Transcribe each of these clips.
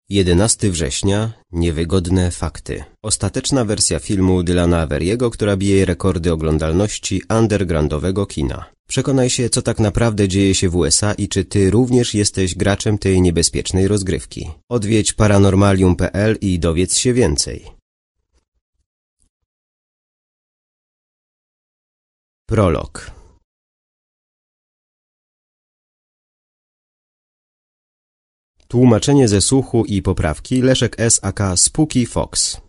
11 września. Niewygodne fakty. Ostateczna wersja filmu Dylana Averiego, która bije rekordy oglądalności undergroundowego kina. Przekonaj się, co tak naprawdę dzieje się w USA i czy ty również jesteś graczem tej niebezpiecznej rozgrywki. Odwiedź paranormalium.pl i dowiedz się więcej. Prolog. Tłumaczenie ze słuchu i poprawki Leszek S. aka Spooky Fox.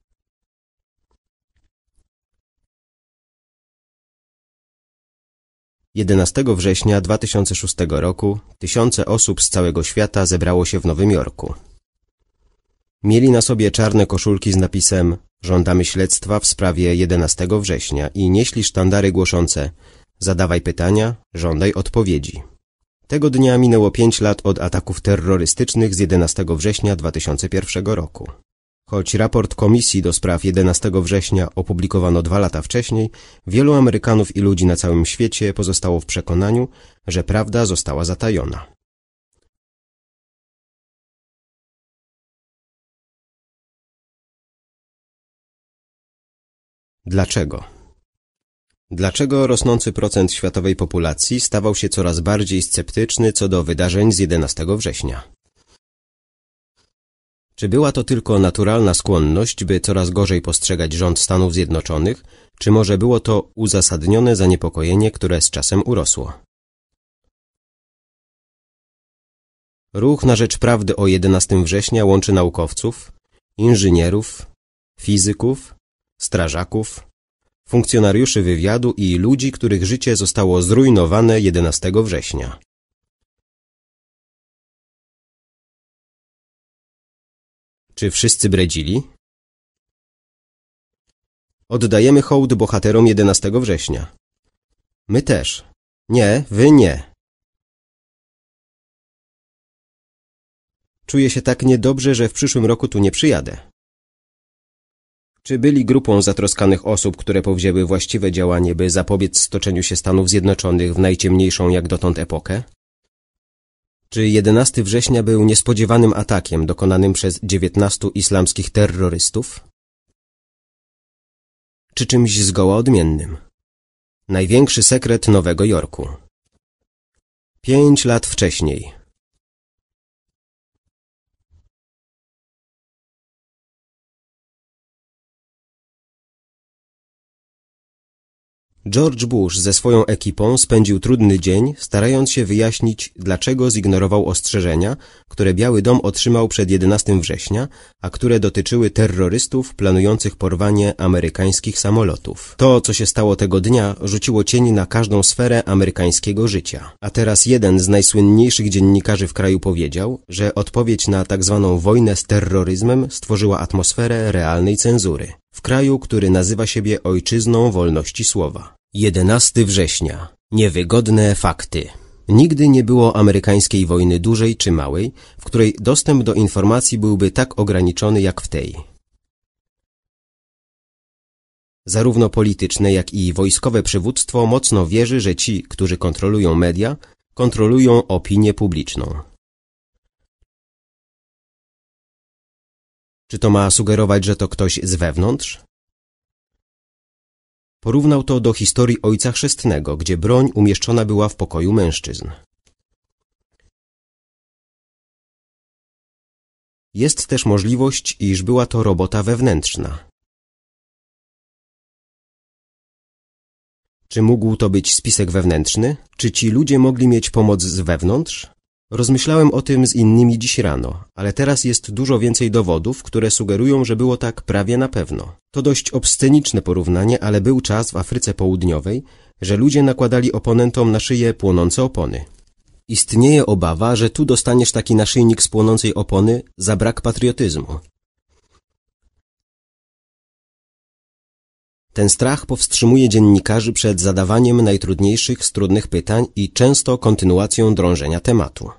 Jedenastego września 2006 roku tysiące osób z całego świata zebrało się w Nowym Jorku. Mieli na sobie czarne koszulki z napisem „Żądamy śledztwa w sprawie 11 września” i nieśli sztandary głoszące „Zadawaj pytania, żądaj odpowiedzi”. Tego dnia minęło 5 lat od ataków terrorystycznych z 11 września 2001 roku. Choć raport Komisji do spraw 11 września opublikowano 2 lata wcześniej, wielu Amerykanów i ludzi na całym świecie pozostało w przekonaniu, że prawda została zatajona. Dlaczego? Dlaczego rosnący procent światowej populacji stawał się coraz bardziej sceptyczny co do wydarzeń z 11 września? Czy była to tylko naturalna skłonność, by coraz gorzej postrzegać rząd Stanów Zjednoczonych, czy może było to uzasadnione zaniepokojenie, które z czasem urosło? Ruch na rzecz prawdy o 11 września łączy naukowców, inżynierów, fizyków, strażaków, funkcjonariuszy wywiadu i ludzi, których życie zostało zrujnowane 11 września. Czy wszyscy bredzili? Oddajemy hołd bohaterom 11 września. My też. Nie, wy nie. Czuję się tak niedobrze, że w przyszłym roku tu nie przyjadę. Czy byli grupą zatroskanych osób, które powzięły właściwe działanie, by zapobiec stoczeniu się Stanów Zjednoczonych w najciemniejszą jak dotąd epokę? Czy 11 września był niespodziewanym atakiem dokonanym przez 19 islamskich terrorystów? Czy czymś zgoła odmiennym? Największy sekret Nowego Jorku. 5 lat wcześniej. George Bush ze swoją ekipą spędził trudny dzień, starając się wyjaśnić, dlaczego zignorował ostrzeżenia, które Biały Dom otrzymał przed 11 września, a które dotyczyły terrorystów planujących porwanie amerykańskich samolotów. To, co się stało tego dnia, rzuciło cień na każdą sferę amerykańskiego życia. A teraz jeden z najsłynniejszych dziennikarzy w kraju powiedział, że odpowiedź na tzw. wojnę z terroryzmem stworzyła atmosferę realnej cenzury. W kraju, który nazywa siebie ojczyzną wolności słowa. 11 września. Niewygodne fakty. Nigdy nie było amerykańskiej wojny dużej czy małej, w której dostęp do informacji byłby tak ograniczony jak w tej. Zarówno polityczne, jak i wojskowe przywództwo mocno wierzy, że ci, którzy kontrolują media, kontrolują opinię publiczną. Czy to ma sugerować, że to ktoś z wewnątrz? Porównał to do historii Ojca Chrzestnego, gdzie broń umieszczona była w pokoju mężczyzn. Jest też możliwość, iż była to robota wewnętrzna. Czy mógł to być spisek wewnętrzny? Czy ci ludzie mogli mieć pomoc z wewnątrz? Rozmyślałem o tym z innymi dziś rano, ale teraz jest dużo więcej dowodów, które sugerują, że było tak prawie na pewno. To dość obsceniczne porównanie, ale był czas w Afryce Południowej, że ludzie nakładali oponentom na szyję płonące opony. Istnieje obawa, że tu dostaniesz taki naszyjnik z płonącej opony za brak patriotyzmu. Ten strach powstrzymuje dziennikarzy przed zadawaniem najtrudniejszych z trudnych pytań i często kontynuacją drążenia tematu.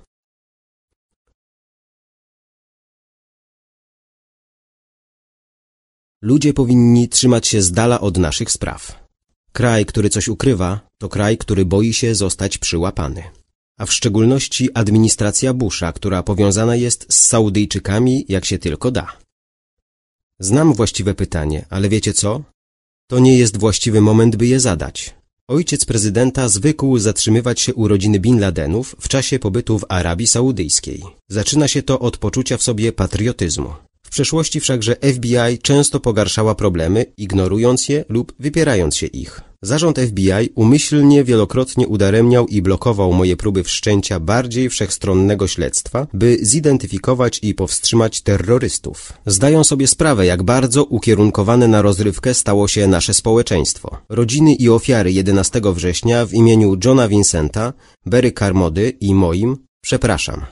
Ludzie powinni trzymać się z dala od naszych spraw. Kraj, który coś ukrywa, to kraj, który boi się zostać przyłapany. a w szczególności administracja Busha, która powiązana jest z Saudyjczykami jak się tylko da. Znam właściwe pytanie, ale wiecie co? To nie jest właściwy moment, by je zadać. Ojciec prezydenta zwykł zatrzymywać się u rodziny Bin Ladenów w czasie pobytu w Arabii Saudyjskiej. Zaczyna się to od poczucia w sobie patriotyzmu. W przeszłości wszakże FBI często pogarszała problemy, ignorując je lub wypierając się ich. Zarząd FBI umyślnie wielokrotnie udaremniał i blokował moje próby wszczęcia bardziej wszechstronnego śledztwa, by zidentyfikować i powstrzymać terrorystów. Zdają sobie sprawę, jak bardzo ukierunkowane na rozrywkę stało się nasze społeczeństwo. Rodziny i ofiary 11 września w imieniu Johna Vincenta, Berry Carmody i moim przepraszam.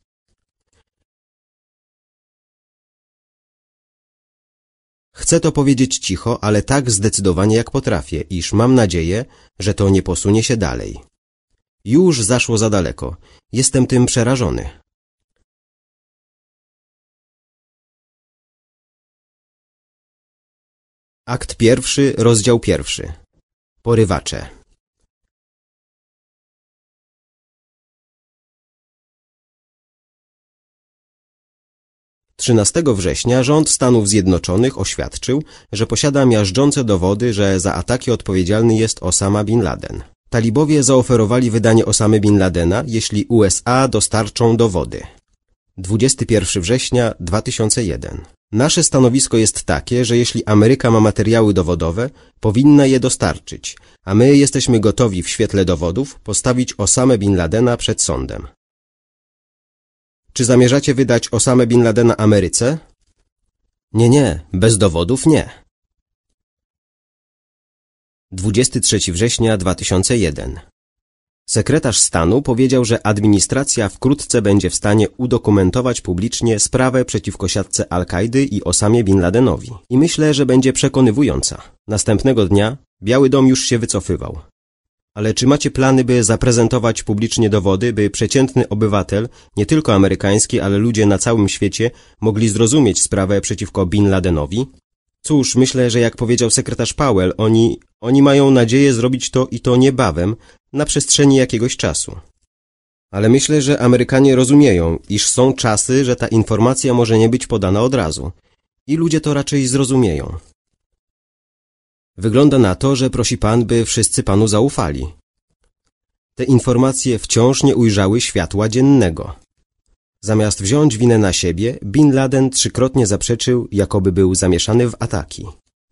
Chcę to powiedzieć cicho, ale tak zdecydowanie jak potrafię, iż mam nadzieję, że to nie posunie się dalej. Już zaszło za daleko. Jestem tym przerażony. Akt 1, rozdział 1. Porywacze. Trzynastego września rząd Stanów Zjednoczonych oświadczył, że posiada miażdżące dowody, że za ataki odpowiedzialny jest Osama Bin Laden. Talibowie zaoferowali wydanie Osamy Bin Ladena, jeśli USA dostarczą dowody. 21 września 2001. Nasze stanowisko jest takie, że jeśli Ameryka ma materiały dowodowe, powinna je dostarczyć, a my jesteśmy gotowi w świetle dowodów postawić Osamę Bin Ladena przed sądem. Czy zamierzacie wydać Osamę Bin Ladena Ameryce? Nie, bez dowodów nie. 23 września 2001. Sekretarz stanu powiedział, że administracja wkrótce będzie w stanie udokumentować publicznie sprawę przeciwko siatce Al-Kaidy i Osamie Bin Ladenowi. I myślę, że będzie przekonywująca. Następnego dnia Biały Dom już się wycofywał. Ale czy macie plany, by zaprezentować publicznie dowody, by przeciętny obywatel, nie tylko amerykański, ale ludzie na całym świecie, mogli zrozumieć sprawę przeciwko Bin Ladenowi? Cóż, myślę, że jak powiedział sekretarz Powell, oni mają nadzieję zrobić to i to niebawem, na przestrzeni jakiegoś czasu. Ale myślę, że Amerykanie rozumieją, iż są czasy, że ta informacja może nie być podana od razu. I ludzie to raczej zrozumieją. Wygląda na to, że prosi pan, by wszyscy panu zaufali. Te informacje wciąż nie ujrzały światła dziennego. Zamiast wziąć winę na siebie, Bin Laden trzykrotnie zaprzeczył, jakoby był zamieszany w ataki.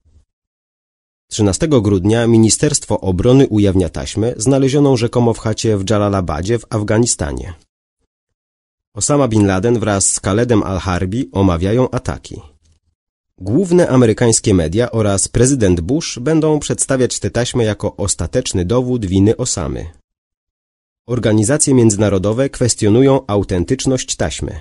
13 grudnia Ministerstwo Obrony ujawnia taśmę znalezioną rzekomo w chacie w Jalalabadzie w Afganistanie. Osama Bin Laden wraz z Khaledem al-Harbi omawiają ataki. Główne amerykańskie media oraz prezydent Bush będą przedstawiać tę taśmę jako ostateczny dowód winy Osamy. Organizacje międzynarodowe kwestionują autentyczność taśmy.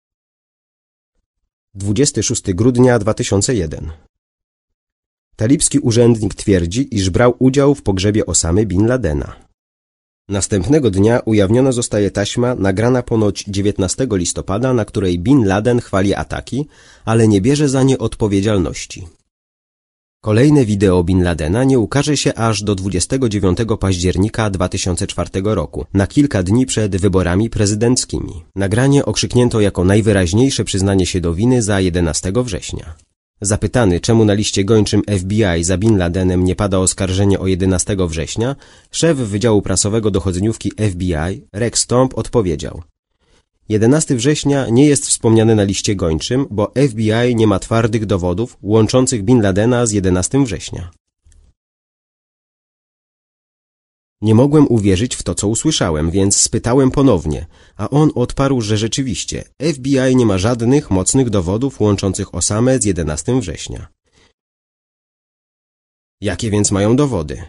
26 grudnia 2001. Talibski urzędnik twierdzi, iż brał udział w pogrzebie Osamy Bin Ladena. Następnego dnia ujawniona zostaje taśma nagrana ponoć 19 listopada, na której Bin Laden chwali ataki, ale nie bierze za nie odpowiedzialności. Kolejne wideo Bin Ladena nie ukaże się aż do 29 października 2004 roku, na kilka dni przed wyborami prezydenckimi. Nagranie okrzyknięto jako najwyraźniejsze przyznanie się do winy za 11 września. Zapytany, czemu na liście gończym FBI za Bin Ladenem nie pada oskarżenie o 11 września, szef Wydziału Prasowego dochodzeniówki FBI, Rex Stomp, odpowiedział: 11 września nie jest wspomniany na liście gończym, bo FBI nie ma twardych dowodów łączących Bin Ladena z 11 września. Nie mogłem uwierzyć w to, co usłyszałem, więc spytałem ponownie, a on odparł, że rzeczywiście FBI nie ma żadnych mocnych dowodów łączących Osamę z 11 września. Jakie więc mają dowody?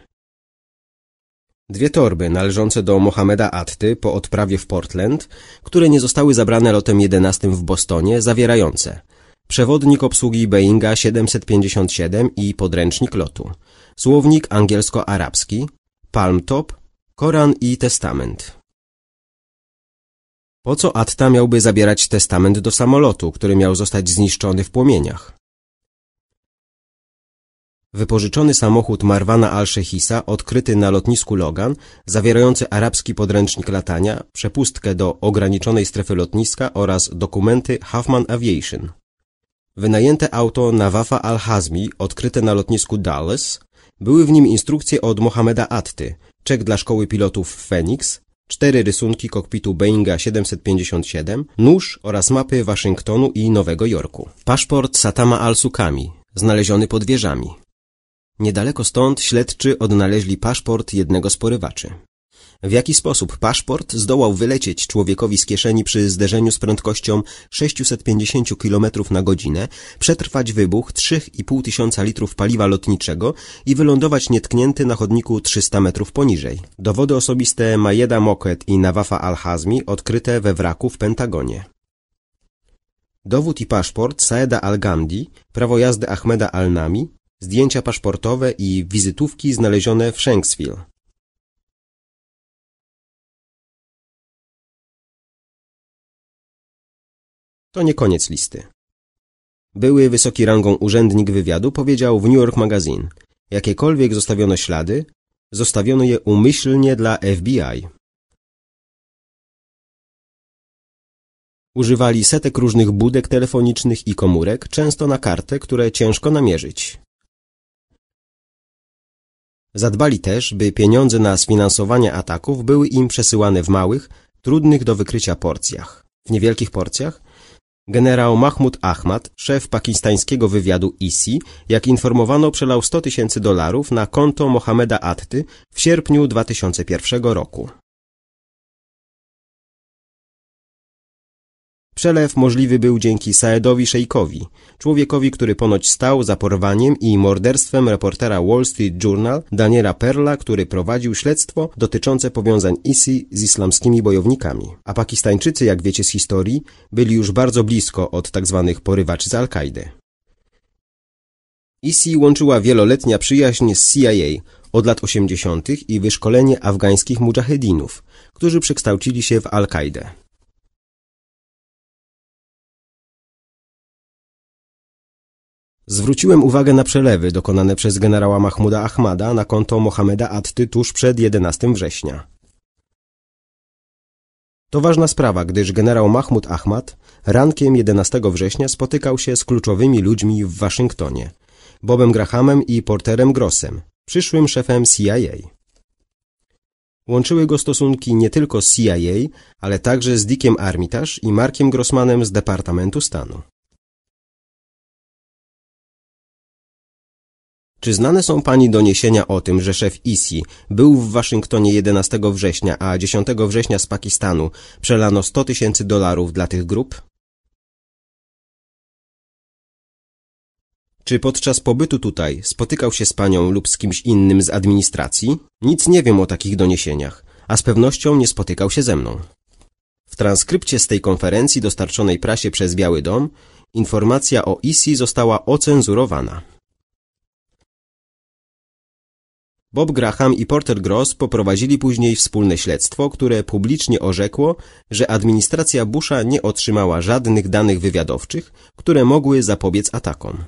2 torby należące do Mohameda Atty po odprawie w Portland, które nie zostały zabrane lotem 11 w Bostonie, zawierające przewodnik obsługi Boeinga 757 i podręcznik lotu, słownik angielsko-arabski, Palm Top, Koran i testament. Po co Atta miałby zabierać testament do samolotu, który miał zostać zniszczony w płomieniach? Wypożyczony samochód Marwana al-Shehisa, odkryty na lotnisku Logan, zawierający arabski podręcznik latania, przepustkę do ograniczonej strefy lotniska oraz dokumenty Huffman Aviation. Wynajęte auto Nawafa al-Hazmi, odkryte na lotnisku Dallas, były w nim instrukcje od Mohameda Atty, czek dla szkoły pilotów w Phoenix, 4 rysunki kokpitu Boeinga 757, nóż oraz mapy Waszyngtonu i Nowego Jorku. Paszport Satama al-Sukami, znaleziony pod wieżami. Niedaleko stąd śledczy odnaleźli paszport jednego z porywaczy. W jaki sposób paszport zdołał wylecieć człowiekowi z kieszeni przy zderzeniu z prędkością 650 km na godzinę, przetrwać wybuch 3,5 tysiąca litrów paliwa lotniczego i wylądować nietknięty na chodniku 300 metrów poniżej? Dowody osobiste Majeda Moquet i Nawafa al-Hazmi odkryte we wraku w Pentagonie. Dowód i paszport Saeda al-Ghamdi, prawo jazdy Ahmeda al-Nami, zdjęcia paszportowe i wizytówki znalezione w Shanksville. To nie koniec listy. Były wysoki rangą urzędnik wywiadu powiedział w New York Magazine: jakiekolwiek zostawiono ślady, zostawiono je umyślnie dla FBI. Używali setek różnych budek telefonicznych i komórek, często na kartę, które ciężko namierzyć. Zadbali też, by pieniądze na sfinansowanie ataków były im przesyłane w małych, trudnych do wykrycia porcjach. W niewielkich porcjach generał Mahmud Ahmad, szef pakistańskiego wywiadu ISI, jak informowano, przelał $100,000 na konto Mohameda Atty w sierpniu 2001 roku. Przelew możliwy był dzięki Saedowi Sheikowi, człowiekowi, który ponoć stał za porwaniem i morderstwem reportera Wall Street Journal Daniela Pearla, który prowadził śledztwo dotyczące powiązań ISI z islamskimi bojownikami. A Pakistańczycy, jak wiecie z historii, byli już bardzo blisko od tzw. porywaczy z Al-Kaidy. ISI łączyła wieloletnia przyjaźń z CIA od lat 80. i wyszkolenie afgańskich mudżahedinów, którzy przekształcili się w Al-Kaidę. Zwróciłem uwagę na przelewy dokonane przez generała Mahmuda Ahmada na konto Mohameda Atty tuż przed 11 września. To ważna sprawa, gdyż generał Mahmud Ahmad rankiem 11 września spotykał się z kluczowymi ludźmi w Waszyngtonie, Bobem Grahamem i Porterem Grossem, przyszłym szefem CIA. Łączyły go stosunki nie tylko z CIA, ale także z Dickiem Armitage i Markiem Grossmanem z Departamentu Stanu. Czy znane są pani doniesienia o tym, że szef ISI był w Waszyngtonie 11 września, a 10 września z Pakistanu przelano $100,000 dla tych grup? Czy podczas pobytu tutaj spotykał się z panią lub z kimś innym z administracji? Nic nie wiem o takich doniesieniach, a z pewnością nie spotykał się ze mną. W transkrypcie z tej konferencji dostarczonej prasie przez Biały Dom informacja o ISI została ocenzurowana. Bob Graham i Porter Gross poprowadzili później wspólne śledztwo, które publicznie orzekło, że administracja Busha nie otrzymała żadnych danych wywiadowczych, które mogły zapobiec atakom.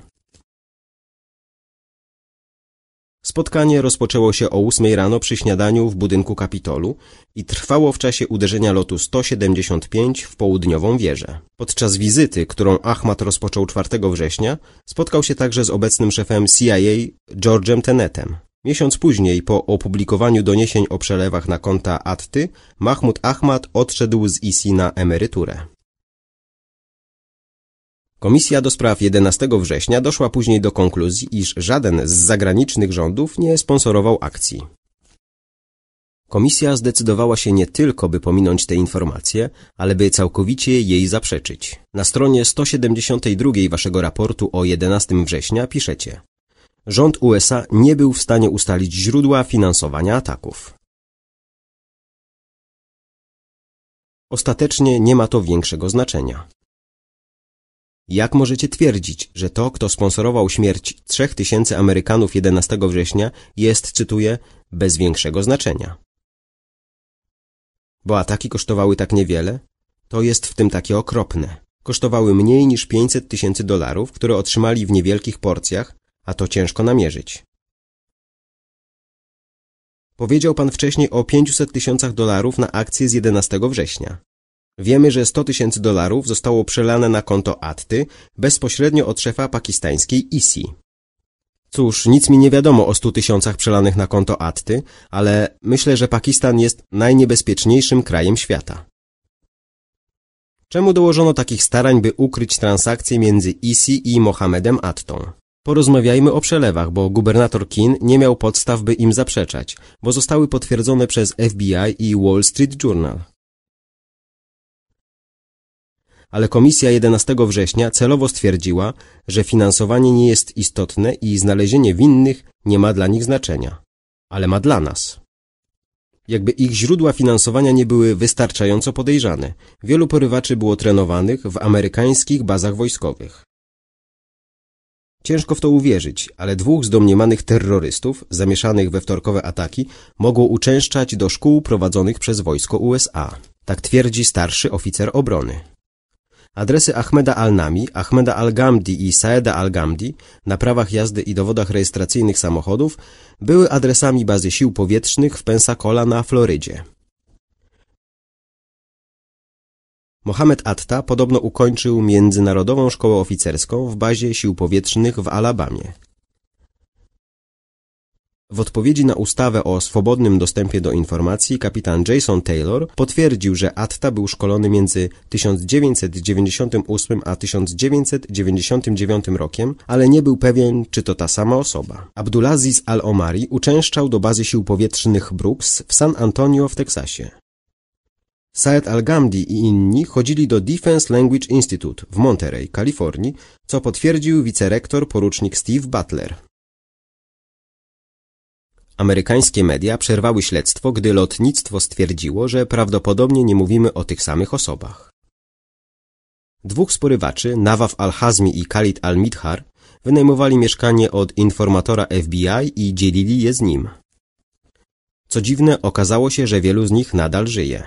Spotkanie rozpoczęło się o 8 rano przy śniadaniu w budynku Kapitolu i trwało w czasie uderzenia lotu 175 w południową wieżę. Podczas wizyty, którą Ahmad rozpoczął 4 września, spotkał się także z obecnym szefem CIA George'em Tenettem. Miesiąc później, po opublikowaniu doniesień o przelewach na konta Atty, Mahmud Ahmad odszedł z ISI na emeryturę. Komisja do spraw 11 września doszła później do konkluzji, iż żaden z zagranicznych rządów nie sponsorował akcji. Komisja zdecydowała się nie tylko, by pominąć te informacje, ale by całkowicie jej zaprzeczyć. Na stronie 172 waszego raportu o 11 września piszecie: rząd USA nie był w stanie ustalić źródła finansowania ataków. Ostatecznie nie ma to większego znaczenia. Jak możecie twierdzić, że to, kto sponsorował śmierć 3000 Amerykanów 11 września jest, cytuję, bez większego znaczenia? Bo ataki kosztowały tak niewiele? To jest w tym takie okropne. Kosztowały mniej niż $500,000, które otrzymali w niewielkich porcjach, a to ciężko namierzyć. Powiedział pan wcześniej o $500,000 na akcję z 11 września. Wiemy, że $100,000 zostało przelane na konto Atty bezpośrednio od szefa pakistańskiej ISI. Cóż, nic mi nie wiadomo o 100,000 przelanych na konto Atty, ale myślę, że Pakistan jest najniebezpieczniejszym krajem świata. Czemu dołożono takich starań, by ukryć transakcje między ISI i Mohammedem Attą? Porozmawiajmy o przelewach, bo gubernator Keane nie miał podstaw, by im zaprzeczać, bo zostały potwierdzone przez FBI i Wall Street Journal. Ale komisja 11 września celowo stwierdziła, że finansowanie nie jest istotne i znalezienie winnych nie ma dla nich znaczenia, ale ma dla nas. Jakby ich źródła finansowania nie były wystarczająco podejrzane, wielu porywaczy było trenowanych w amerykańskich bazach wojskowych. Ciężko w to uwierzyć, ale 2 z domniemanych terrorystów zamieszanych we wtorkowe ataki mogło uczęszczać do szkół prowadzonych przez wojsko USA. Tak twierdzi starszy oficer obrony. Adresy Ahmeda Al-Nami, Ahmeda Al-Gamdi i Saeda Al-Gamdi na prawach jazdy i dowodach rejestracyjnych samochodów były adresami bazy sił powietrznych w Pensacola na Florydzie. Mohammed Atta podobno ukończył Międzynarodową Szkołę Oficerską w bazie sił powietrznych w Alabamie. W odpowiedzi na ustawę o swobodnym dostępie do informacji kapitan Jason Taylor potwierdził, że Atta był szkolony między 1998 a 1999 rokiem, ale nie był pewien, czy to ta sama osoba. Abdulaziz Al-Omari uczęszczał do bazy sił powietrznych Brooks w San Antonio w Teksasie. Saed Al-Gamdi i inni chodzili do Defense Language Institute w Monterey, Kalifornii, co potwierdził wicerektor porucznik Steve Butler. Amerykańskie media przerwały śledztwo, gdy lotnictwo stwierdziło, że prawdopodobnie nie mówimy o tych samych osobach. 2 z porywaczy, Nawaf Al-Hazmi i Khalid Al-Midhar, wynajmowali mieszkanie od informatora FBI i dzielili je z nim. Co dziwne, okazało się, że wielu z nich nadal żyje.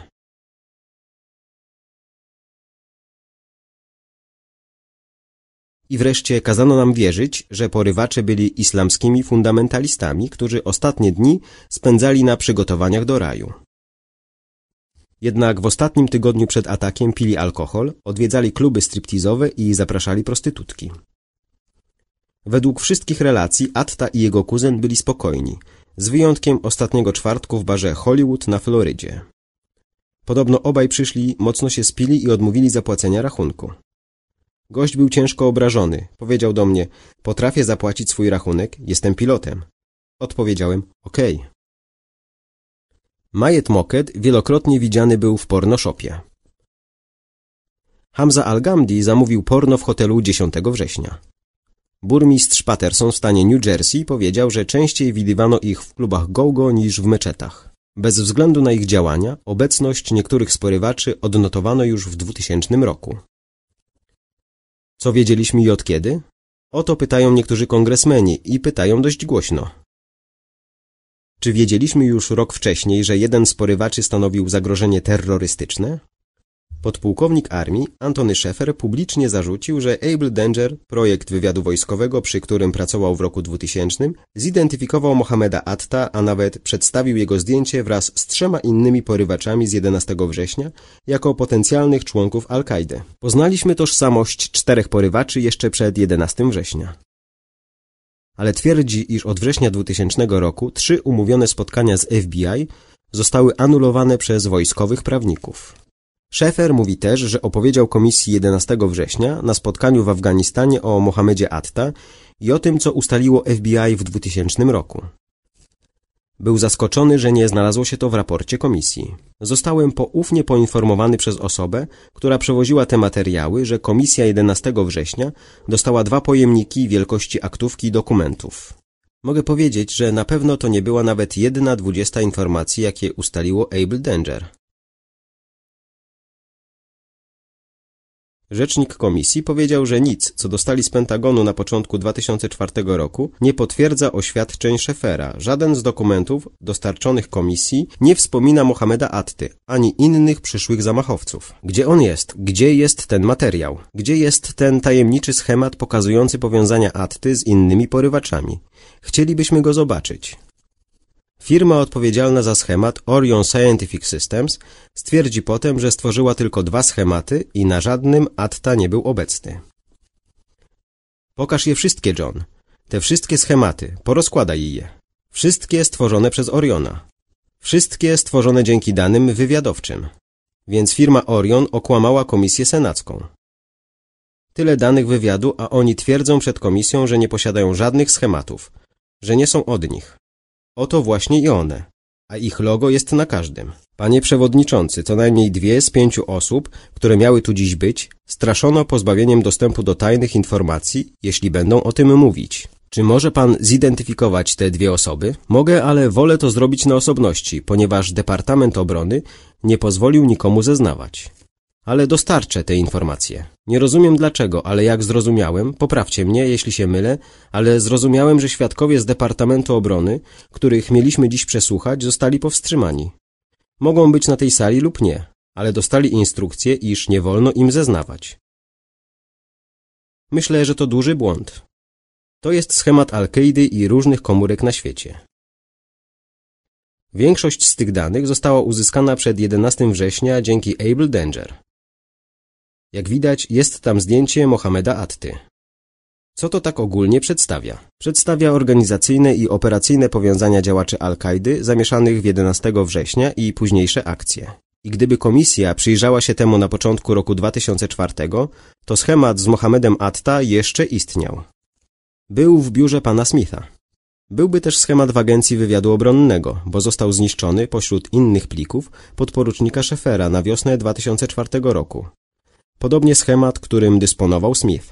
I wreszcie kazano nam wierzyć, że porywacze byli islamskimi fundamentalistami, którzy ostatnie dni spędzali na przygotowaniach do raju. Jednak w ostatnim tygodniu przed atakiem pili alkohol, odwiedzali kluby striptizowe i zapraszali prostytutki. Według wszystkich relacji Atta i jego kuzyn byli spokojni, z wyjątkiem ostatniego czwartku w barze Hollywood na Florydzie. Podobno obaj przyszli, mocno się spili i odmówili zapłacenia rachunku. Gość był ciężko obrażony. Powiedział do mnie: potrafię zapłacić swój rachunek, jestem pilotem. Odpowiedziałem: okej. Mayet Moked wielokrotnie widziany był w pornoshopie. Hamza Al-Gamdi zamówił porno w hotelu 10 września. Burmistrz Patterson w stanie New Jersey powiedział, że częściej widywano ich w klubach go-go niż w meczetach. Bez względu na ich działania, obecność niektórych z porywaczy odnotowano już w 2000 roku. Co wiedzieliśmy i od kiedy? O to pytają niektórzy kongresmeni i pytają dość głośno. Czy wiedzieliśmy już rok wcześniej, że jeden z porywaczy stanowił zagrożenie terrorystyczne? Podpułkownik armii Antony Sheffer publicznie zarzucił, że Able Danger, projekt wywiadu wojskowego, przy którym pracował w roku 2000, zidentyfikował Mohammeda Atta, a nawet przedstawił jego zdjęcie wraz z 3 innymi porywaczami z 11 września jako potencjalnych członków Al-Kaidy. Poznaliśmy tożsamość 4 porywaczy jeszcze przed 11 września. Ale twierdzi, iż od września 2000 roku 3 umówione spotkania z FBI zostały anulowane przez wojskowych prawników. Sheffer mówi też, że opowiedział komisji 11 września na spotkaniu w Afganistanie o Mohammedzie Atta i o tym, co ustaliło FBI w 2000 roku. Był zaskoczony, że nie znalazło się to w raporcie komisji. Zostałem poufnie poinformowany przez osobę, która przewoziła te materiały, że komisja 11 września dostała 2 pojemniki wielkości aktówki dokumentów. Mogę powiedzieć, że na pewno to nie była nawet 1/20 informacji, jakie ustaliło Able Danger. Rzecznik komisji powiedział, że nic, co dostali z Pentagonu na początku 2004 roku, nie potwierdza oświadczeń Schäfera. Żaden z dokumentów dostarczonych komisji nie wspomina Mohameda Atty, ani innych przyszłych zamachowców. Gdzie on jest? Gdzie jest ten materiał? Gdzie jest ten tajemniczy schemat pokazujący powiązania Atty z innymi porywaczami? Chcielibyśmy go zobaczyć. Firma odpowiedzialna za schemat, Orion Scientific Systems, stwierdzi potem, że stworzyła tylko 2 schematy i na żadnym Atta nie był obecny. Pokaż je wszystkie, John. Te wszystkie schematy, porozkładaj je. Wszystkie stworzone przez Oriona. Wszystkie stworzone dzięki danym wywiadowczym. Więc firma Orion okłamała komisję senacką. Tyle danych wywiadu, a oni twierdzą przed komisją, że nie posiadają żadnych schematów, że nie są od nich. Oto właśnie i one, a ich logo jest na każdym. Panie przewodniczący, co najmniej 2 z 5 osób, które miały tu dziś być, straszono pozbawieniem dostępu do tajnych informacji, jeśli będą o tym mówić. Czy może pan zidentyfikować te 2 osoby? Mogę, ale wolę to zrobić na osobności, ponieważ Departament Obrony nie pozwolił nikomu zeznawać. Ale dostarczę te informacje. Nie rozumiem dlaczego, ale jak zrozumiałem, poprawcie mnie, jeśli się mylę, ale zrozumiałem, że świadkowie z Departamentu Obrony, których mieliśmy dziś przesłuchać, zostali powstrzymani. Mogą być na tej sali lub nie, ale dostali instrukcję, iż nie wolno im zeznawać. Myślę, że to duży błąd. To jest schemat Al-Kaidy i różnych komórek na świecie. Większość z tych danych została uzyskana przed 11 września dzięki Able Danger. Jak widać, jest tam zdjęcie Mohameda Atty. Co to tak ogólnie przedstawia? Przedstawia organizacyjne i operacyjne powiązania działaczy Al-Kaidy zamieszanych w 11 września i późniejsze akcje. I gdyby komisja przyjrzała się temu na początku roku 2004, to schemat z Mohamedem Atta jeszcze istniał. Był w biurze pana Smitha. Byłby też schemat w Agencji Wywiadu Obronnego, bo został zniszczony pośród innych plików podporucznika Schäfera na wiosnę 2004 roku. Podobnie schemat, którym dysponował Smith.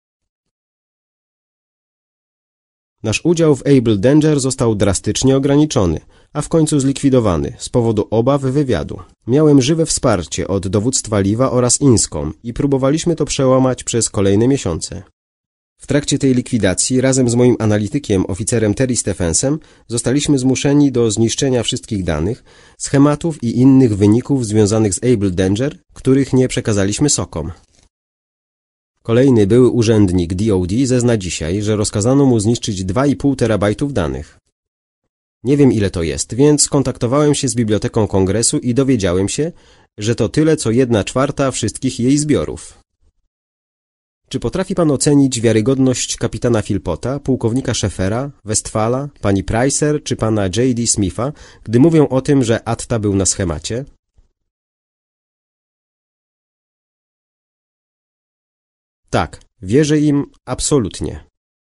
Nasz udział w Able Danger został drastycznie ograniczony, a w końcu zlikwidowany z powodu obaw wywiadu. Miałem żywe wsparcie od dowództwa Liwa oraz Inscom i próbowaliśmy to przełamać przez kolejne miesiące. W trakcie tej likwidacji razem z moim analitykiem, oficerem Terry Stephensem, zostaliśmy zmuszeni do zniszczenia wszystkich danych, schematów i innych wyników związanych z Able Danger, których nie przekazaliśmy SOKom. Kolejny były urzędnik DOD zezna dzisiaj, że rozkazano mu zniszczyć 2,5 terabajtów danych. Nie wiem ile to jest, więc skontaktowałem się z Biblioteką Kongresu i dowiedziałem się, że to tyle co 1/4 wszystkich jej zbiorów. Czy potrafi pan ocenić wiarygodność kapitana Philpotta, pułkownika Schäfera, Westfala, pani Pricer czy pana J.D. Smitha, gdy mówią o tym, że Atta był na schemacie? Tak, wierzę im absolutnie.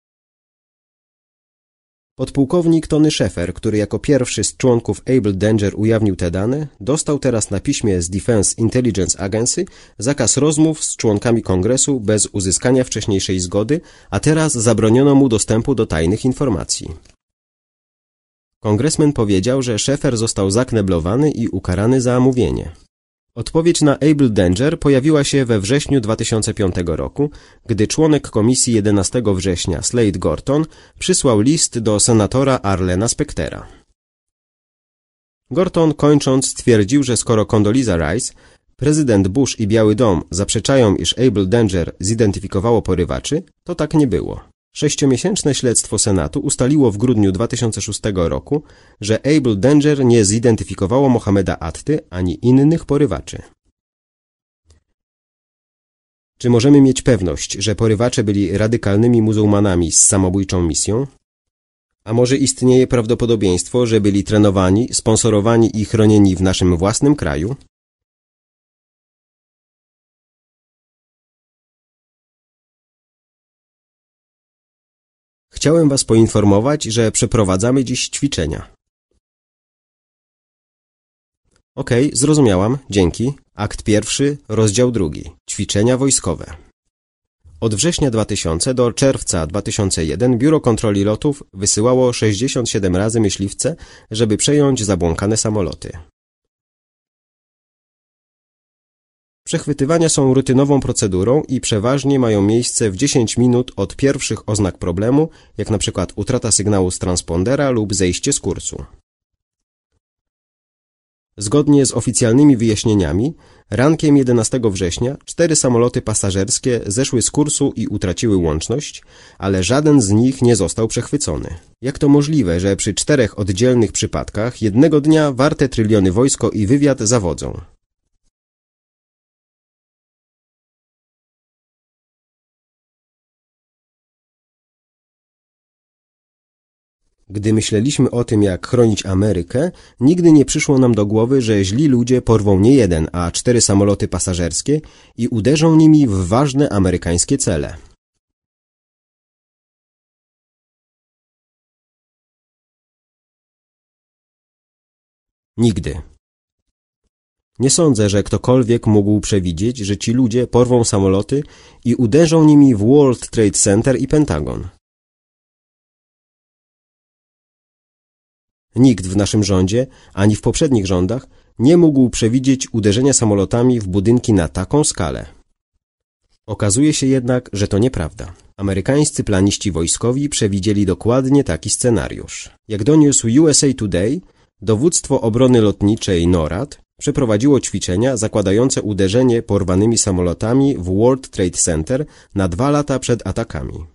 Podpułkownik Tony Schäfer, który jako pierwszy z członków Able Danger ujawnił te dane, dostał teraz na piśmie z Defense Intelligence Agency zakaz rozmów z członkami Kongresu bez uzyskania wcześniejszej zgody, a teraz zabroniono mu dostępu do tajnych informacji. Kongresmen powiedział, że Schäfer został zakneblowany i ukarany za mówienie. Odpowiedź na Able Danger pojawiła się we wrześniu 2005 roku, gdy członek komisji 11 września Slade Gorton przysłał list do senatora Arlena Spectera. Gorton kończąc stwierdził, że skoro Condoleezza Rice, prezydent Bush i Biały Dom zaprzeczają, iż Able Danger zidentyfikowało porywaczy, to tak nie było. 6-miesięczne śledztwo Senatu ustaliło w grudniu 2006 roku, że Able Danger nie zidentyfikowało Mohameda Atty ani innych porywaczy. Czy możemy mieć pewność, że porywacze byli radykalnymi muzułmanami z samobójczą misją? A może istnieje prawdopodobieństwo, że byli trenowani, sponsorowani i chronieni w naszym własnym kraju? Chciałem was poinformować, że przeprowadzamy dziś ćwiczenia. Okej, zrozumiałam, dzięki. Akt 1, rozdział 2. Ćwiczenia wojskowe. Od września 2000 do czerwca 2001 Biuro Kontroli Lotów wysyłało 67 razy myśliwce, żeby przejąć zabłąkane samoloty. Przechwytywania są rutynową procedurą i przeważnie mają miejsce w 10 minut od pierwszych oznak problemu, jak na przykład utrata sygnału z transpondera lub zejście z kursu. Zgodnie z oficjalnymi wyjaśnieniami, rankiem 11 września 4 samoloty pasażerskie zeszły z kursu i utraciły łączność, ale żaden z nich nie został przechwycony. Jak to możliwe, że przy 4 oddzielnych przypadkach jednego dnia warte tryliony wojsko i wywiad zawodzą? Gdy myśleliśmy o tym, jak chronić Amerykę, nigdy nie przyszło nam do głowy, że źli ludzie porwą nie 1, a 4 samoloty pasażerskie i uderzą nimi w ważne amerykańskie cele. Nigdy. Nie sądzę, że ktokolwiek mógł przewidzieć, że ci ludzie porwą samoloty i uderzą nimi w World Trade Center i Pentagon. Nikt w naszym rządzie, ani w poprzednich rządach, nie mógł przewidzieć uderzenia samolotami w budynki na taką skalę. Okazuje się jednak, że to nieprawda. Amerykańscy planiści wojskowi przewidzieli dokładnie taki scenariusz. Jak doniósł USA Today, dowództwo obrony lotniczej NORAD przeprowadziło ćwiczenia zakładające uderzenie porwanymi samolotami w World Trade Center na 2 lata przed atakami.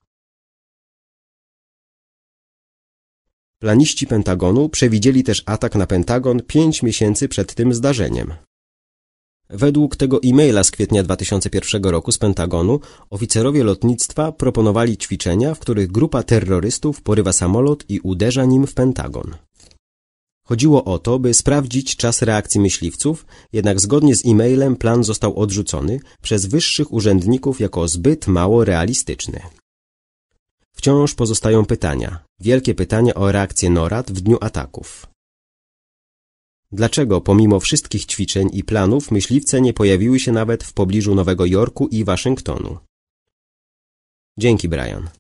Planiści Pentagonu przewidzieli też atak na Pentagon 5 miesięcy przed tym zdarzeniem. Według tego e-maila z kwietnia 2001 roku z Pentagonu oficerowie lotnictwa proponowali ćwiczenia, w których grupa terrorystów porywa samolot i uderza nim w Pentagon. Chodziło o to, by sprawdzić czas reakcji myśliwców, jednak zgodnie z e-mailem plan został odrzucony przez wyższych urzędników jako zbyt mało realistyczny. Wciąż pozostają pytania, wielkie pytania o reakcję NORAD w dniu ataków. Dlaczego pomimo wszystkich ćwiczeń i planów myśliwce nie pojawiły się nawet w pobliżu Nowego Jorku i Waszyngtonu? Dzięki, Brian.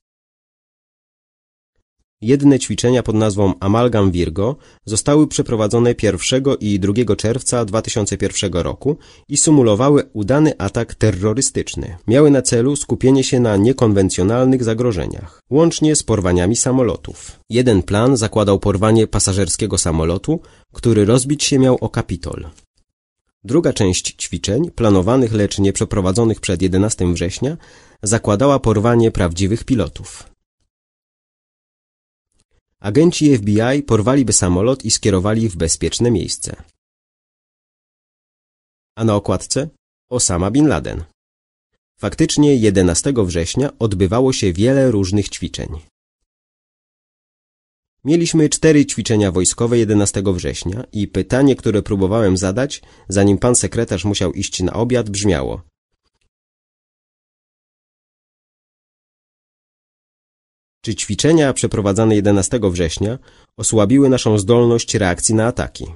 Jedne ćwiczenia pod nazwą Amalgam Virgo zostały przeprowadzone 1 i 2 czerwca 2001 roku i symulowały udany atak terrorystyczny. Miały na celu skupienie się na niekonwencjonalnych zagrożeniach, łącznie z porwaniami samolotów. Jeden plan zakładał porwanie pasażerskiego samolotu, który rozbić się miał o Kapitol. Druga część ćwiczeń, planowanych lecz nie przeprowadzonych przed 11 września, zakładała porwanie prawdziwych pilotów. Agenci FBI porwaliby samolot i skierowali w bezpieczne miejsce. A na okładce? Osama Bin Laden. Faktycznie 11 września odbywało się wiele różnych ćwiczeń. Mieliśmy 4 ćwiczenia wojskowe 11 września i pytanie, które próbowałem zadać, zanim pan sekretarz musiał iść na obiad, brzmiało: czy ćwiczenia przeprowadzane 11 września osłabiły naszą zdolność reakcji na ataki?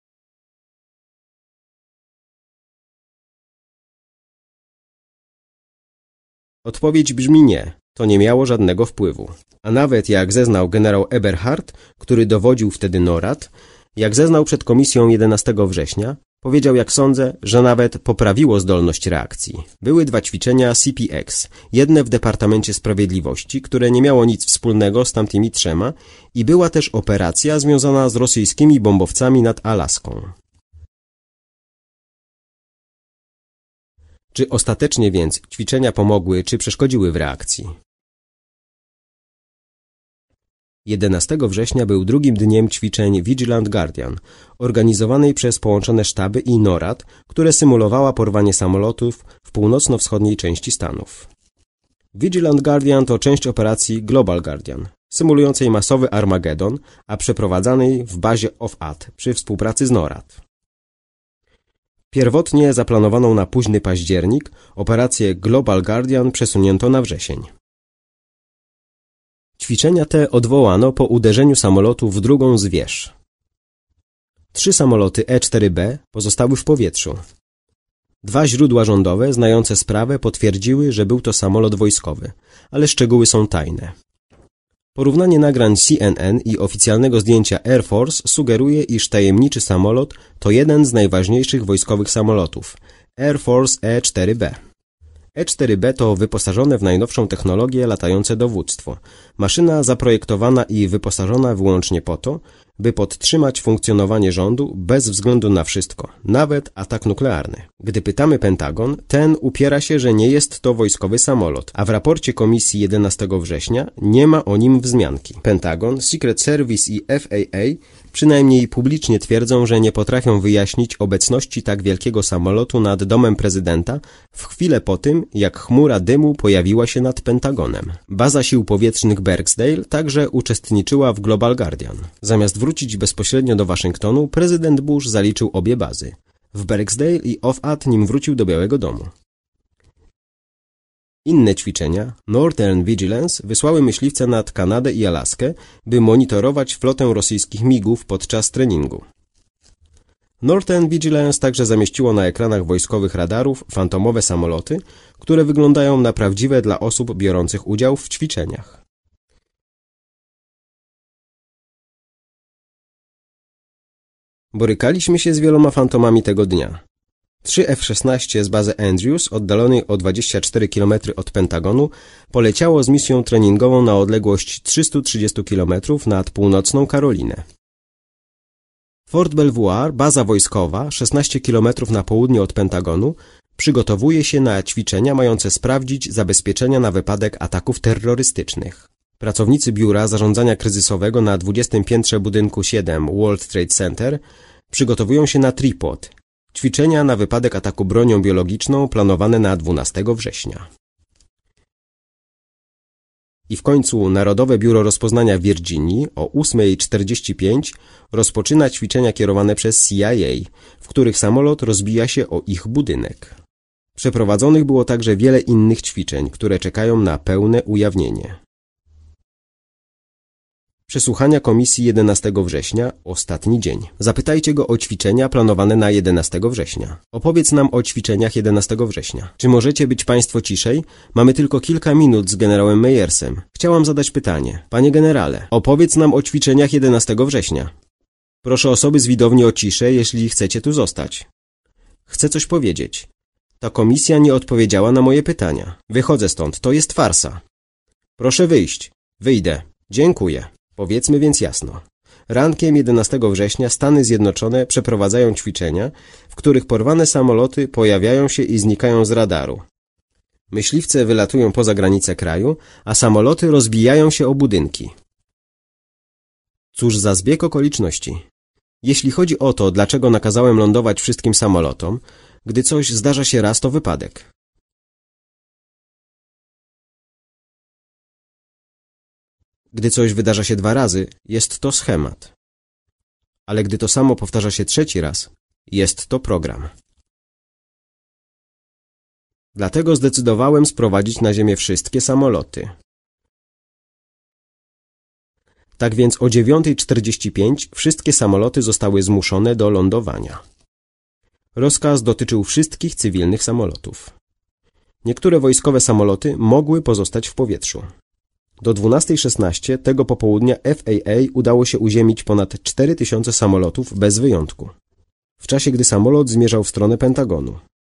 Odpowiedź brzmi nie, to nie miało żadnego wpływu. A nawet jak zeznał generał Eberhard, który dowodził wtedy NORAD, jak zeznał przed komisją 11 września, powiedział, jak sądzę, że nawet poprawiło zdolność reakcji. Były 2 ćwiczenia CPX, jedne w Departamencie Sprawiedliwości, które nie miało nic wspólnego z tamtymi 3 i była też operacja związana z rosyjskimi bombowcami nad Alaską. Czy ostatecznie więc ćwiczenia pomogły, czy przeszkodziły w reakcji? 11 września był drugim dniem ćwiczeń Vigilant Guardian, organizowanej przez połączone sztaby i NORAD, które symulowała porwanie samolotów w północno-wschodniej części Stanów. Vigilant Guardian to część operacji Global Guardian, symulującej masowy Armagedon, a przeprowadzanej w bazie OFAD przy współpracy z NORAD. Pierwotnie zaplanowaną na późny październik, operację Global Guardian przesunięto na wrzesień. Ćwiczenia te odwołano po uderzeniu samolotu w drugą z wież. 3 samoloty E-4B pozostały w powietrzu. 2 źródła rządowe znające sprawę potwierdziły, że był to samolot wojskowy, ale szczegóły są tajne. Porównanie nagrań CNN i oficjalnego zdjęcia Air Force sugeruje, iż tajemniczy samolot to jeden z najważniejszych wojskowych samolotów, Air Force E-4B. E-4B to wyposażone w najnowszą technologię latające dowództwo. Maszyna zaprojektowana i wyposażona wyłącznie po to, by podtrzymać funkcjonowanie rządu bez względu na wszystko, nawet atak nuklearny. Gdy pytamy Pentagon, ten upiera się, że nie jest to wojskowy samolot, a w raporcie komisji 11 września nie ma o nim wzmianki. Pentagon, Secret Service i FAA przynajmniej publicznie twierdzą, że nie potrafią wyjaśnić obecności tak wielkiego samolotu nad domem prezydenta w chwilę po tym, jak chmura dymu pojawiła się nad Pentagonem. Baza sił powietrznych Barksdale także uczestniczyła w Global Guardian. Zamiast wrócić bezpośrednio do Waszyngtonu, prezydent Bush zaliczył obie bazy w Barksdale i Offutt, nim wrócił do Białego Domu. Inne ćwiczenia, Northern Vigilance, wysłały myśliwce nad Kanadę i Alaskę, by monitorować flotę rosyjskich migów podczas treningu. Northern Vigilance także zamieściło na ekranach wojskowych radarów fantomowe samoloty, które wyglądają na prawdziwe dla osób biorących udział w ćwiczeniach. Borykaliśmy się z wieloma fantomami tego dnia. 3 F-16 z bazy Andrews, oddalonej o 24 km od Pentagonu, poleciało z misją treningową na odległość 330 km nad północną Karolinę. Fort Belvoir, baza wojskowa, 16 km na południe od Pentagonu, przygotowuje się na ćwiczenia mające sprawdzić zabezpieczenia na wypadek ataków terrorystycznych. Pracownicy Biura Zarządzania Kryzysowego na 20. piętrze budynku 7 World Trade Center przygotowują się na tripod, ćwiczenia na wypadek ataku bronią biologiczną planowane na 12 września. I w końcu Narodowe Biuro Rozpoznania w Virginii o 8:45 rozpoczyna ćwiczenia kierowane przez CIA, w których samolot rozbija się o ich budynek. Przeprowadzonych było także wiele innych ćwiczeń, które czekają na pełne ujawnienie. Przesłuchania komisji 11 września, ostatni dzień. Zapytajcie go o ćwiczenia planowane na 11 września. Opowiedz nam o ćwiczeniach 11 września. Czy możecie być Państwo ciszej? Mamy tylko kilka minut z generałem Meyersem. Chciałam zadać pytanie. Panie generale, opowiedz nam o ćwiczeniach 11 września. Proszę osoby z widowni o ciszę, jeśli chcecie tu zostać. Chcę coś powiedzieć. Ta komisja nie odpowiedziała na moje pytania. Wychodzę stąd, to jest farsa. Proszę wyjść. Wyjdę. Dziękuję. Powiedzmy więc jasno. Rankiem 11 września Stany Zjednoczone przeprowadzają ćwiczenia, w których porwane samoloty pojawiają się i znikają z radaru. Myśliwce wylatują poza granice kraju, a samoloty rozbijają się o budynki. Cóż za zbieg okoliczności. Jeśli chodzi o to, dlaczego nakazałem lądować wszystkim samolotom, gdy coś zdarza się raz, to wypadek. Gdy coś wydarza się 2 razy, jest to schemat. Ale gdy to samo powtarza się 3. raz, jest to program. Dlatego zdecydowałem sprowadzić na ziemię wszystkie samoloty. Tak więc o 9:45 wszystkie samoloty zostały zmuszone do lądowania. Rozkaz dotyczył wszystkich cywilnych samolotów. Niektóre wojskowe samoloty mogły pozostać w powietrzu. Do 12:16 tego popołudnia FAA udało się uziemić ponad 4000 samolotów bez wyjątku, w czasie gdy samolot zmierzał w stronę Pentagonu.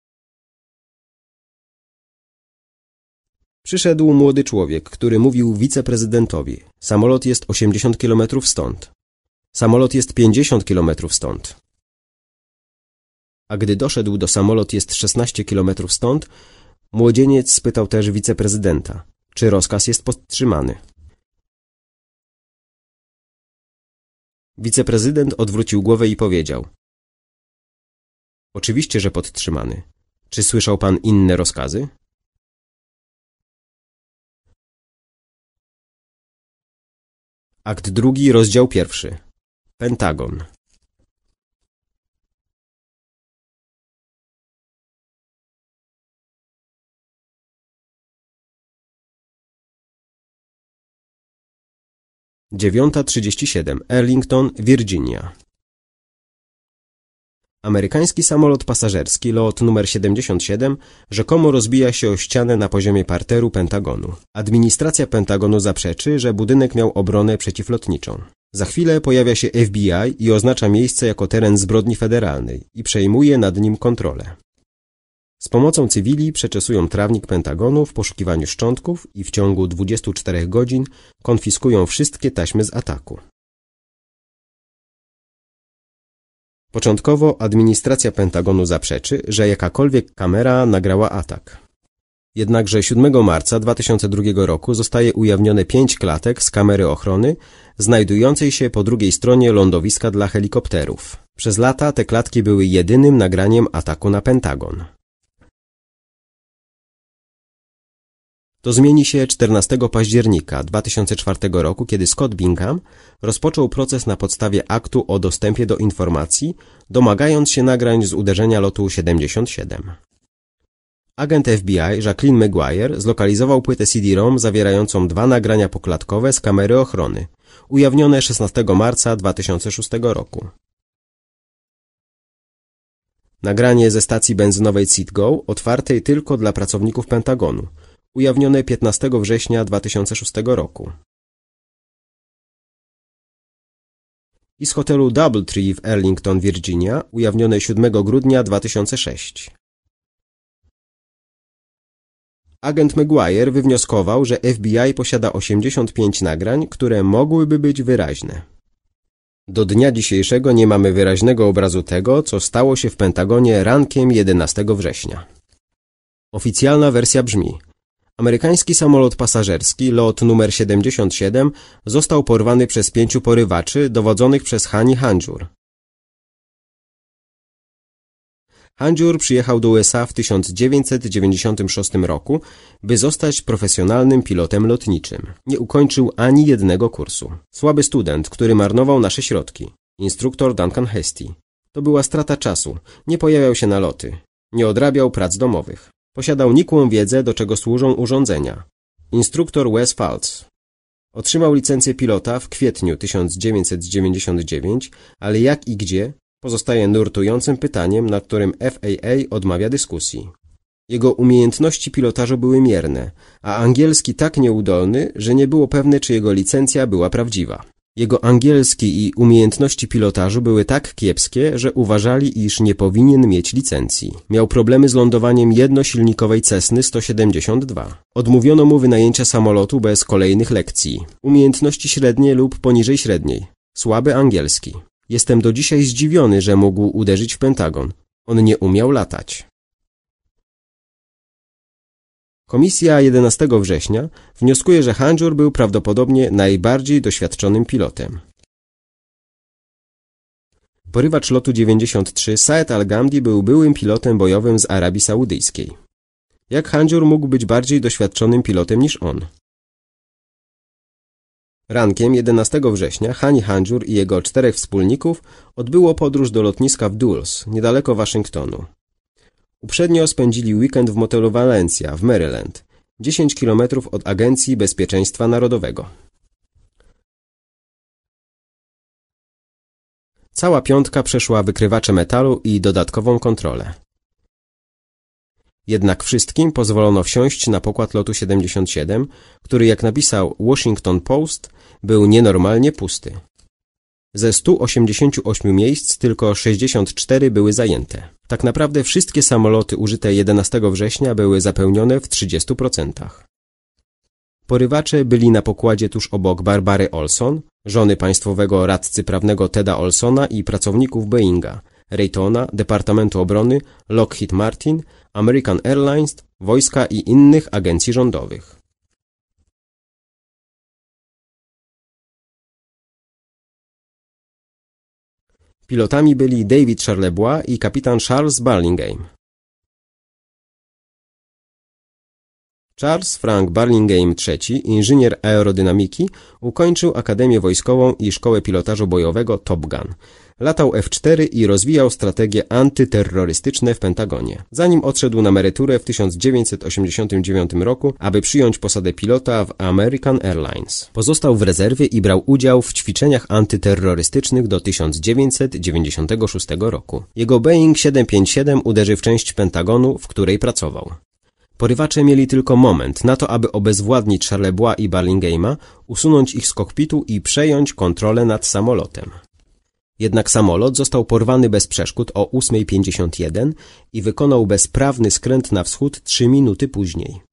Przyszedł młody człowiek, który mówił wiceprezydentowi: samolot jest 80 km stąd. Samolot jest 50 km stąd. A gdy doszedł do samolot jest 16 km stąd, młodzieniec spytał też wiceprezydenta: czy rozkaz jest podtrzymany? Wiceprezydent odwrócił głowę i powiedział: oczywiście, że podtrzymany. Czy słyszał pan inne rozkazy? Akt 2, rozdział 1. Pentagon. Dziewiąta 37. Arlington, Virginia. Amerykański samolot pasażerski, lot numer 77, rzekomo rozbija się o ścianę na poziomie parteru Pentagonu. Administracja Pentagonu zaprzeczy, że budynek miał obronę przeciwlotniczą. Za chwilę pojawia się FBI i oznacza miejsce jako teren zbrodni federalnej i przejmuje nad nim kontrolę. Z pomocą cywili przeczesują trawnik Pentagonu w poszukiwaniu szczątków i w ciągu 24 godzin konfiskują wszystkie taśmy z ataku. Początkowo administracja Pentagonu zaprzeczy, że jakakolwiek kamera nagrała atak. Jednakże 7 marca 2002 roku zostaje ujawnione 5 klatek z kamery ochrony znajdującej się po drugiej stronie lądowiska dla helikopterów. Przez lata te klatki były jedynym nagraniem ataku na Pentagon. To zmieni się 14 października 2004 roku, kiedy Scott Bingham rozpoczął proces na podstawie aktu o dostępie do informacji, domagając się nagrań z uderzenia lotu 77. Agent FBI Jacqueline Maguire zlokalizował płytę CD-ROM zawierającą 2 nagrania poklatkowe z kamery ochrony, ujawnione 16 marca 2006 roku. Nagranie ze stacji benzynowej Citgo, otwartej tylko dla pracowników Pentagonu, ujawnione 15 września 2006 roku. I z hotelu Doubletree w Arlington, Virginia, ujawnione 7 grudnia 2006. Agent Maguire wywnioskował, że FBI posiada 85 nagrań, które mogłyby być wyraźne. Do dnia dzisiejszego nie mamy wyraźnego obrazu tego, co stało się w Pentagonie rankiem 11 września. Oficjalna wersja brzmi: amerykański samolot pasażerski, lot numer 77, został porwany przez 5 porywaczy dowodzonych przez Hani Hanjour. Hanjour przyjechał do USA w 1996 roku, by zostać profesjonalnym pilotem lotniczym. Nie ukończył ani jednego kursu. Słaby student, który marnował nasze środki. Instruktor Duncan Hasty. To była strata czasu. Nie pojawiał się na loty. Nie odrabiał prac domowych. Posiadał nikłą wiedzę, do czego służą urządzenia. Instruktor Wes Faltz. Otrzymał licencję pilota w kwietniu 1999, ale jak i gdzie pozostaje nurtującym pytaniem, nad którym FAA odmawia dyskusji. Jego umiejętności pilotażu były mierne, a angielski tak nieudolny, że nie było pewne, czy jego licencja była prawdziwa. Jego angielski i umiejętności pilotażu były tak kiepskie, że uważali, iż nie powinien mieć licencji. Miał problemy z lądowaniem jednosilnikowej Cessny 172. Odmówiono mu wynajęcia samolotu bez kolejnych lekcji. Umiejętności średnie lub poniżej średniej. Słaby angielski. Jestem do dzisiaj zdziwiony, że mógł uderzyć w Pentagon. On nie umiał latać. Komisja 11 września wnioskuje, że Hanjour był prawdopodobnie najbardziej doświadczonym pilotem. Porywacz lotu 93 Saed Al-Ghamdi był byłym pilotem bojowym z Arabii Saudyjskiej. Jak Hanjour mógł być bardziej doświadczonym pilotem niż on? Rankiem 11 września Hani Hanjour i jego 4 wspólników odbyło podróż do lotniska w Dulles, niedaleko Waszyngtonu. Uprzednio spędzili weekend w motelu Valencia w Maryland, 10 km od Agencji Bezpieczeństwa Narodowego. Cała piątka przeszła wykrywacze metalu i dodatkową kontrolę. Jednak wszystkim pozwolono wsiąść na pokład lotu 77, który, jak napisał Washington Post, był nienormalnie pusty. Ze 188 miejsc tylko 64 były zajęte. Tak naprawdę wszystkie samoloty użyte 11 września były zapełnione w 30%. Porywacze byli na pokładzie tuż obok Barbary Olson, żony państwowego radcy prawnego Teda Olsona i pracowników Boeinga, Raytona, Departamentu Obrony, Lockheed Martin, American Airlines, wojska i innych agencji rządowych. Pilotami byli David Charlebois i kapitan Charles Burlingame. Charles Frank Burlingame III, inżynier aerodynamiki, ukończył Akademię Wojskową i Szkołę Pilotażu Bojowego Top Gun. Latał F-4 i rozwijał strategie antyterrorystyczne w Pentagonie, zanim odszedł na emeryturę w 1989 roku, aby przyjąć posadę pilota w American Airlines. Pozostał w rezerwie i brał udział w ćwiczeniach antyterrorystycznych do 1996 roku. Jego Boeing 757 uderzy w część Pentagonu, w której pracował. Porywacze mieli tylko moment na to, aby obezwładnić Charlebois i Burlingame'a, usunąć ich z kokpitu i przejąć kontrolę nad samolotem. Jednak samolot został porwany bez przeszkód o 8:51 i wykonał bezprawny skręt na wschód 3 minuty później.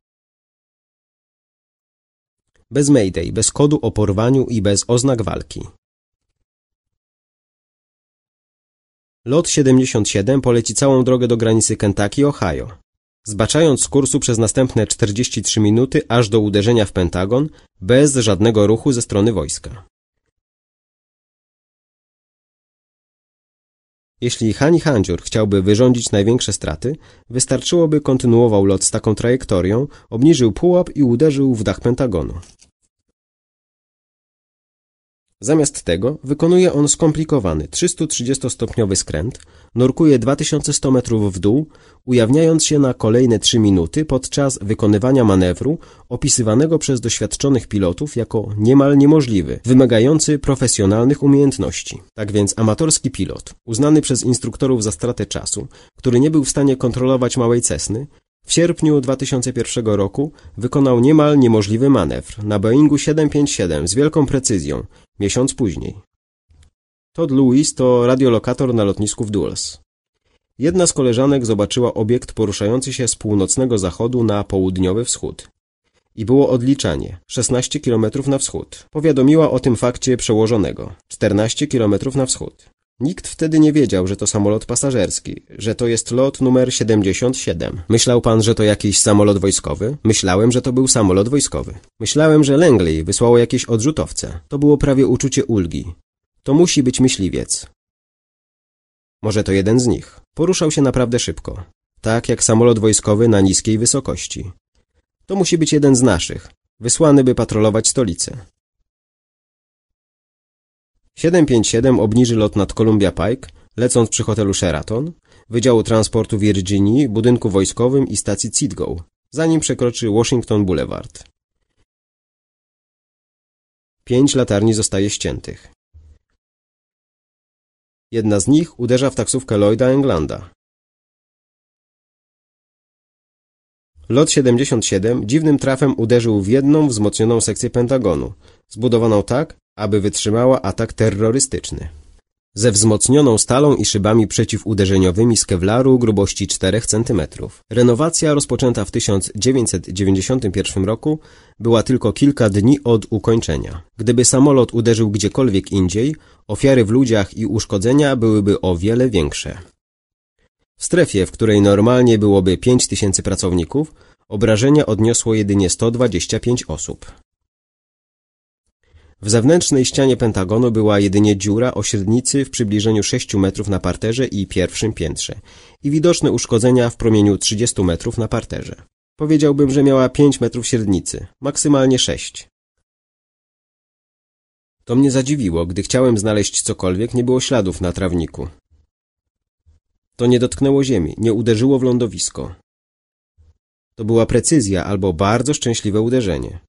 Bez Mayday, bez kodu o porwaniu i bez oznak walki. Lot 77 poleci całą drogę do granicy Kentucky, Ohio, zbaczając z kursu przez następne 43 minuty aż do uderzenia w Pentagon bez żadnego ruchu ze strony wojska. Jeśli Hani Handziur chciałby wyrządzić największe straty, wystarczyłoby kontynuował lot z taką trajektorią, obniżył pułap i uderzył w dach Pentagonu. Zamiast tego wykonuje on skomplikowany 330-stopniowy skręt, nurkuje 2100 metrów w dół, ujawniając się na kolejne 3 minuty podczas wykonywania manewru opisywanego przez doświadczonych pilotów jako niemal niemożliwy, wymagający profesjonalnych umiejętności. Tak więc amatorski pilot, uznany przez instruktorów za stratę czasu, który nie był w stanie kontrolować małej Cessny, w sierpniu 2001 roku wykonał niemal niemożliwy manewr na Boeingu 757 z wielką precyzją, miesiąc później. Todd Lewis to radiolokator na lotnisku w Dulles. Jedna z koleżanek zobaczyła obiekt poruszający się z północnego zachodu na południowy wschód. I było odliczanie 16 km na wschód. Powiadomiła o tym fakcie przełożonego 14 km na wschód. Nikt wtedy nie wiedział, że to samolot pasażerski, że to jest lot numer 77. Myślał pan, że to jakiś samolot wojskowy? Myślałem, że to był samolot wojskowy. Myślałem, że Langley wysłało jakieś odrzutowce. To było prawie uczucie ulgi. To musi być myśliwiec. Może to jeden z nich. Poruszał się naprawdę szybko. Tak jak samolot wojskowy na niskiej wysokości. To musi być jeden z naszych, wysłany by patrolować stolicę. 757 obniży lot nad Columbia Pike, lecąc przy hotelu Sheraton, Wydziału Transportu Virginii, budynku wojskowym i stacji Citgo, zanim przekroczy Washington Boulevard. 5 latarni zostaje ściętych. Jedna z nich uderza w taksówkę Lloyda Englanda. Lot 77 dziwnym trafem uderzył w jedną wzmocnioną sekcję Pentagonu, zbudowaną tak, aby wytrzymała atak terrorystyczny. Ze wzmocnioną stalą i szybami przeciwuderzeniowymi z kewlaru grubości 4 cm. Renowacja rozpoczęta w 1991 roku była tylko kilka dni od ukończenia. Gdyby samolot uderzył gdziekolwiek indziej, ofiary w ludziach i uszkodzenia byłyby o wiele większe. W strefie, w której normalnie byłoby 5000 pracowników, obrażenia odniosło jedynie 125 osób. W zewnętrznej ścianie Pentagonu była jedynie dziura o średnicy w przybliżeniu 6 metrów na parterze i pierwszym piętrze i widoczne uszkodzenia w promieniu 30 metrów na parterze. Powiedziałbym, że miała 5 metrów średnicy, maksymalnie 6. To mnie zadziwiło, gdy chciałem znaleźć cokolwiek, nie było śladów na trawniku. To nie dotknęło ziemi, nie uderzyło w lądowisko. To była precyzja albo bardzo szczęśliwe uderzenie.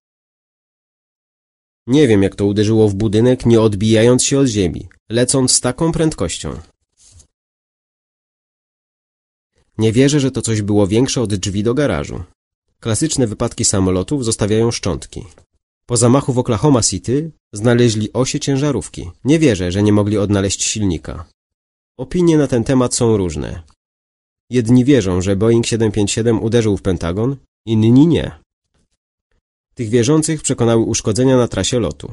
Nie wiem, jak to uderzyło w budynek, nie odbijając się od ziemi, lecąc z taką prędkością. Nie wierzę, że to coś było większe od drzwi do garażu. Klasyczne wypadki samolotów zostawiają szczątki. Po zamachu w Oklahoma City znaleźli osie ciężarówki. Nie wierzę, że nie mogli odnaleźć silnika. Opinie na ten temat są różne. Jedni wierzą, że Boeing 757 uderzył w Pentagon, inni nie. Tych wierzących przekonały uszkodzenia na trasie lotu.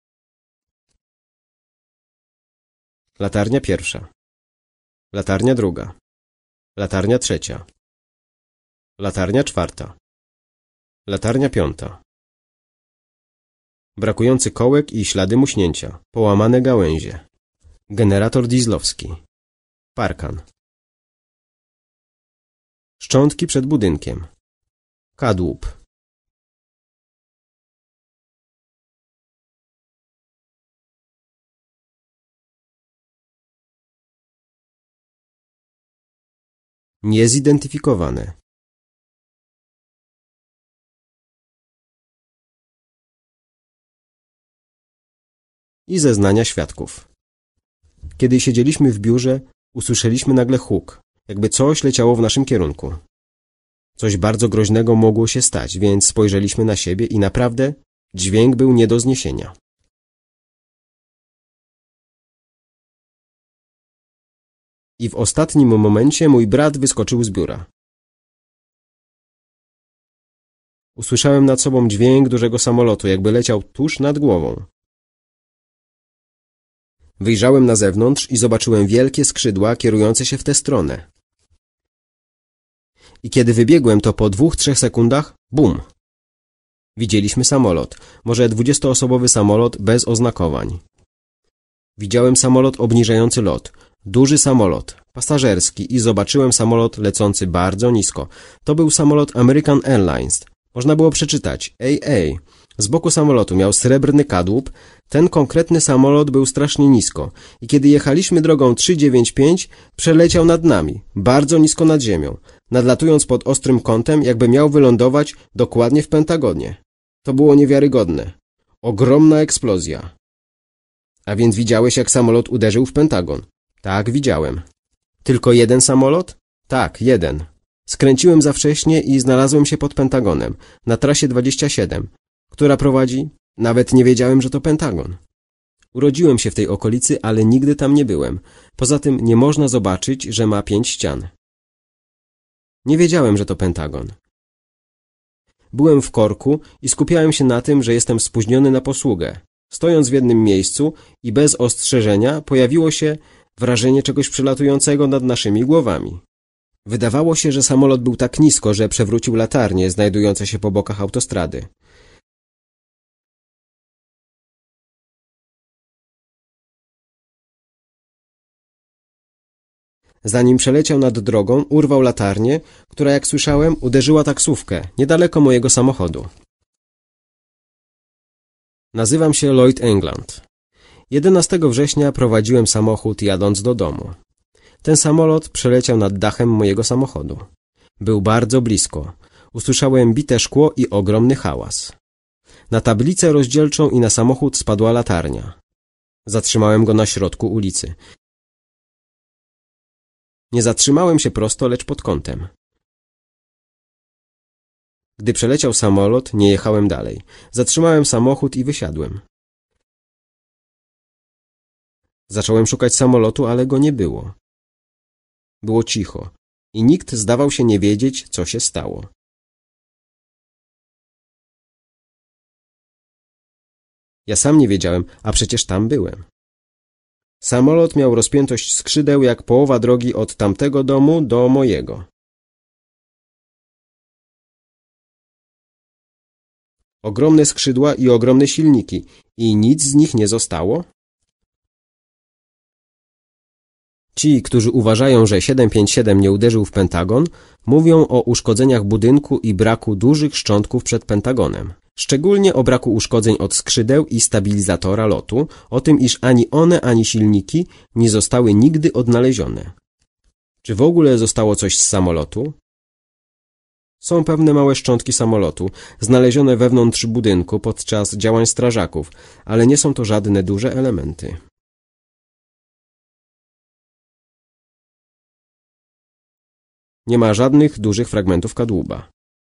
Latarnia pierwsza. Latarnia druga. Latarnia trzecia. Latarnia czwarta. Latarnia piąta. Brakujący kołek i ślady muśnięcia. Połamane gałęzie. Generator dieslowski. Parkan. Szczątki przed budynkiem. Kadłub. Niezidentyfikowane. I zeznania świadków. Kiedy siedzieliśmy w biurze, usłyszeliśmy nagle huk, jakby coś leciało w naszym kierunku. Coś bardzo groźnego mogło się stać, więc spojrzeliśmy na siebie i naprawdę dźwięk był nie do zniesienia. i w ostatnim momencie mój brat wyskoczył z biura. Usłyszałem nad sobą dźwięk dużego samolotu, jakby leciał tuż nad głową. Wyjrzałem na zewnątrz i zobaczyłem wielkie skrzydła kierujące się w tę stronę. I kiedy wybiegłem, to po 2-3 sekundach, bum! Widzieliśmy samolot, może 20-osobowy samolot bez oznakowań. Widziałem samolot obniżający lot, duży samolot, pasażerski i zobaczyłem samolot lecący bardzo nisko. To był samolot American Airlines. Można było przeczytać AA. Z boku samolotu miał srebrny kadłub. Ten konkretny samolot był strasznie nisko i kiedy jechaliśmy drogą 395, przeleciał nad nami, bardzo nisko nad ziemią, nadlatując pod ostrym kątem, jakby miał wylądować dokładnie w Pentagonie. To było niewiarygodne. Ogromna eksplozja. A więc widziałeś, jak samolot uderzył w Pentagon? Tak, widziałem. Tylko jeden samolot? Tak, jeden. Skręciłem za wcześnie i znalazłem się pod Pentagonem, na trasie 27, która prowadzi... Nawet nie wiedziałem, że to Pentagon. Urodziłem się w tej okolicy, ale nigdy tam nie byłem. Poza tym nie można zobaczyć, że ma 5 ścian. Nie wiedziałem, że to Pentagon. Byłem w korku i skupiałem się na tym, że jestem spóźniony na posługę. Stojąc w jednym miejscu i bez ostrzeżenia pojawiło się wrażenie czegoś przelatującego nad naszymi głowami. Wydawało się, że samolot był tak nisko, że przewrócił latarnie znajdujące się po bokach autostrady. Zanim przeleciał nad drogą, urwał latarnię, która, jak słyszałem, uderzyła taksówkę niedaleko mojego samochodu. Nazywam się Lloyd England. 11 września prowadziłem samochód jadąc do domu. Ten samolot przeleciał nad dachem mojego samochodu. Był bardzo blisko. Usłyszałem bite szkło i ogromny hałas. Na tablicę rozdzielczą i na samochód spadła latarnia. Zatrzymałem go na środku ulicy. Nie zatrzymałem się prosto, lecz pod kątem. Gdy przeleciał samolot, nie jechałem dalej. Zatrzymałem samochód i wysiadłem. Zacząłem szukać samolotu, ale go nie było. Było cicho i nikt zdawał się nie wiedzieć, co się stało. Ja sam nie wiedziałem, a przecież tam byłem. Samolot miał rozpiętość skrzydeł jak połowa drogi od tamtego domu do mojego. Ogromne skrzydła i ogromne silniki. I nic z nich nie zostało? Ci, którzy uważają, że 757 nie uderzył w Pentagon, mówią o uszkodzeniach budynku i braku dużych szczątków przed Pentagonem. Szczególnie o braku uszkodzeń od skrzydeł i stabilizatora lotu, o tym, iż ani one, ani silniki nie zostały nigdy odnalezione. Czy w ogóle zostało coś z samolotu? Są pewne małe szczątki samolotu, znalezione wewnątrz budynku podczas działań strażaków, ale nie są to żadne duże elementy. Nie ma żadnych dużych fragmentów kadłuba.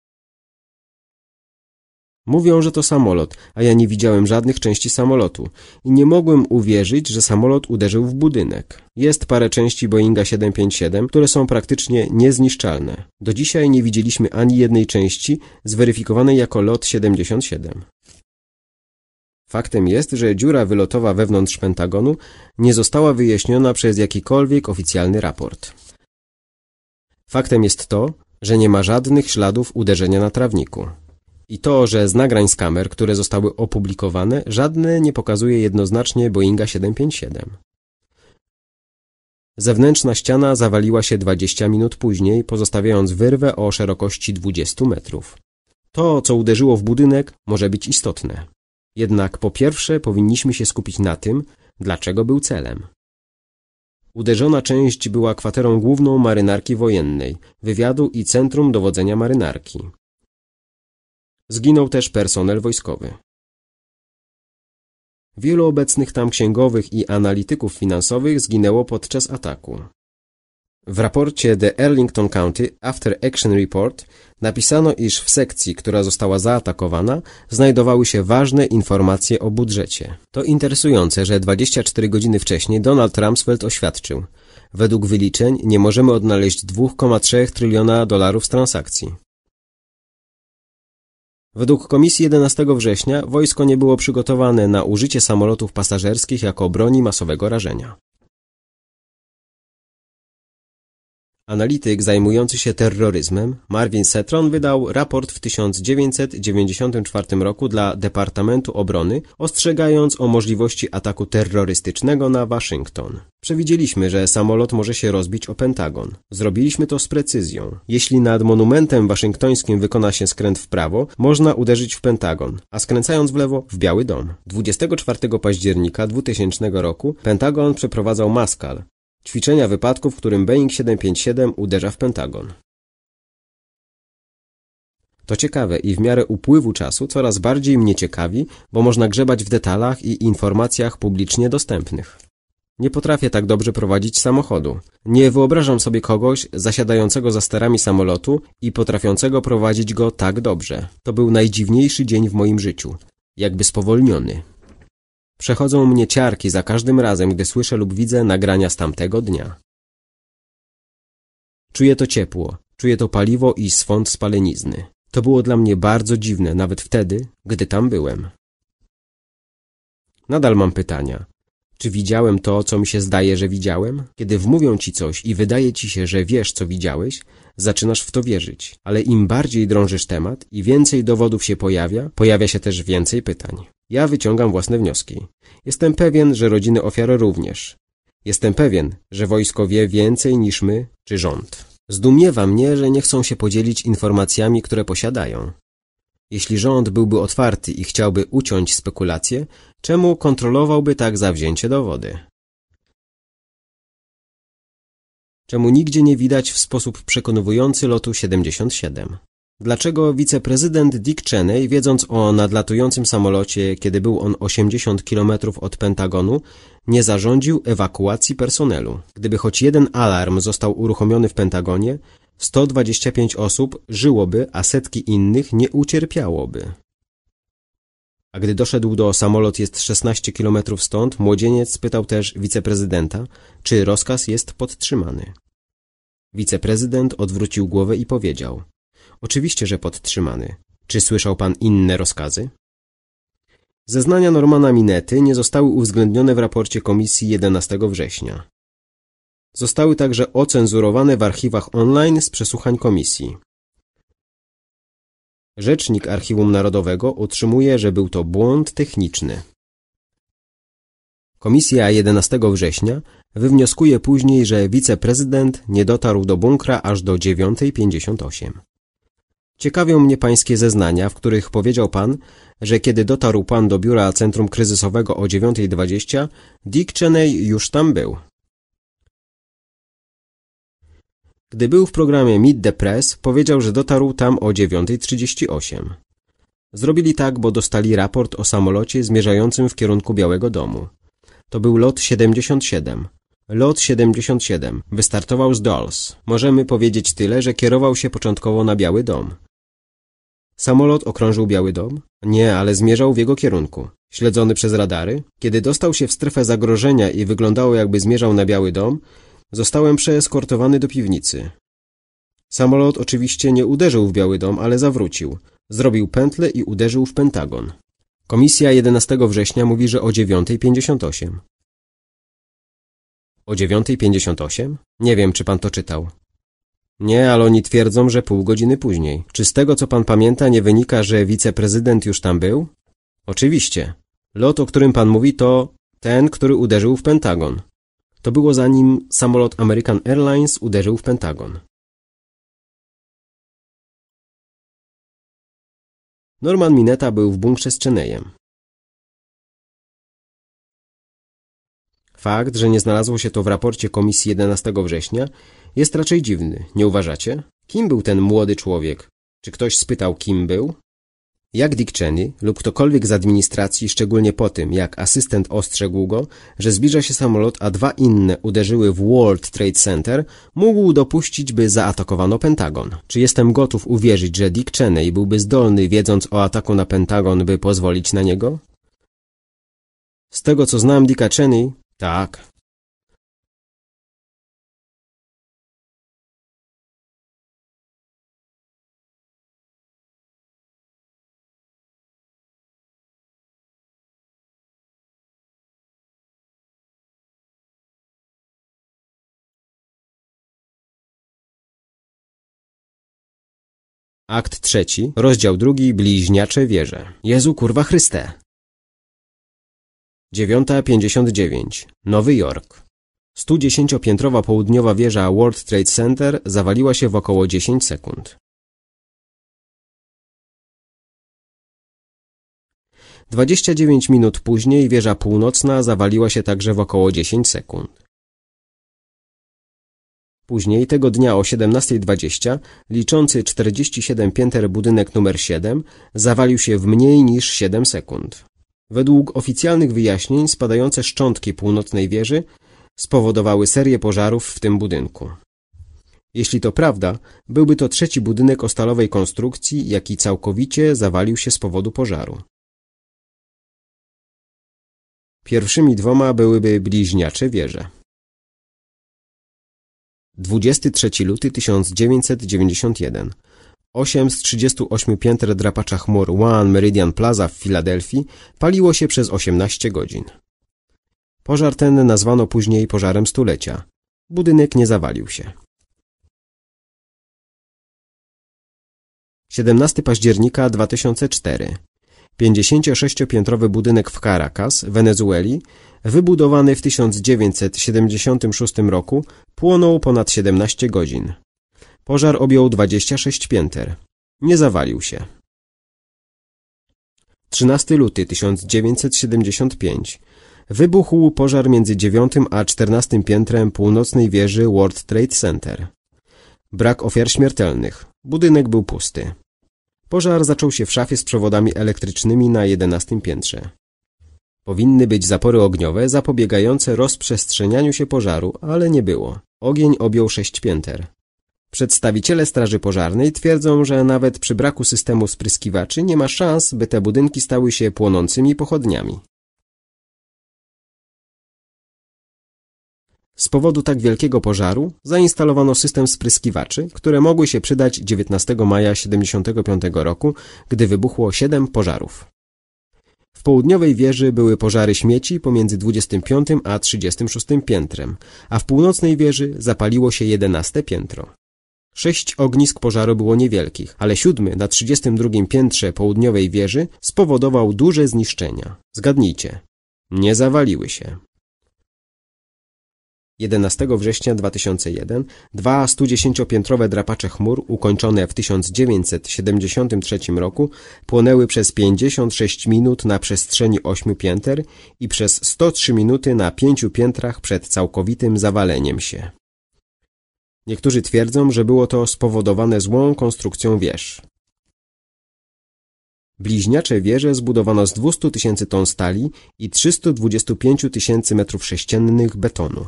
Mówią, że to samolot, a ja nie widziałem żadnych części samolotu i nie mogłem uwierzyć, że samolot uderzył w budynek. Jest parę części Boeinga 757, które są praktycznie niezniszczalne. Do dzisiaj nie widzieliśmy ani jednej części zweryfikowanej jako lot 77. Faktem jest, że dziura wylotowa wewnątrz Pentagonu nie została wyjaśniona przez jakikolwiek oficjalny raport. Faktem jest to, że nie ma żadnych śladów uderzenia na trawniku. I to, że z nagrań z kamer, które zostały opublikowane, żadne nie pokazuje jednoznacznie Boeinga 757. Zewnętrzna ściana zawaliła się 20 minut później, pozostawiając wyrwę o szerokości 20 metrów. To, co uderzyło w budynek, może być istotne. Jednak po pierwsze powinniśmy się skupić na tym, dlaczego był celem. Uderzona część była kwaterą główną marynarki wojennej, wywiadu i centrum dowodzenia marynarki. Zginął też personel wojskowy. Wielu obecnych tam księgowych i analityków finansowych zginęło podczas ataku. W raporcie The Arlington County After Action Report napisano, iż w sekcji, która została zaatakowana, znajdowały się ważne informacje o budżecie. To interesujące, że 24 godziny wcześniej Donald Rumsfeld oświadczył: Według wyliczeń nie możemy odnaleźć 2,3 tryliona dolarów z transakcji. Według komisji 11 września wojsko nie było przygotowane na użycie samolotów pasażerskich jako broni masowego rażenia. Analityk zajmujący się terroryzmem, Marvin Cetron, wydał raport w 1994 roku dla Departamentu Obrony, ostrzegając o możliwości ataku terrorystycznego na Waszyngton. Przewidzieliśmy, że samolot może się rozbić o Pentagon. Zrobiliśmy to z precyzją. Jeśli nad monumentem waszyngtońskim wykona się skręt w prawo, można uderzyć w Pentagon, a skręcając w lewo w Biały Dom. 24 października 2000 roku Pentagon przeprowadzał Maskal, ćwiczenia wypadku, w którym Boeing 757 uderza w Pentagon. To ciekawe i w miarę upływu czasu coraz bardziej mnie ciekawi, bo można grzebać w detalach i informacjach publicznie dostępnych. Nie potrafię tak dobrze prowadzić samochodu. Nie wyobrażam sobie kogoś zasiadającego za sterami samolotu i potrafiącego prowadzić go tak dobrze. To był najdziwniejszy dzień w moim życiu. Jakby spowolniony. Przechodzą mnie ciarki za każdym razem, gdy słyszę lub widzę nagrania z tamtego dnia. Czuję to ciepło, czuję to paliwo i swąd spalenizny. To było dla mnie bardzo dziwne, nawet wtedy, gdy tam byłem. Nadal mam pytania. Czy widziałem to, co mi się zdaje, że widziałem? Kiedy wmówią ci coś i wydaje ci się, że wiesz, co widziałeś, zaczynasz w to wierzyć. Ale im bardziej drążysz temat i więcej dowodów się pojawia się też więcej pytań. Ja wyciągam własne wnioski. Jestem pewien, że rodziny ofiar również. Jestem pewien, że wojsko wie więcej niż my czy rząd. Zdumiewa mnie, że nie chcą się podzielić informacjami, które posiadają. Jeśli rząd byłby otwarty i chciałby uciąć spekulacje, czemu kontrolowałby tak zawzięcie dowody? Czemu nigdzie nie widać w sposób przekonujący lotu 77? Dlaczego wiceprezydent Dick Cheney, wiedząc o nadlatującym samolocie, kiedy był on 80 km od Pentagonu, nie zarządził ewakuacji personelu? Gdyby choć jeden alarm został uruchomiony w Pentagonie, 125 osób żyłoby, a setki innych nie ucierpiałoby. A gdy doszedł samolot jest 16 km stąd, młodzieniec spytał też wiceprezydenta, czy rozkaz jest podtrzymany. Wiceprezydent odwrócił głowę i powiedział: oczywiście, że podtrzymany. Czy słyszał pan inne rozkazy? Zeznania Normana Minety nie zostały uwzględnione w raporcie komisji 11 września. Zostały także ocenzurowane w archiwach online z przesłuchań komisji. Rzecznik Archiwum Narodowego utrzymuje, że był to błąd techniczny. Komisja 11 września wywnioskuje później, że wiceprezydent nie dotarł do bunkra aż do 9:58. Ciekawią mnie pańskie zeznania, w których powiedział pan, że kiedy dotarł pan do biura Centrum Kryzysowego o 9:20, Dick Cheney już tam był. Gdy był w programie Meet the Press, powiedział, że dotarł tam o 9:38. Zrobili tak, bo dostali raport o samolocie zmierzającym w kierunku Białego Domu. To był lot 77. Lot 77 wystartował z Dulles. Możemy powiedzieć tyle, że kierował się początkowo na Biały Dom. Samolot okrążył Biały Dom? Nie, ale zmierzał w jego kierunku. Śledzony przez radary? Kiedy dostał się w strefę zagrożenia i wyglądało, jakby zmierzał na Biały Dom, zostałem przeeskortowany do piwnicy. Samolot oczywiście nie uderzył w Biały Dom, ale zawrócił. Zrobił pętlę i uderzył w Pentagon. Komisja 11 września mówi, że o 9:58. O 9:58? Nie wiem, czy pan to czytał. Nie, ale oni twierdzą, że pół godziny później. Czy z tego, co pan pamięta, nie wynika, że wiceprezydent już tam był? Oczywiście. Lot, o którym pan mówi, to ten, który uderzył w Pentagon. To było zanim samolot American Airlines uderzył w Pentagon. Norman Mineta był w bunkrze z Cheneyem. Fakt, że nie znalazło się to w raporcie komisji 11 września, jest raczej dziwny, nie uważacie? Kim był ten młody człowiek? Czy ktoś spytał, kim był? Jak Dick Cheney lub ktokolwiek z administracji, szczególnie po tym, jak asystent ostrzegł go, że zbliża się samolot, a dwa inne uderzyły w World Trade Center, mógł dopuścić, by zaatakowano Pentagon? Czy jestem gotów uwierzyć, że Dick Cheney byłby zdolny, wiedząc o ataku na Pentagon, by pozwolić na niego? Z tego, co znam Dicka Cheney, tak. Akt 3, rozdział 2, bliźniacze wieże. Jezu kurwa Chryste! 9:59. Nowy Jork. 110-piętrowa południowa wieża World Trade Center zawaliła się w około 10 sekund. 29 minut później wieża północna zawaliła się także w około 10 sekund. Później tego dnia o 17:20 liczący 47 pięter budynek numer 7 zawalił się w mniej niż 7 sekund. Według oficjalnych wyjaśnień spadające szczątki północnej wieży spowodowały serię pożarów w tym budynku. Jeśli to prawda, byłby to trzeci budynek o stalowej konstrukcji, jaki całkowicie zawalił się z powodu pożaru. Pierwszymi dwoma byłyby bliźniacze wieże. 23 luty 1991. 8 z 38 pięter drapacza chmur One Meridian Plaza w Filadelfii paliło się przez 18 godzin. Pożar ten nazwano później pożarem stulecia. Budynek nie zawalił się. 17 października 2004. 56-piętrowy budynek w Caracas, Wenezueli, wybudowany w 1976 roku, płonął ponad 17 godzin. Pożar objął 26 pięter. Nie zawalił się. 13 luty 1975. Wybuchł pożar między 9 a 14 piętrem północnej wieży World Trade Center. Brak ofiar śmiertelnych. Budynek był pusty. Pożar zaczął się w szafie z przewodami elektrycznymi na 11 piętrze. Powinny być zapory ogniowe zapobiegające rozprzestrzenianiu się pożaru, ale nie było. Ogień objął 6 pięter. Przedstawiciele straży pożarnej twierdzą, że nawet przy braku systemu spryskiwaczy nie ma szans, by te budynki stały się płonącymi pochodniami. Z powodu tak wielkiego pożaru zainstalowano system spryskiwaczy, które mogły się przydać 19 maja 1975 roku, gdy wybuchło 7 pożarów. W południowej wieży były pożary śmieci pomiędzy 25 a 36 piętrem, a w północnej wieży zapaliło się 11 piętro. 6 ognisk pożaru było niewielkich, ale 7 na 32 piętrze południowej wieży spowodował duże zniszczenia. Zgadnijcie, nie zawaliły się. 11 września 2001 dwa 110-piętrowe drapacze chmur ukończone w 1973 roku płonęły przez 56 minut na przestrzeni 8 pięter i przez 103 minuty na 5 piętrach przed całkowitym zawaleniem się. Niektórzy twierdzą, że było to spowodowane złą konstrukcją wież. Bliźniacze wieże zbudowano z 200 000 ton stali i 325 000 m3 betonu.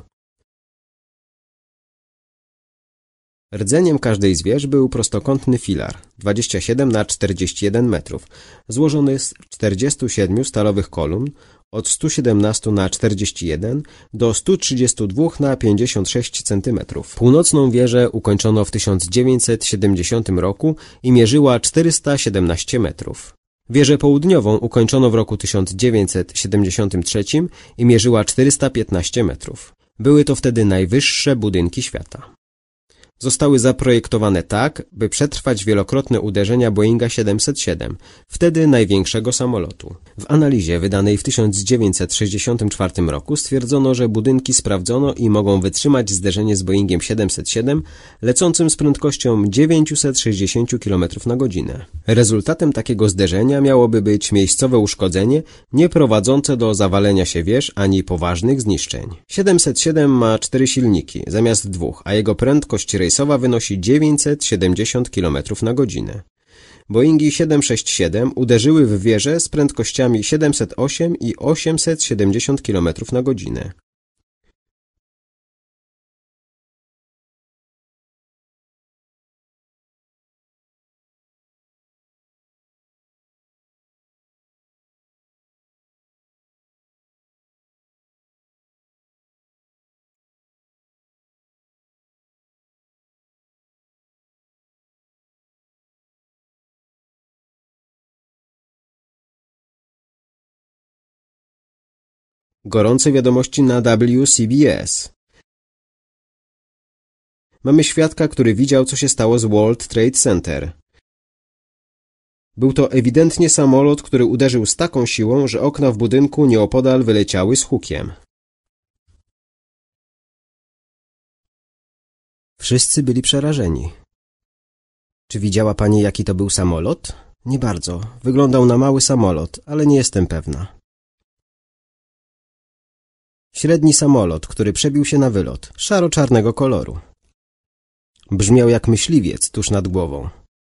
Rdzeniem każdej z wież był prostokątny filar 27 na 41 metrów, złożony z 47 stalowych kolumn od 117 na 41 do 132 na 56 cm. Północną wieżę ukończono w 1970 roku i mierzyła 417 metrów. Wieżę południową ukończono w roku 1973 i mierzyła 415 metrów. Były to wtedy najwyższe budynki świata. Zostały zaprojektowane tak, by przetrwać wielokrotne uderzenia Boeinga 707, wtedy największego samolotu. W analizie wydanej w 1964 roku stwierdzono, że budynki sprawdzono i mogą wytrzymać zderzenie z Boeingiem 707 lecącym z prędkością 960 km na godzinę. Rezultatem takiego zderzenia miałoby być miejscowe uszkodzenie, nie prowadzące do zawalenia się wież ani poważnych zniszczeń. 707 ma 4 silniki zamiast 2, a jego prędkość rejsowa wynosi 970 km na godzinę. Boeingi 767 uderzyły w wieżę z prędkościami 708 i 870 km na godzinę. Gorące wiadomości na WCBS. Mamy świadka, który widział, co się stało z World Trade Center. Był to ewidentnie samolot, który uderzył z taką siłą, że okna w budynku nieopodal wyleciały z hukiem. Wszyscy byli przerażeni. Czy widziała pani, jaki to był samolot? Nie bardzo. Wyglądał na mały samolot, ale nie jestem pewna. Średni samolot, który przebił się na wylot, szaro-czarnego koloru. Brzmiał jak myśliwiec tuż nad głową.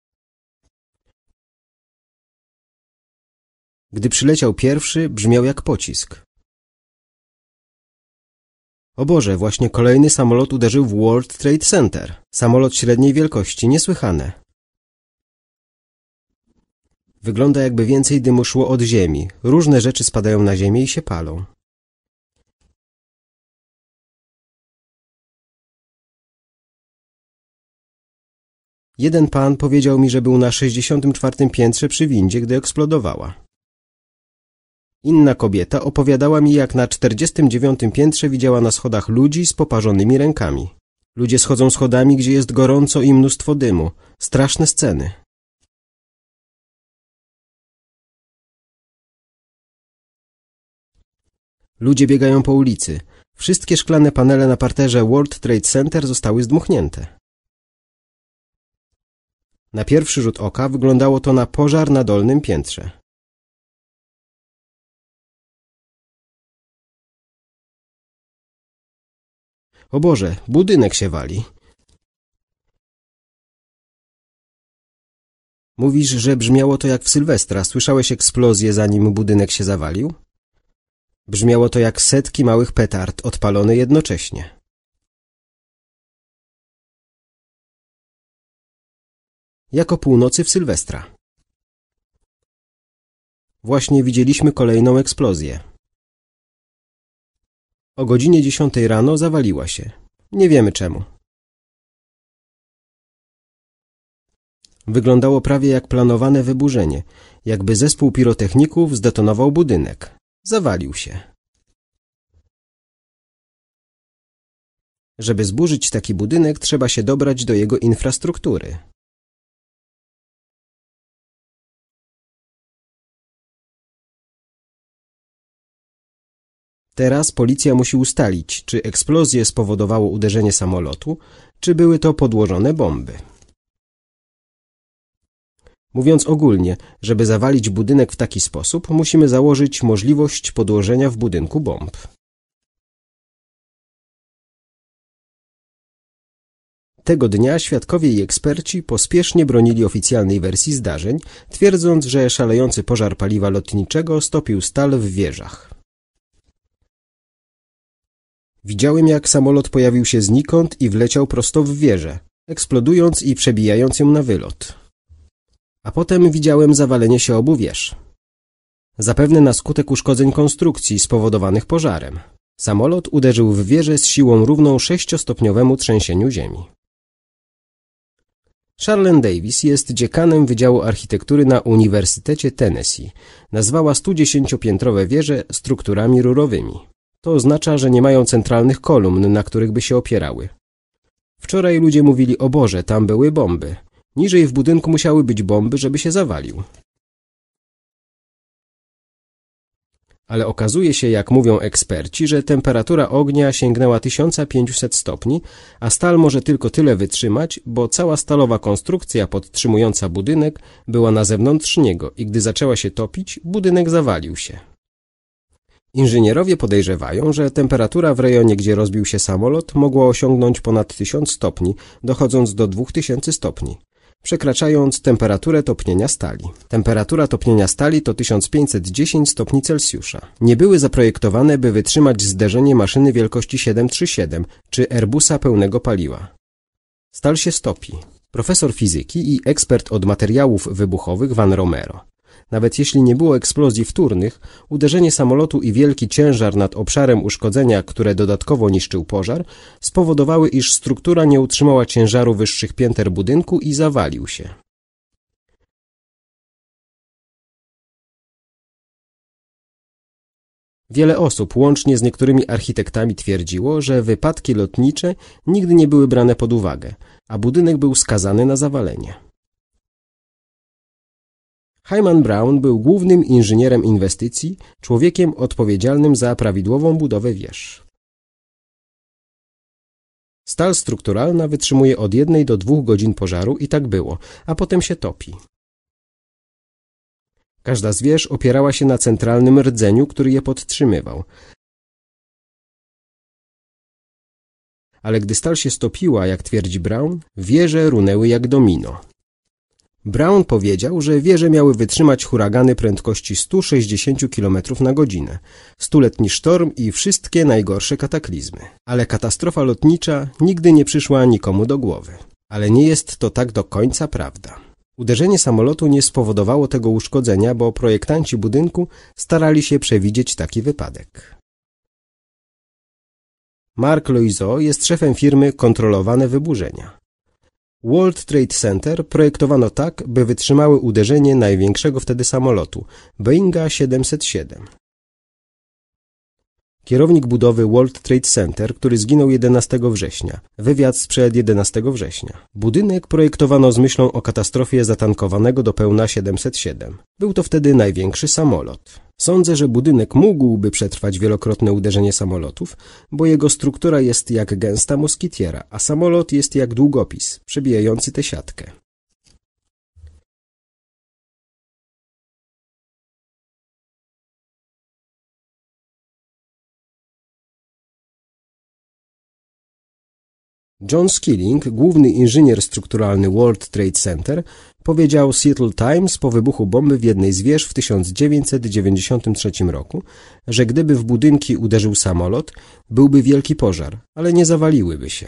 Gdy przyleciał pierwszy, brzmiał jak pocisk. O Boże, właśnie kolejny samolot uderzył w World Trade Center. Samolot średniej wielkości, niesłychane. Wygląda, jakby więcej dymu szło od ziemi. Różne rzeczy spadają na ziemię i się palą. Jeden pan powiedział mi, że był na 64. piętrze przy windzie, gdy eksplodowała. Inna kobieta opowiadała mi, jak na 49. piętrze widziała na schodach ludzi z poparzonymi rękami. Ludzie schodzą schodami, gdzie jest gorąco i mnóstwo dymu. Straszne sceny. Ludzie biegają po ulicy. Wszystkie szklane panele na parterze World Trade Center zostały zdmuchnięte. Na pierwszy rzut oka wyglądało to na pożar na dolnym piętrze. O Boże, budynek się wali. Mówisz, że brzmiało to jak w Sylwestra. Słyszałeś eksplozję, zanim budynek się zawalił? Brzmiało to jak setki małych petard, odpalone jednocześnie. Jak o północy w Sylwestra. Właśnie widzieliśmy kolejną eksplozję. O godzinie 10 rano zawaliła się. Nie wiemy czemu. Wyglądało prawie jak planowane wyburzenie, jakby zespół pirotechników zdetonował budynek. Zawalił się. Żeby zburzyć taki budynek, trzeba się dobrać do jego infrastruktury. Teraz policja musi ustalić, czy eksplozję spowodowało uderzenie samolotu, czy były to podłożone bomby. Mówiąc ogólnie, żeby zawalić budynek w taki sposób, musimy założyć możliwość podłożenia w budynku bomb. Tego dnia świadkowie i eksperci pospiesznie bronili oficjalnej wersji zdarzeń, twierdząc, że szalejący pożar paliwa lotniczego stopił stal w wieżach. Widziałem, jak samolot pojawił się znikąd i wleciał prosto w wieżę, eksplodując i przebijając ją na wylot. A potem widziałem zawalenie się obu wież. Zapewne na skutek uszkodzeń konstrukcji spowodowanych pożarem. Samolot uderzył w wieżę z siłą równą 6-stopniowemu trzęsieniu ziemi. Charlene Davis jest dziekanem Wydziału Architektury na Uniwersytecie Tennessee. Nazwała 110-piętrowe wieże strukturami rurowymi. To oznacza, że nie mają centralnych kolumn, na których by się opierały. Wczoraj ludzie mówili: o Boże, tam były bomby. Niżej w budynku musiały być bomby, żeby się zawalił. Ale okazuje się, jak mówią eksperci, że temperatura ognia sięgnęła 1500 stopni, a stal może tylko tyle wytrzymać, bo cała stalowa konstrukcja podtrzymująca budynek była na zewnątrz niego i gdy zaczęła się topić, budynek zawalił się. Inżynierowie podejrzewają, że temperatura w rejonie, gdzie rozbił się samolot, mogła osiągnąć ponad 1000 stopni, dochodząc do 2000 stopni, przekraczając temperaturę topnienia stali. Temperatura topnienia stali to 1510 stopni Celsjusza. Nie były zaprojektowane, by wytrzymać zderzenie maszyny wielkości 737 czy Airbusa pełnego paliwa. Stal się stopi. Profesor fizyki i ekspert od materiałów wybuchowych Van Romero. Nawet jeśli nie było eksplozji wtórnych, uderzenie samolotu i wielki ciężar nad obszarem uszkodzenia, które dodatkowo niszczył pożar, spowodowały, iż struktura nie utrzymała ciężaru wyższych pięter budynku i zawalił się. Wiele osób, łącznie z niektórymi architektami, twierdziło, że wypadki lotnicze nigdy nie były brane pod uwagę, a budynek był skazany na zawalenie. Hyman Brown był głównym inżynierem inwestycji, człowiekiem odpowiedzialnym za prawidłową budowę wież. Stal strukturalna wytrzymuje od 1 do 2 godzin pożaru i tak było, a potem się topi. Każda z wież opierała się na centralnym rdzeniu, który je podtrzymywał. Ale gdy stal się stopiła, jak twierdzi Brown, wieże runęły jak domino. Brown powiedział, że wieże miały wytrzymać huragany prędkości 160 km na godzinę, stuletni sztorm i wszystkie najgorsze kataklizmy. Ale katastrofa lotnicza nigdy nie przyszła nikomu do głowy. Ale nie jest to tak do końca prawda. Uderzenie samolotu nie spowodowało tego uszkodzenia, bo projektanci budynku starali się przewidzieć taki wypadek. Mark Loiseau jest szefem firmy Kontrolowane Wyburzenia. World Trade Center projektowano tak, by wytrzymały uderzenie największego wtedy samolotu, Boeinga 707. Kierownik budowy World Trade Center, który zginął 11 września. Wywiad sprzed 11 września. Budynek projektowano z myślą o katastrofie zatankowanego do pełna 707. Był to wtedy największy samolot. Sądzę, że budynek mógłby przetrwać wielokrotne uderzenie samolotów, bo jego struktura jest jak gęsta moskitiera, a samolot jest jak długopis, przebijający tę siatkę. John Skilling, główny inżynier strukturalny World Trade Center, powiedział Seattle Times po wybuchu bomby w jednej z wież w 1993 roku, że gdyby w budynki uderzył samolot, byłby wielki pożar, ale nie zawaliłyby się.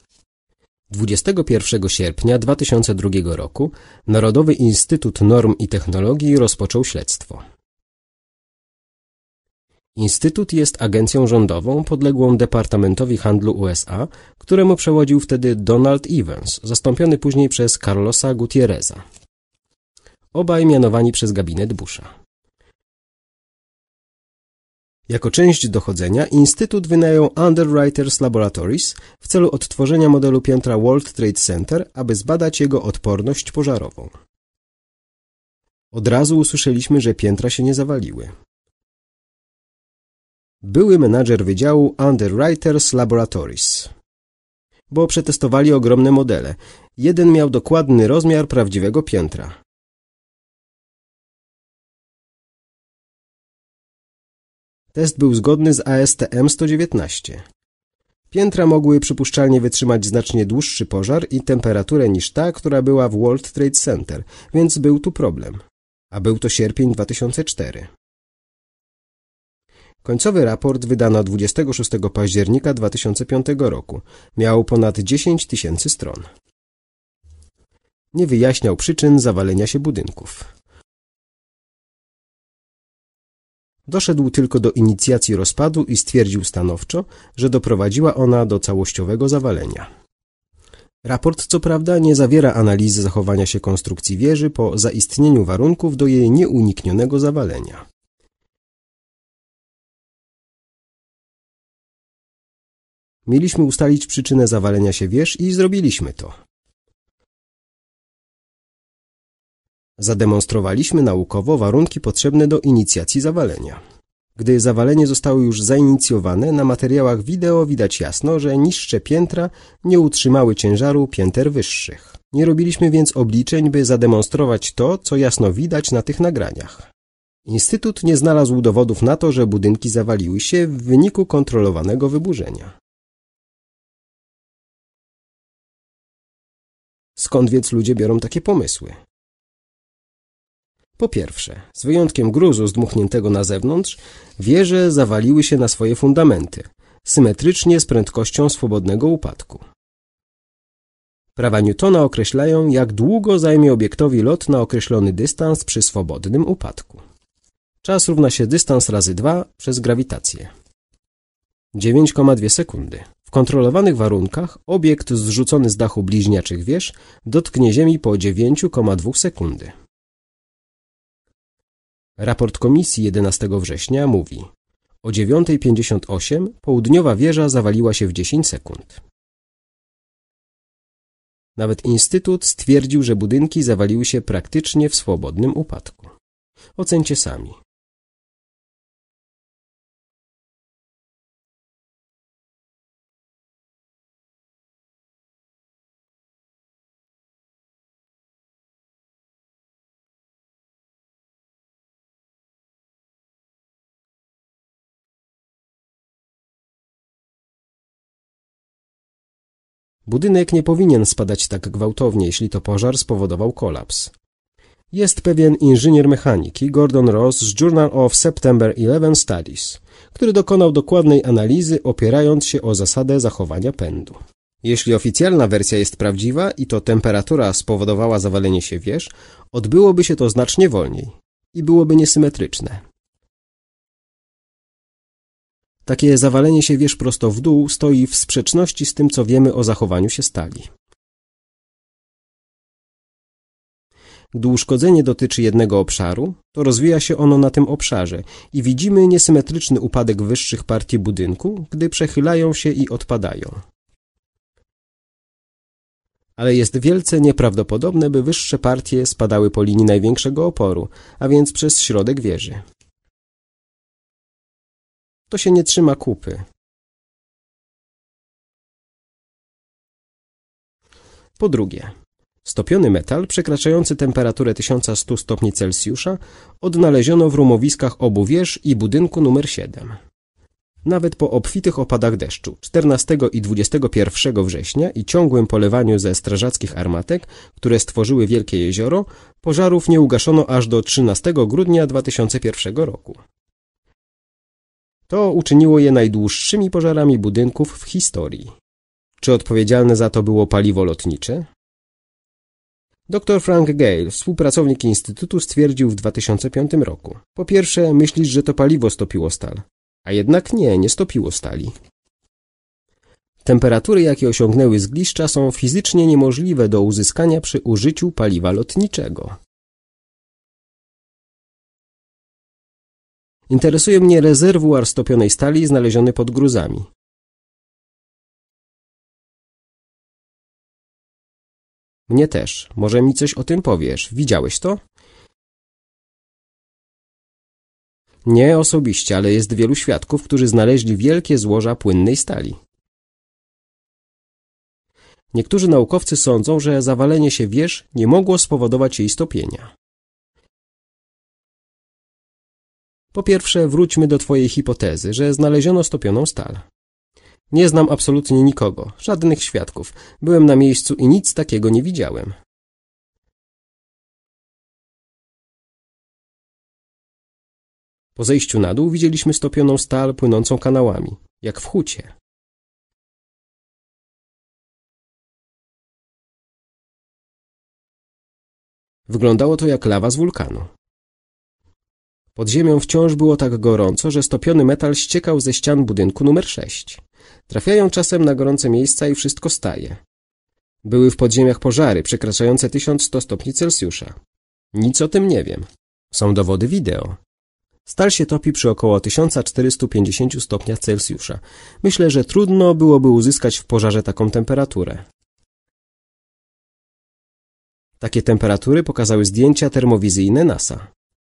21 sierpnia 2002 roku Narodowy Instytut Norm i Technologii rozpoczął śledztwo. Instytut jest agencją rządową podległą Departamentowi Handlu USA, któremu przewodził wtedy Donald Evans, zastąpiony później przez Carlosa Gutierreza. Obaj mianowani przez gabinet Busha. Jako część dochodzenia Instytut wynajął Underwriters Laboratories w celu odtworzenia modelu piętra World Trade Center, aby zbadać jego odporność pożarową. Od razu usłyszeliśmy, że piętra się nie zawaliły. Były menadżer wydziału Underwriters Laboratories, bo przetestowali ogromne modele. Jeden miał dokładny rozmiar prawdziwego piętra. Test był zgodny z ASTM 119. Piętra mogły przypuszczalnie wytrzymać znacznie dłuższy pożar i temperaturę niż ta, która była w World Trade Center, więc był tu problem. A był to sierpień 2004. Końcowy raport wydano 26 października 2005 roku. Miał ponad 10 000 stron. Nie wyjaśniał przyczyn zawalenia się budynków. Doszedł tylko do inicjacji rozpadu i stwierdził stanowczo, że doprowadziła ona do całościowego zawalenia. Raport co prawda nie zawiera analizy zachowania się konstrukcji wieży po zaistnieniu warunków do jej nieuniknionego zawalenia. Mieliśmy ustalić przyczynę zawalenia się wież i zrobiliśmy to. Zademonstrowaliśmy naukowo warunki potrzebne do inicjacji zawalenia. Gdy zawalenie zostało już zainicjowane, na materiałach wideo widać jasno, że niższe piętra nie utrzymały ciężaru pięter wyższych. Nie robiliśmy więc obliczeń, by zademonstrować to, co jasno widać na tych nagraniach. Instytut nie znalazł dowodów na to, że budynki zawaliły się w wyniku kontrolowanego wyburzenia. Skąd więc ludzie biorą takie pomysły? Po pierwsze, z wyjątkiem gruzu zdmuchniętego na zewnątrz, wieże zawaliły się na swoje fundamenty, symetrycznie z prędkością swobodnego upadku. Prawa Newtona określają, jak długo zajmie obiektowi lot na określony dystans przy swobodnym upadku. Czas równa się dystans razy 2 przez grawitację. 9,2 sekundy. W kontrolowanych warunkach obiekt zrzucony z dachu bliźniaczych wież dotknie Ziemi po 9,2 sekundy. Raport komisji 11 września mówi: o 9:58 południowa wieża zawaliła się w 10 sekund. Nawet Instytut stwierdził, że budynki zawaliły się praktycznie w swobodnym upadku. Ocencie sami. Budynek nie powinien spadać tak gwałtownie, jeśli to pożar spowodował kolaps. Jest pewien inżynier mechaniki Gordon Ross z Journal of September 11 Studies, który dokonał dokładnej analizy, opierając się o zasadę zachowania pędu. Jeśli oficjalna wersja jest prawdziwa i to temperatura spowodowała zawalenie się wież, odbyłoby się to znacznie wolniej i byłoby niesymetryczne. Takie zawalenie się wież prosto w dół stoi w sprzeczności z tym, co wiemy o zachowaniu się stali. Gdy uszkodzenie dotyczy jednego obszaru, to rozwija się ono na tym obszarze i widzimy niesymetryczny upadek wyższych partii budynku, gdy przechylają się i odpadają. Ale jest wielce nieprawdopodobne, by wyższe partie spadały po linii największego oporu, a więc przez środek wieży. To się nie trzyma kupy. Po drugie, stopiony metal przekraczający temperaturę 1100 stopni Celsjusza odnaleziono w rumowiskach obu wież i budynku numer 7. Nawet po obfitych opadach deszczu 14 i 21 września i ciągłym polewaniu ze strażackich armatek, które stworzyły wielkie jezioro, pożarów nie ugaszono aż do 13 grudnia 2001 roku. To uczyniło je najdłuższymi pożarami budynków w historii. Czy odpowiedzialne za to było paliwo lotnicze? Dr Frank Gale, współpracownik Instytutu, stwierdził w 2005 roku. Po pierwsze, myślisz, że to paliwo stopiło stal. A jednak nie stopiło stali. Temperatury, jakie osiągnęły zgliszcza, są fizycznie niemożliwe do uzyskania przy użyciu paliwa lotniczego. Interesuje mnie rezerwuar stopionej stali znaleziony pod gruzami. Mnie też. Może mi coś o tym powiesz? Widziałeś to? Nie osobiście, ale jest wielu świadków, którzy znaleźli wielkie złoża płynnej stali. Niektórzy naukowcy sądzą, że zawalenie się wież nie mogło spowodować jej stopienia. Po pierwsze, wróćmy do twojej hipotezy, że znaleziono stopioną stal. Nie znam absolutnie nikogo, żadnych świadków. Byłem na miejscu i nic takiego nie widziałem. Po zejściu na dół widzieliśmy stopioną stal płynącą kanałami, jak w hucie. Wyglądało to jak lawa z wulkanu. Pod ziemią wciąż było tak gorąco, że stopiony metal ściekał ze ścian budynku numer 6. Trafiają czasem na gorące miejsca i wszystko staje. Były w podziemiach pożary przekraczające 1100 stopni Celsjusza. Nic o tym nie wiem. Są dowody wideo. Stal się topi przy około 1450 stopniach Celsjusza. Myślę, że trudno byłoby uzyskać w pożarze taką temperaturę. Takie temperatury pokazały zdjęcia termowizyjne NASA.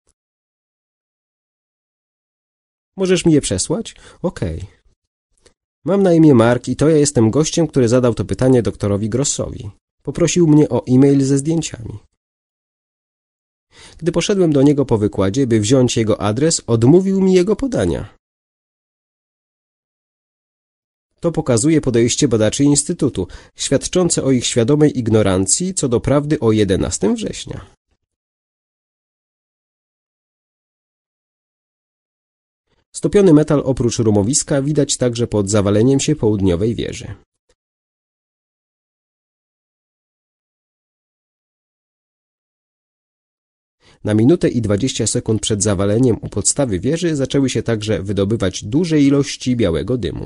Możesz mi je przesłać? Okej. Mam na imię Mark i to ja jestem gościem, który zadał to pytanie doktorowi Grossowi. Poprosił mnie o e-mail ze zdjęciami. Gdy poszedłem do niego po wykładzie, by wziąć jego adres, odmówił mi jego podania. To pokazuje podejście badaczy Instytutu, świadczące o ich świadomej ignorancji co do prawdy o 11 września. Stopiony metal oprócz rumowiska widać także pod zawaleniem się południowej wieży. Na minutę i 20 sekund przed zawaleniem u podstawy wieży zaczęły się także wydobywać duże ilości białego dymu.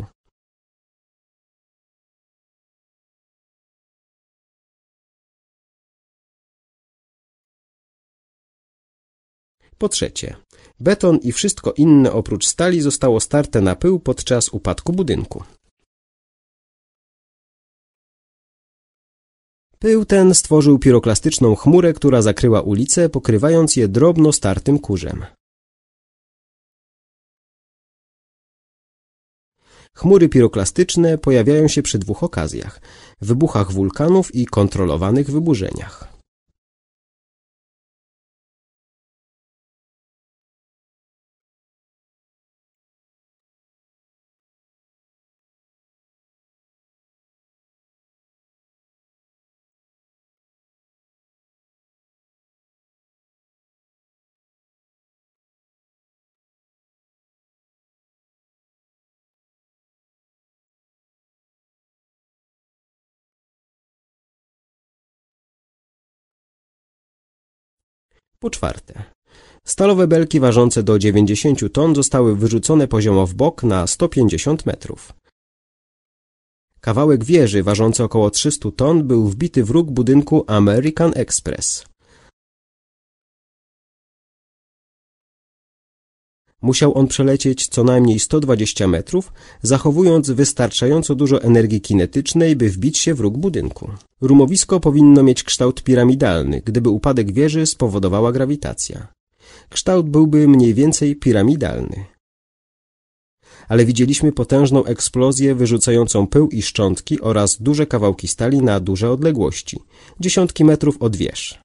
Po trzecie, beton i wszystko inne oprócz stali zostało starte na pył podczas upadku budynku. Pył ten stworzył piroklastyczną chmurę, która zakryła ulice, pokrywając je drobno startym kurzem. Chmury piroklastyczne pojawiają się przy dwóch okazjach: wybuchach wulkanów i kontrolowanych wyburzeniach. Po czwarte, stalowe belki ważące do 90 ton zostały wyrzucone poziomo w bok na 150 metrów. Kawałek wieży ważący około 300 ton był wbity w róg budynku American Express. Musiał on przelecieć co najmniej 120 metrów, zachowując wystarczająco dużo energii kinetycznej, by wbić się w róg budynku. Rumowisko powinno mieć kształt piramidalny, gdyby upadek wieży spowodowała grawitacja. Kształt byłby mniej więcej piramidalny. Ale widzieliśmy potężną eksplozję wyrzucającą pył i szczątki oraz duże kawałki stali na duże odległości, dziesiątki metrów od wież.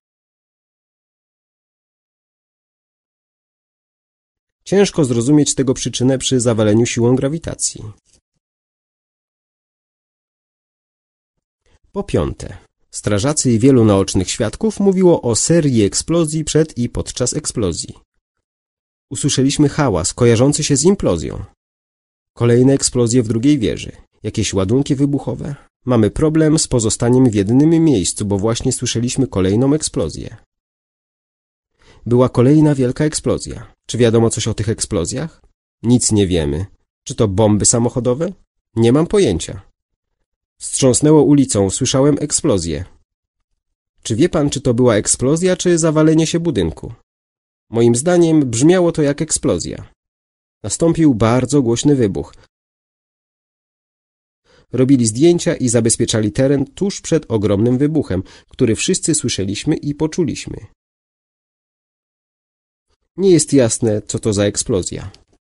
Ciężko zrozumieć tego przyczynę przy zawaleniu siłą grawitacji. Po piąte, strażacy i wielu naocznych świadków mówiło o serii eksplozji przed i podczas eksplozji. Usłyszeliśmy hałas kojarzący się z implozją. Kolejne eksplozje w drugiej wieży. Jakieś ładunki wybuchowe? Mamy problem z pozostaniem w jednym miejscu, bo właśnie słyszeliśmy kolejną eksplozję. Była kolejna wielka eksplozja. Czy wiadomo coś o tych eksplozjach? Nic nie wiemy. Czy to bomby samochodowe? Nie mam pojęcia. Wstrząsnęło ulicą, słyszałem eksplozję. Czy wie pan, czy to była eksplozja, czy zawalenie się budynku? Moim zdaniem brzmiało to jak eksplozja. Nastąpił bardzo głośny wybuch. Robili zdjęcia i zabezpieczali teren tuż przed ogromnym wybuchem, który wszyscy słyszeliśmy i poczuliśmy. Nie jest jasne, co to za eksplozja.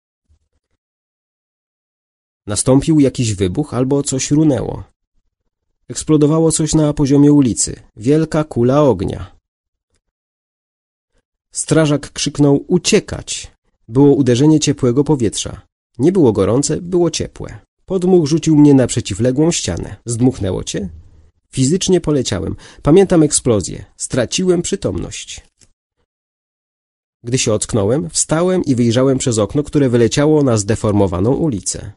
Nastąpił jakiś wybuch albo coś runęło. Eksplodowało coś na poziomie ulicy. Wielka kula ognia. Strażak krzyknął: uciekać! Było uderzenie ciepłego powietrza. Nie było gorące, było ciepłe. Podmuch rzucił mnie na przeciwległą ścianę. Zdmuchnęło cię? Fizycznie poleciałem. Pamiętam eksplozję. Straciłem przytomność. Gdy się ocknąłem, wstałem i wyjrzałem przez okno, które wyleciało na zdeformowaną ulicę.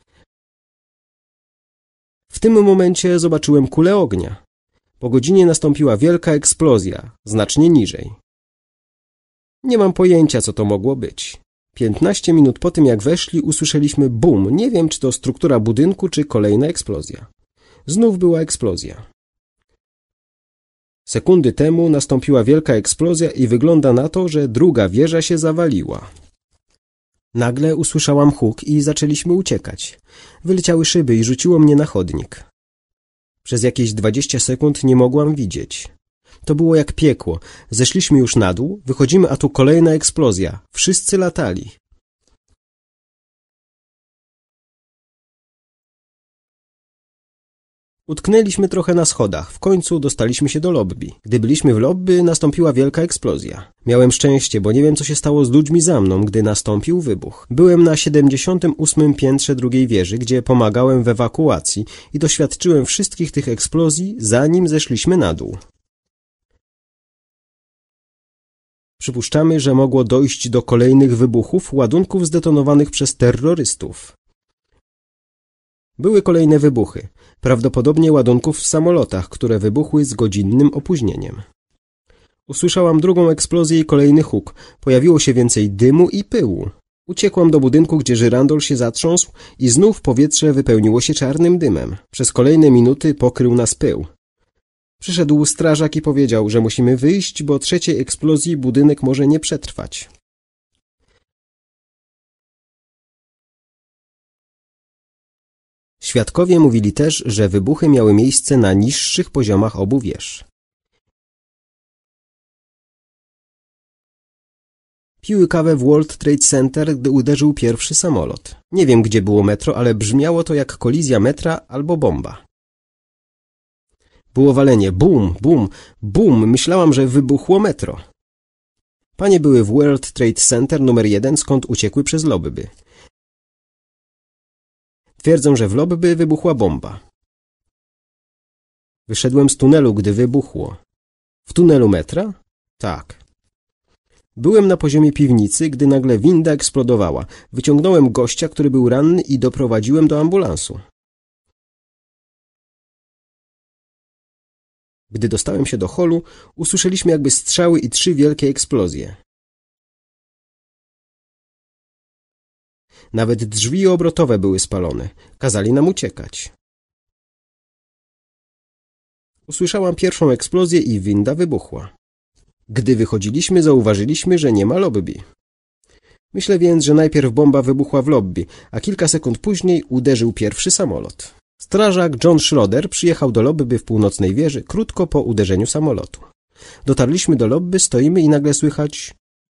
W tym momencie zobaczyłem kulę ognia. Po godzinie nastąpiła wielka eksplozja, znacznie niżej. Nie mam pojęcia, co to mogło być. 15 minut po tym, jak weszli, usłyszeliśmy bum. Nie wiem, czy to struktura budynku, czy kolejna eksplozja. Znów była eksplozja. Sekundy temu nastąpiła wielka eksplozja i wygląda na to, że druga wieża się zawaliła. Nagle usłyszałam huk i zaczęliśmy uciekać. Wyleciały szyby i rzuciło mnie na chodnik. Przez jakieś 20 sekund nie mogłam widzieć. To było jak piekło. Zeszliśmy już na dół, wychodzimy, a tu kolejna eksplozja. Wszyscy latali. Utknęliśmy trochę na schodach. W końcu dostaliśmy się do lobby. Gdy byliśmy w lobby, nastąpiła wielka eksplozja. Miałem szczęście, bo nie wiem, co się stało z ludźmi za mną, gdy nastąpił wybuch. Byłem na 78. piętrze drugiej wieży, gdzie pomagałem w ewakuacji i doświadczyłem wszystkich tych eksplozji, zanim zeszliśmy na dół. Przypuszczamy, że mogło dojść do kolejnych wybuchów ładunków zdetonowanych przez terrorystów. Były kolejne wybuchy, prawdopodobnie ładunków w samolotach, które wybuchły z godzinnym opóźnieniem. Usłyszałam drugą eksplozję i kolejny huk. Pojawiło się więcej dymu i pyłu. Uciekłam do budynku, gdzie żyrandol się zatrząsł i znów powietrze wypełniło się czarnym dymem. Przez kolejne minuty pokrył nas pył. Przyszedł strażak i powiedział, że musimy wyjść, bo trzeciej eksplozji budynek może nie przetrwać. Świadkowie mówili też, że wybuchy miały miejsce na niższych poziomach obu wież. Piły kawę w World Trade Center, gdy uderzył pierwszy samolot. Nie wiem, gdzie było metro, ale brzmiało to jak kolizja metra albo bomba. Było walenie. Bum, bum, bum. Myślałam, że wybuchło metro. Panie były w World Trade Center numer 1, skąd uciekły przez lobby. Twierdzą, że w lobby wybuchła bomba. Wyszedłem z tunelu, gdy wybuchło. W tunelu metra? Tak. Byłem na poziomie piwnicy, gdy nagle winda eksplodowała. Wyciągnąłem gościa, który był ranny i doprowadziłem do ambulansu. Gdy dostałem się do holu, usłyszeliśmy jakby strzały i 3 wielkie eksplozje. Nawet drzwi obrotowe były spalone. Kazali nam uciekać. Usłyszałam pierwszą eksplozję i winda wybuchła. Gdy wychodziliśmy, zauważyliśmy, że nie ma lobby. Myślę więc, że najpierw bomba wybuchła w lobby, a kilka sekund później uderzył pierwszy samolot. Strażak John Schroeder przyjechał do lobby w północnej wieży krótko po uderzeniu samolotu. Dotarliśmy do lobby, stoimy i nagle słychać...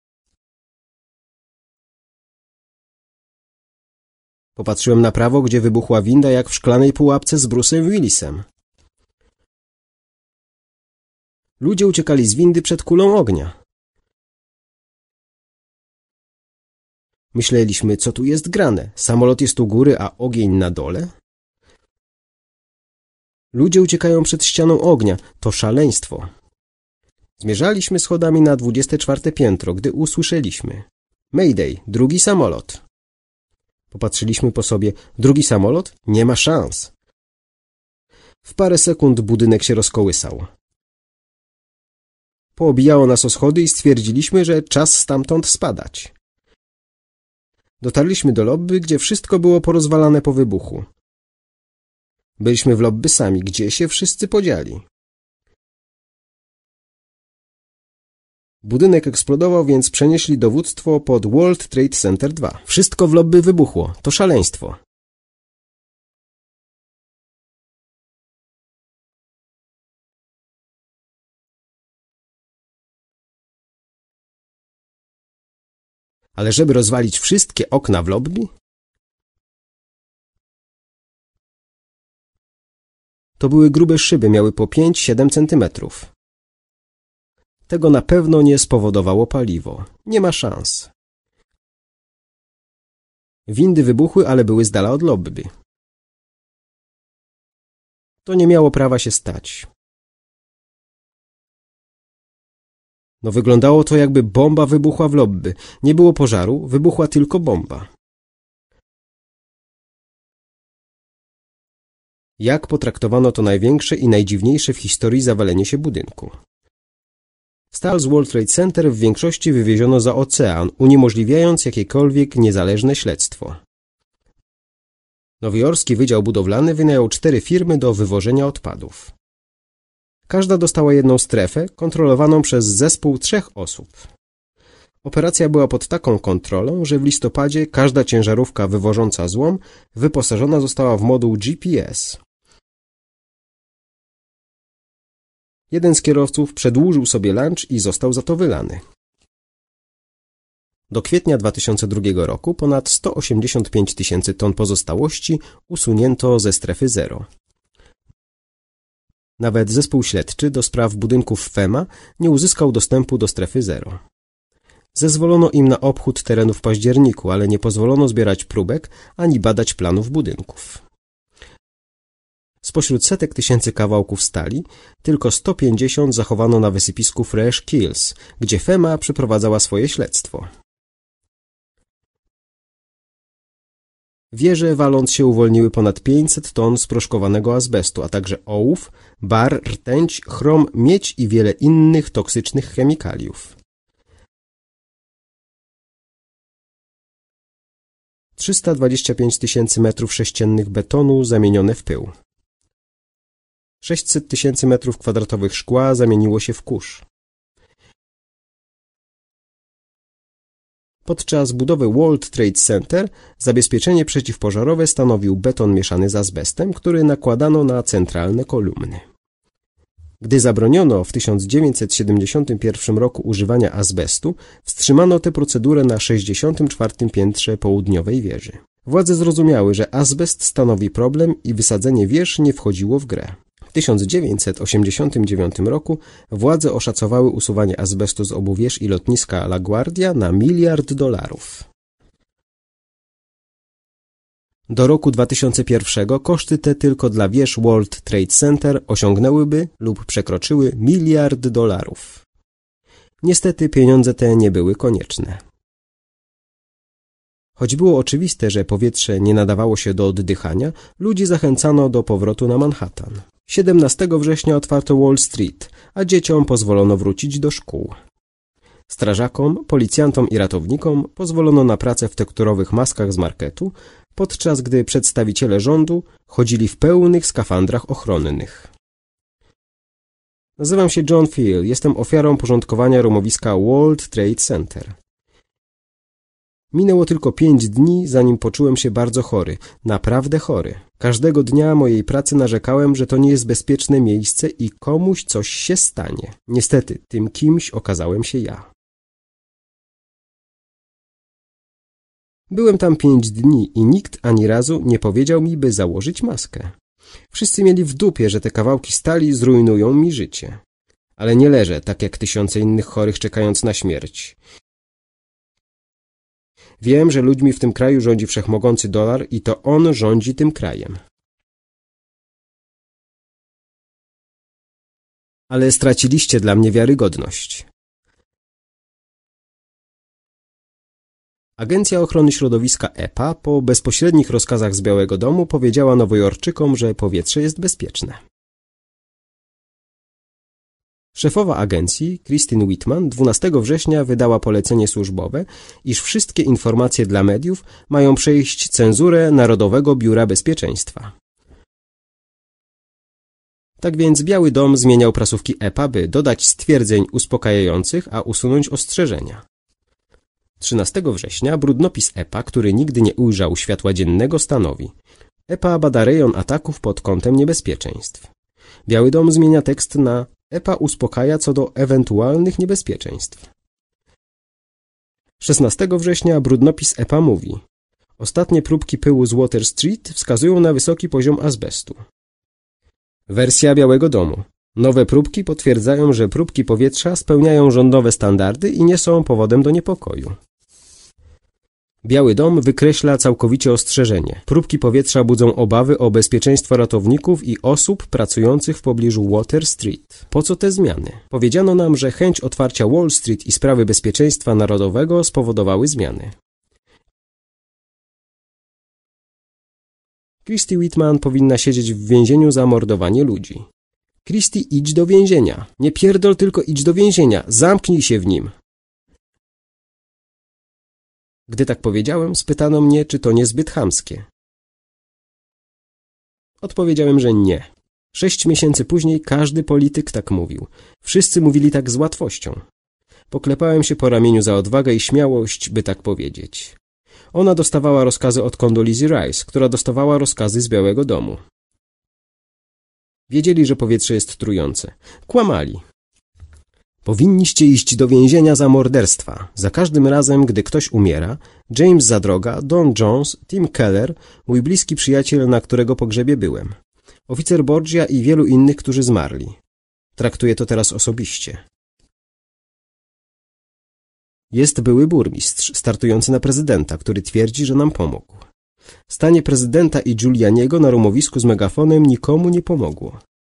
Popatrzyłem na prawo, gdzie wybuchła winda jak w szklanej pułapce z Bruce'em Willisem. Ludzie uciekali z windy przed kulą ognia. Myśleliśmy, co tu jest grane. Samolot jest u góry, a ogień na dole? Ludzie uciekają przed ścianą ognia. To szaleństwo. Zmierzaliśmy schodami na 24. piętro, gdy usłyszeliśmy: Mayday, drugi samolot. Popatrzyliśmy po sobie. Drugi samolot? Nie ma szans. W parę sekund budynek się rozkołysał. Poobijało nas o schody i stwierdziliśmy, że czas stamtąd spadać. Dotarliśmy do lobby, gdzie wszystko było porozwalane po wybuchu. Byliśmy w lobby sami, gdzie się wszyscy podzieli. Budynek eksplodował, więc przenieśli dowództwo pod World Trade Center 2. Wszystko w lobby wybuchło. To szaleństwo. Ale żeby rozwalić wszystkie okna w lobby? To były grube szyby, miały po 5-7 centymetrów. Tego na pewno nie spowodowało paliwo. Nie ma szans. Windy wybuchły, ale były z dala od lobby. To nie miało prawa się stać. No wyglądało to, jakby bomba wybuchła w lobby. Nie było pożaru, wybuchła tylko bomba. Jak potraktowano to największe i najdziwniejsze w historii zawalenie się budynku? Stal z World Trade Center w większości wywieziono za ocean, uniemożliwiając jakiekolwiek niezależne śledztwo. Nowojorski Wydział Budowlany wynajął 4 firmy do wywożenia odpadów. Każda dostała jedną strefę, kontrolowaną przez zespół 3 osób. Operacja była pod taką kontrolą, że w listopadzie każda ciężarówka wywożąca złom wyposażona została w moduł GPS. Jeden z kierowców przedłużył sobie lunch i został za to wylany. Do kwietnia 2002 roku ponad 185 000 ton pozostałości usunięto ze strefy zero. Nawet zespół śledczy do spraw budynków FEMA nie uzyskał dostępu do strefy zero. Zezwolono im na obchód terenu w październiku, ale nie pozwolono zbierać próbek ani badać planów budynków. Spośród setek tysięcy kawałków stali tylko 150 zachowano na wysypisku Fresh Kills, gdzie FEMA przeprowadzała swoje śledztwo. Wieże waląc się uwolniły ponad 500 ton sproszkowanego azbestu, a także ołów, bar, rtęć, chrom, miedź i wiele innych toksycznych chemikaliów. 325 000 metrów sześciennych betonu zamienione w pył. 600 000 metrów kwadratowych szkła zamieniło się w kurz. Podczas budowy World Trade Center zabezpieczenie przeciwpożarowe stanowił beton mieszany z azbestem, który nakładano na centralne kolumny. Gdy zabroniono w 1971 roku używania azbestu, wstrzymano tę procedurę na 64. piętrze południowej wieży. Władze zrozumiały, że azbest stanowi problem i wysadzenie wież nie wchodziło w grę. W 1989 roku władze oszacowały usuwanie azbestu z obu wież i lotniska LaGuardia na $1 miliard. Do roku 2001 koszty te tylko dla wież World Trade Center osiągnęłyby lub przekroczyły $1 miliard. Niestety pieniądze te nie były konieczne. Choć było oczywiste, że powietrze nie nadawało się do oddychania, ludzi zachęcano do powrotu na Manhattan. 17 września otwarto Wall Street, a dzieciom pozwolono wrócić do szkół. Strażakom, policjantom i ratownikom pozwolono na pracę w tekturowych maskach z marketu, podczas gdy przedstawiciele rządu chodzili w pełnych skafandrach ochronnych. Nazywam się John Phil, jestem ofiarą porządkowania rumowiska World Trade Center. Minęło tylko 5 dni, zanim poczułem się bardzo chory, naprawdę chory. Każdego dnia mojej pracy narzekałem, że to nie jest bezpieczne miejsce i komuś coś się stanie. Niestety, tym kimś okazałem się ja. Byłem tam 5 dni i nikt ani razu nie powiedział mi, by założyć maskę. Wszyscy mieli w dupie, że te kawałki stali zrujnują mi życie. Ale nie leżę, tak jak tysiące innych chorych czekając na śmierć. Wiem, że ludźmi w tym kraju rządzi wszechmogący dolar i to on rządzi tym krajem. Ale straciliście dla mnie wiarygodność. Agencja Ochrony Środowiska EPA po bezpośrednich rozkazach z Białego Domu powiedziała Nowojorczykom, że powietrze jest bezpieczne. Szefowa agencji, Kristine Whitman, 12 września wydała polecenie służbowe, iż wszystkie informacje dla mediów mają przejść cenzurę Narodowego Biura Bezpieczeństwa. Tak więc Biały Dom zmieniał prasówki EPA, by dodać stwierdzeń uspokajających, a usunąć ostrzeżenia. 13 września brudnopis EPA, który nigdy nie ujrzał światła dziennego, stanowi: EPA bada rejon ataków pod kątem niebezpieczeństw. Biały Dom zmienia tekst na: EPA uspokaja co do ewentualnych niebezpieczeństw. 16 września brudnopis EPA mówi: ostatnie próbki pyłu z Water Street wskazują na wysoki poziom azbestu. Wersja Białego Domu: nowe próbki potwierdzają, że próbki powietrza spełniają rządowe standardy i nie są powodem do niepokoju. Biały Dom wykreśla całkowicie ostrzeżenie. Próbki powietrza budzą obawy o bezpieczeństwo ratowników i osób pracujących w pobliżu Water Street. Po co te zmiany? Powiedziano nam, że chęć otwarcia Wall Street i sprawy bezpieczeństwa narodowego spowodowały zmiany. Christy Whitman powinna siedzieć w więzieniu za mordowanie ludzi. Christy, idź do więzienia. Nie pierdol, tylko idź do więzienia. Zamknij się w nim. Gdy tak powiedziałem, spytano mnie, czy to niezbyt chamskie. Odpowiedziałem, że nie. 6 miesięcy później każdy polityk tak mówił. Wszyscy mówili tak z łatwością. Poklepałem się po ramieniu za odwagę i śmiałość, by tak powiedzieć. Ona dostawała rozkazy od Condoleezza Rice, która dostawała rozkazy z Białego Domu. Wiedzieli, że powietrze jest trujące. Kłamali. Powinniście iść do więzienia za morderstwa. Za każdym razem, gdy ktoś umiera, James Zadroga, Don Jones, Tim Keller, mój bliski przyjaciel, na którego pogrzebie byłem, oficer Borgia i wielu innych, którzy zmarli. Traktuję to teraz osobiście. Jest były burmistrz, startujący na prezydenta, który twierdzi, że nam pomógł. Stanie prezydenta i Giulianiego na rumowisku z megafonem nikomu nie pomogło.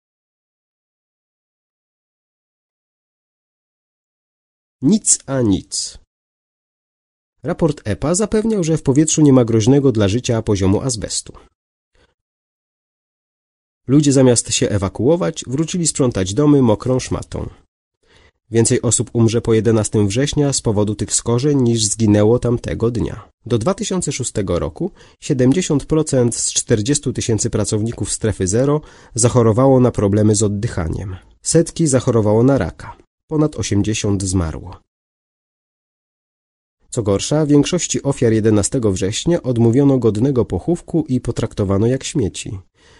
Nic a nic. Raport EPA zapewniał, że w powietrzu nie ma groźnego dla życia poziomu azbestu. Ludzie zamiast się ewakuować, wrócili sprzątać domy mokrą szmatą. Więcej osób umrze po 11 września z powodu tych skorzeń niż zginęło tamtego dnia. Do 2006 roku 70% z 40 000 pracowników strefy zero zachorowało na problemy z oddychaniem. Setki zachorowało na raka. Ponad 80 zmarło. Co gorsza, większości ofiar 11 września odmówiono godnego pochówku i potraktowano jak śmieci.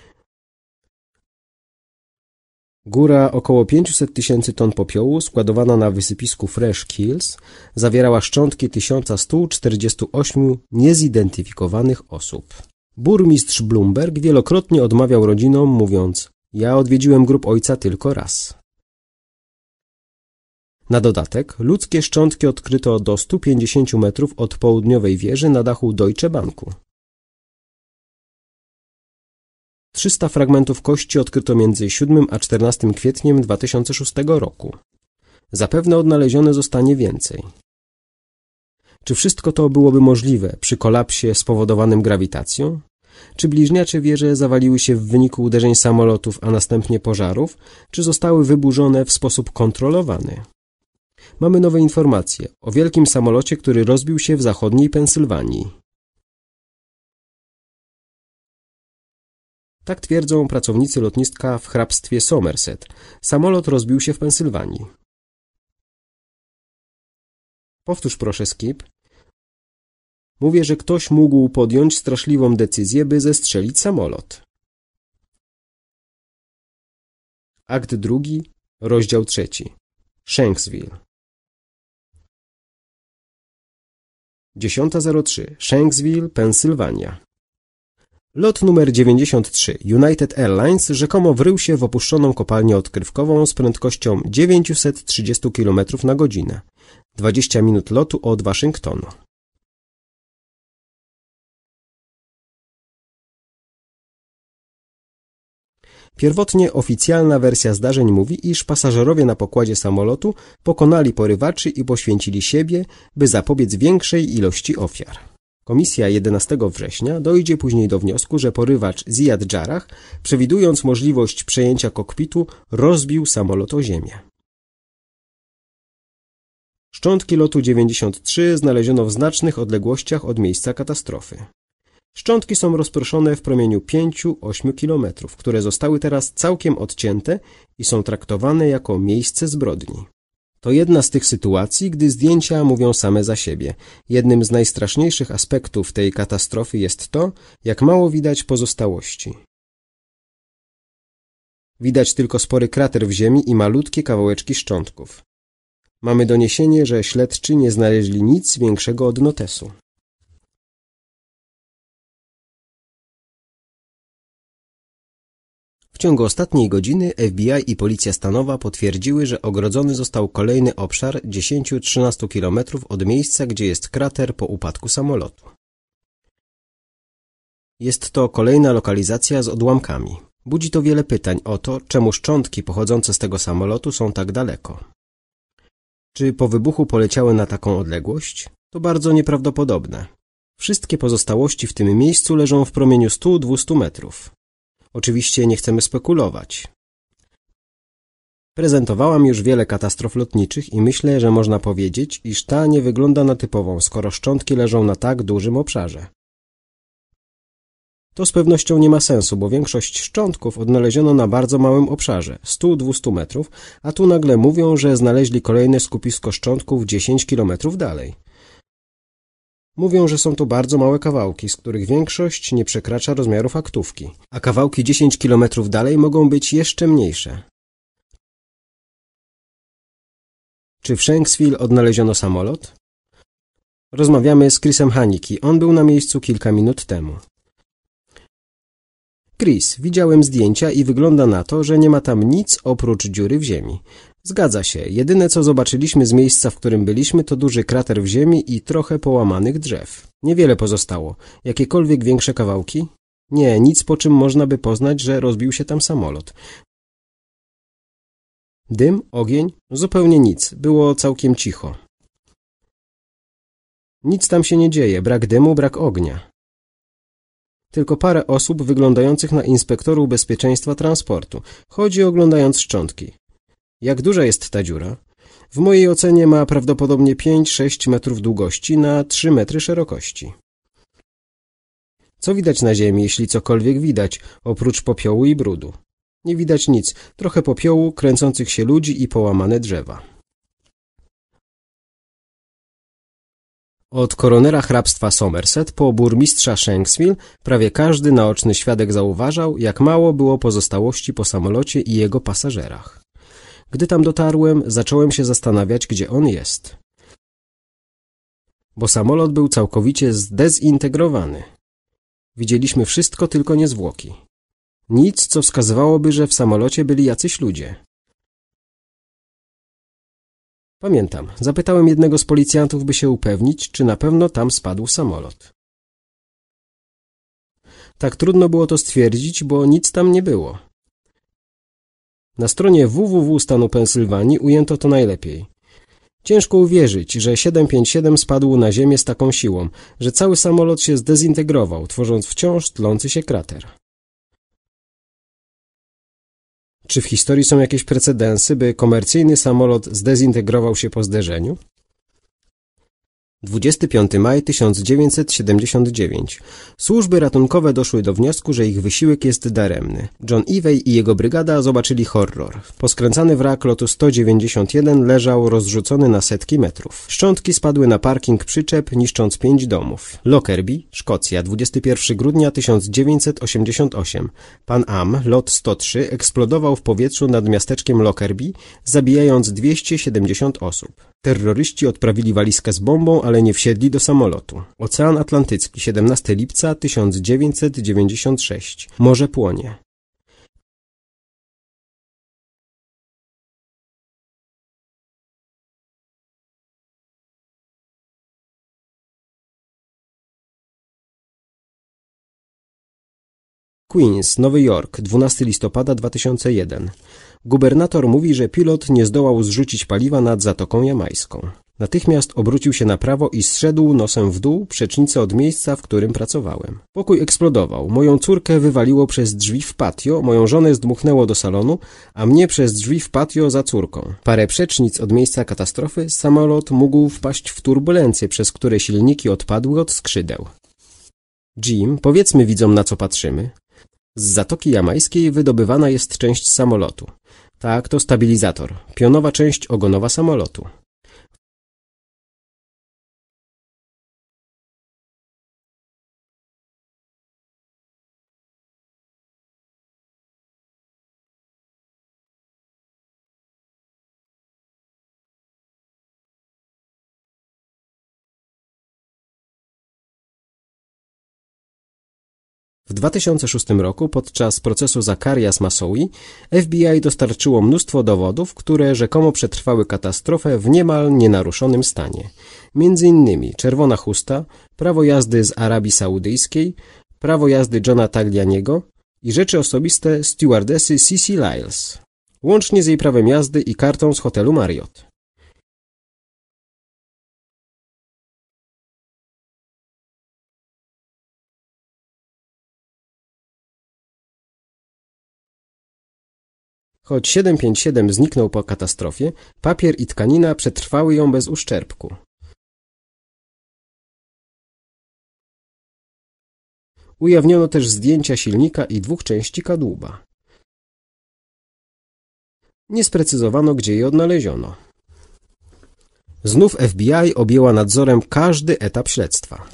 Góra około 500 000 ton popiołu składowana na wysypisku Fresh Kills zawierała szczątki 1148 niezidentyfikowanych osób. Burmistrz Bloomberg wielokrotnie odmawiał rodzinom, mówiąc: ja odwiedziłem grób ojca tylko raz. Na dodatek ludzkie szczątki odkryto do 150 metrów od południowej wieży na dachu Deutsche Banku. 300 fragmentów kości odkryto między 7 a 14 kwietniem 2006 roku. Zapewne odnalezione zostanie więcej. Czy wszystko to byłoby możliwe przy kolapsie spowodowanym grawitacją? Czy bliźniacze wieże zawaliły się w wyniku uderzeń samolotów, a następnie pożarów, czy zostały wyburzone w sposób kontrolowany? Mamy nowe informacje o wielkim samolocie, który rozbił się w zachodniej Pensylwanii. Tak twierdzą pracownicy lotniska w hrabstwie Somerset. Samolot rozbił się w Pensylwanii. Powtórz proszę, Skip. Mówię, że ktoś mógł podjąć straszliwą decyzję, by zestrzelić samolot. Akt 2, rozdział 3. Shanksville. 10:03. Shanksville, Pensylwania. Lot numer 93 United Airlines rzekomo wrył się w opuszczoną kopalnię odkrywkową z prędkością 930 km na godzinę. 20 minut lotu od Waszyngtonu. Pierwotnie oficjalna wersja zdarzeń mówi, iż pasażerowie na pokładzie samolotu pokonali porywaczy i poświęcili siebie, by zapobiec większej ilości ofiar. Komisja 11 września dojdzie później do wniosku, że porywacz Ziad Jarrah, przewidując możliwość przejęcia kokpitu, rozbił samolot o ziemię. Szczątki lotu 93 znaleziono w znacznych odległościach od miejsca katastrofy. Szczątki są rozproszone w promieniu 5–8 km, które zostały teraz całkiem odcięte i są traktowane jako miejsce zbrodni. To jedna z tych sytuacji, gdy zdjęcia mówią same za siebie. Jednym z najstraszniejszych aspektów tej katastrofy jest to, jak mało widać pozostałości. Widać tylko spory krater w ziemi i malutkie kawałeczki szczątków. Mamy doniesienie, że śledczy nie znaleźli nic większego od notesu. W ciągu ostatniej godziny FBI i Policja Stanowa potwierdziły, że ogrodzony został kolejny obszar 10–13 km od miejsca, gdzie jest krater po upadku samolotu. Jest to kolejna lokalizacja z odłamkami. Budzi to wiele pytań o to, czemu szczątki pochodzące z tego samolotu są tak daleko. Czy po wybuchu poleciały na taką odległość? To bardzo nieprawdopodobne. Wszystkie pozostałości w tym miejscu leżą w promieniu 100–200 metrów. Oczywiście nie chcemy spekulować. Prezentowałam już wiele katastrof lotniczych i myślę, że można powiedzieć, iż ta nie wygląda na typową, skoro szczątki leżą na tak dużym obszarze. To z pewnością nie ma sensu, bo większość szczątków odnaleziono na bardzo małym obszarze, 100–200 metrów, a tu nagle mówią, że znaleźli kolejne skupisko szczątków 10 km dalej. Mówią, że są to bardzo małe kawałki, z których większość nie przekracza rozmiarów aktówki, a kawałki 10 km dalej mogą być jeszcze mniejsze. Czy w Shanksville odnaleziono samolot? Rozmawiamy z Chrisem Haniki, on był na miejscu kilka minut temu. Chris, widziałem zdjęcia i wygląda na to, że nie ma tam nic oprócz dziury w ziemi. Zgadza się, jedyne co zobaczyliśmy z miejsca, w którym byliśmy, to duży krater w ziemi i trochę połamanych drzew. Niewiele pozostało. Jakiekolwiek większe kawałki? Nie, nic, po czym można by poznać, że rozbił się tam samolot. Dym? Ogień? Zupełnie nic. Było całkiem cicho. Nic tam się nie dzieje. Brak dymu, brak ognia. Tylko parę osób wyglądających na inspektorów bezpieczeństwa transportu. Chodzi oglądając szczątki. Jak duża jest ta dziura? W mojej ocenie ma prawdopodobnie 5–6 metrów długości na 3 metry szerokości. Co widać na ziemi, jeśli cokolwiek widać, oprócz popiołu i brudu? Nie widać nic, trochę popiołu, kręcących się ludzi i połamane drzewa. Od koronera hrabstwa Somerset po burmistrza Shanksville prawie każdy naoczny świadek zauważał, jak mało było pozostałości po samolocie i jego pasażerach. Gdy tam dotarłem, zacząłem się zastanawiać, gdzie on jest. Bo samolot był całkowicie zdezintegrowany. Widzieliśmy wszystko, tylko nie zwłoki. Nic, co wskazywałoby, że w samolocie byli jacyś ludzie. Pamiętam, zapytałem jednego z policjantów, by się upewnić, czy na pewno tam spadł samolot. Tak trudno było to stwierdzić, bo nic tam nie było. Na stronie www stanu Pensylwanii ujęto to najlepiej. Ciężko uwierzyć, że 757 spadł na ziemię z taką siłą, że cały samolot się zdezintegrował, tworząc wciąż tlący się krater. Czy w historii są jakieś precedensy, by komercyjny samolot zdezintegrował się po zderzeniu? 25 maj 1979. Służby ratunkowe doszły do wniosku, że ich wysiłek jest daremny. John Ivey i jego brygada zobaczyli horror. Poskręcany wrak lotu 191 leżał rozrzucony na setki metrów. Szczątki spadły na parking przyczep, niszcząc 5 domów. Lockerbie, Szkocja, 21 grudnia 1988. Pan Am, lot 103, eksplodował w powietrzu nad miasteczkiem Lockerbie, zabijając 270 osób. Terroryści odprawili walizkę z bombą, ale nie wsiedli do samolotu. Ocean Atlantycki, 17 lipca 1996. Morze płonie. Queens, Nowy Jork, 12 listopada 2001. Gubernator mówi, że pilot nie zdołał zrzucić paliwa nad Zatoką Jamajską. Natychmiast obrócił się na prawo i zszedł nosem w dół, przecznicę od miejsca, w którym pracowałem. Pokój eksplodował. Moją córkę wywaliło przez drzwi w patio, moją żonę zdmuchnęło do salonu, a mnie przez drzwi w patio za córką. Parę przecznic od miejsca katastrofy samolot mógł wpaść w turbulencje, przez które silniki odpadły od skrzydeł. Jim, powiedzmy widzom, na co patrzymy. Z Zatoki Jamajskiej wydobywana jest część samolotu. Tak, to stabilizator, pionowa część ogonowa samolotu. W 2006 roku podczas procesu Zacharias-Masoui FBI dostarczyło mnóstwo dowodów, które rzekomo przetrwały katastrofę w niemal nienaruszonym stanie. Między innymi czerwona chusta, prawo jazdy z Arabii Saudyjskiej, prawo jazdy Johna Taglianiego i rzeczy osobiste stewardessy Cissy Lyles, łącznie z jej prawem jazdy i kartą z hotelu Marriott. Choć 757 zniknął po katastrofie, papier i tkanina przetrwały ją bez uszczerbku. Ujawniono też zdjęcia silnika i 2 części kadłuba. Nie sprecyzowano, gdzie je odnaleziono. Znów FBI objęła nadzorem każdy etap śledztwa.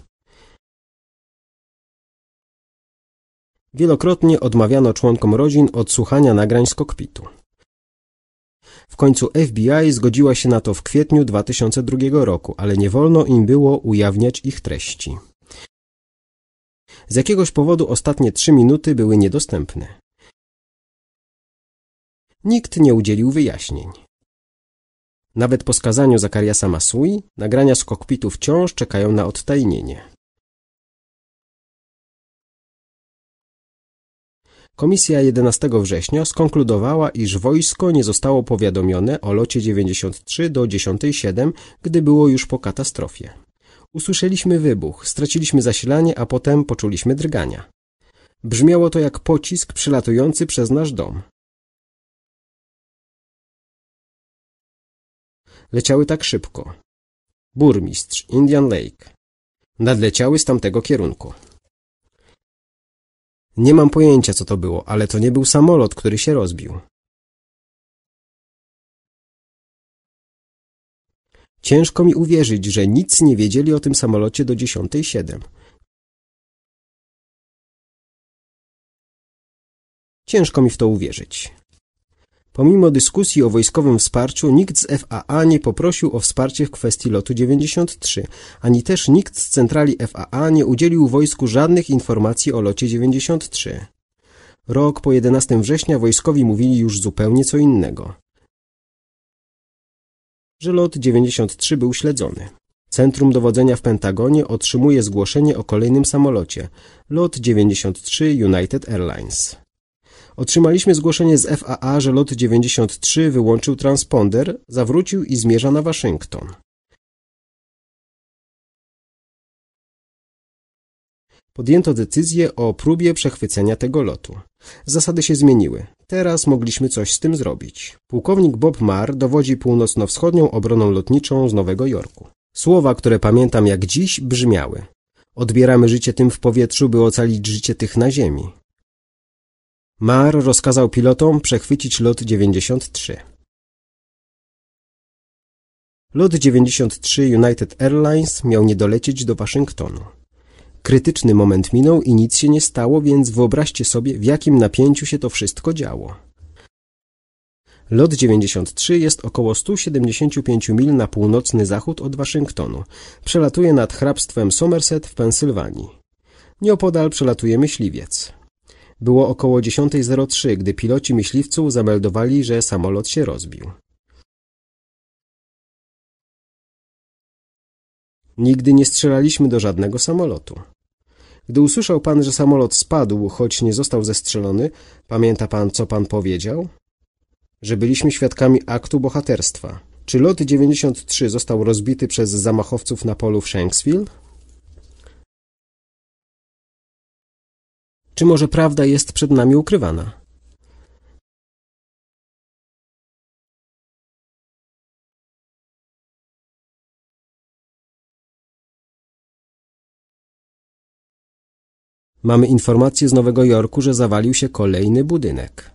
Wielokrotnie odmawiano członkom rodzin odsłuchania nagrań z kokpitu. W końcu FBI zgodziła się na to w kwietniu 2002 roku, ale nie wolno im było ujawniać ich treści. Z jakiegoś powodu ostatnie 3 minuty były niedostępne. Nikt nie udzielił wyjaśnień. Nawet po skazaniu Zachariasa Masoui nagrania z kokpitu wciąż czekają na odtajnienie. Komisja 11 września skonkludowała, iż wojsko nie zostało powiadomione o locie 93 do 10:07, gdy było już po katastrofie. Usłyszeliśmy wybuch, straciliśmy zasilanie, a potem poczuliśmy drgania. Brzmiało to jak pocisk przelatujący przez nasz dom. Leciały tak szybko. Burmistrz, Indian Lake. Nadleciały z tamtego kierunku. Nie mam pojęcia, co to było, ale to nie był samolot, który się rozbił. Ciężko mi uwierzyć, że nic nie wiedzieli o tym samolocie do 10:07. Ciężko mi w to uwierzyć. Pomimo dyskusji o wojskowym wsparciu, nikt z FAA nie poprosił o wsparcie w kwestii lotu 93, ani też nikt z centrali FAA nie udzielił wojsku żadnych informacji o locie 93. Rok po 11 września wojskowi mówili już zupełnie co innego. Że lot 93 był śledzony. Centrum dowodzenia w Pentagonie otrzymuje zgłoszenie o kolejnym samolocie, lot 93 United Airlines. Otrzymaliśmy zgłoszenie z FAA, że lot 93 wyłączył transponder, zawrócił i zmierza na Waszyngton. Podjęto decyzję o próbie przechwycenia tego lotu. Zasady się zmieniły. Teraz mogliśmy coś z tym zrobić. Pułkownik Bob Marr dowodzi północno-wschodnią obroną lotniczą z Nowego Jorku. Słowa, które pamiętam jak dziś, brzmiały: odbieramy życie tym w powietrzu, by ocalić życie tych na ziemi. Marr rozkazał pilotom przechwycić lot 93. Lot 93 United Airlines miał nie dolecieć do Waszyngtonu. Krytyczny moment minął i nic się nie stało, więc wyobraźcie sobie, w jakim napięciu się to wszystko działo. Lot 93 jest około 175 mil na północny zachód od Waszyngtonu. Przelatuje nad hrabstwem Somerset w Pensylwanii. Nieopodal przelatuje myśliwiec. Było około 10:03, gdy piloci myśliwców zameldowali, że samolot się rozbił. Nigdy nie strzelaliśmy do żadnego samolotu. Gdy usłyszał pan, że samolot spadł, choć nie został zestrzelony, pamięta pan, co pan powiedział? Że byliśmy świadkami aktu bohaterstwa. Czy lot 93 został rozbity przez zamachowców na polu w Shanksville? Czy może prawda jest przed nami ukrywana? Mamy informację z Nowego Jorku, że zawalił się kolejny budynek.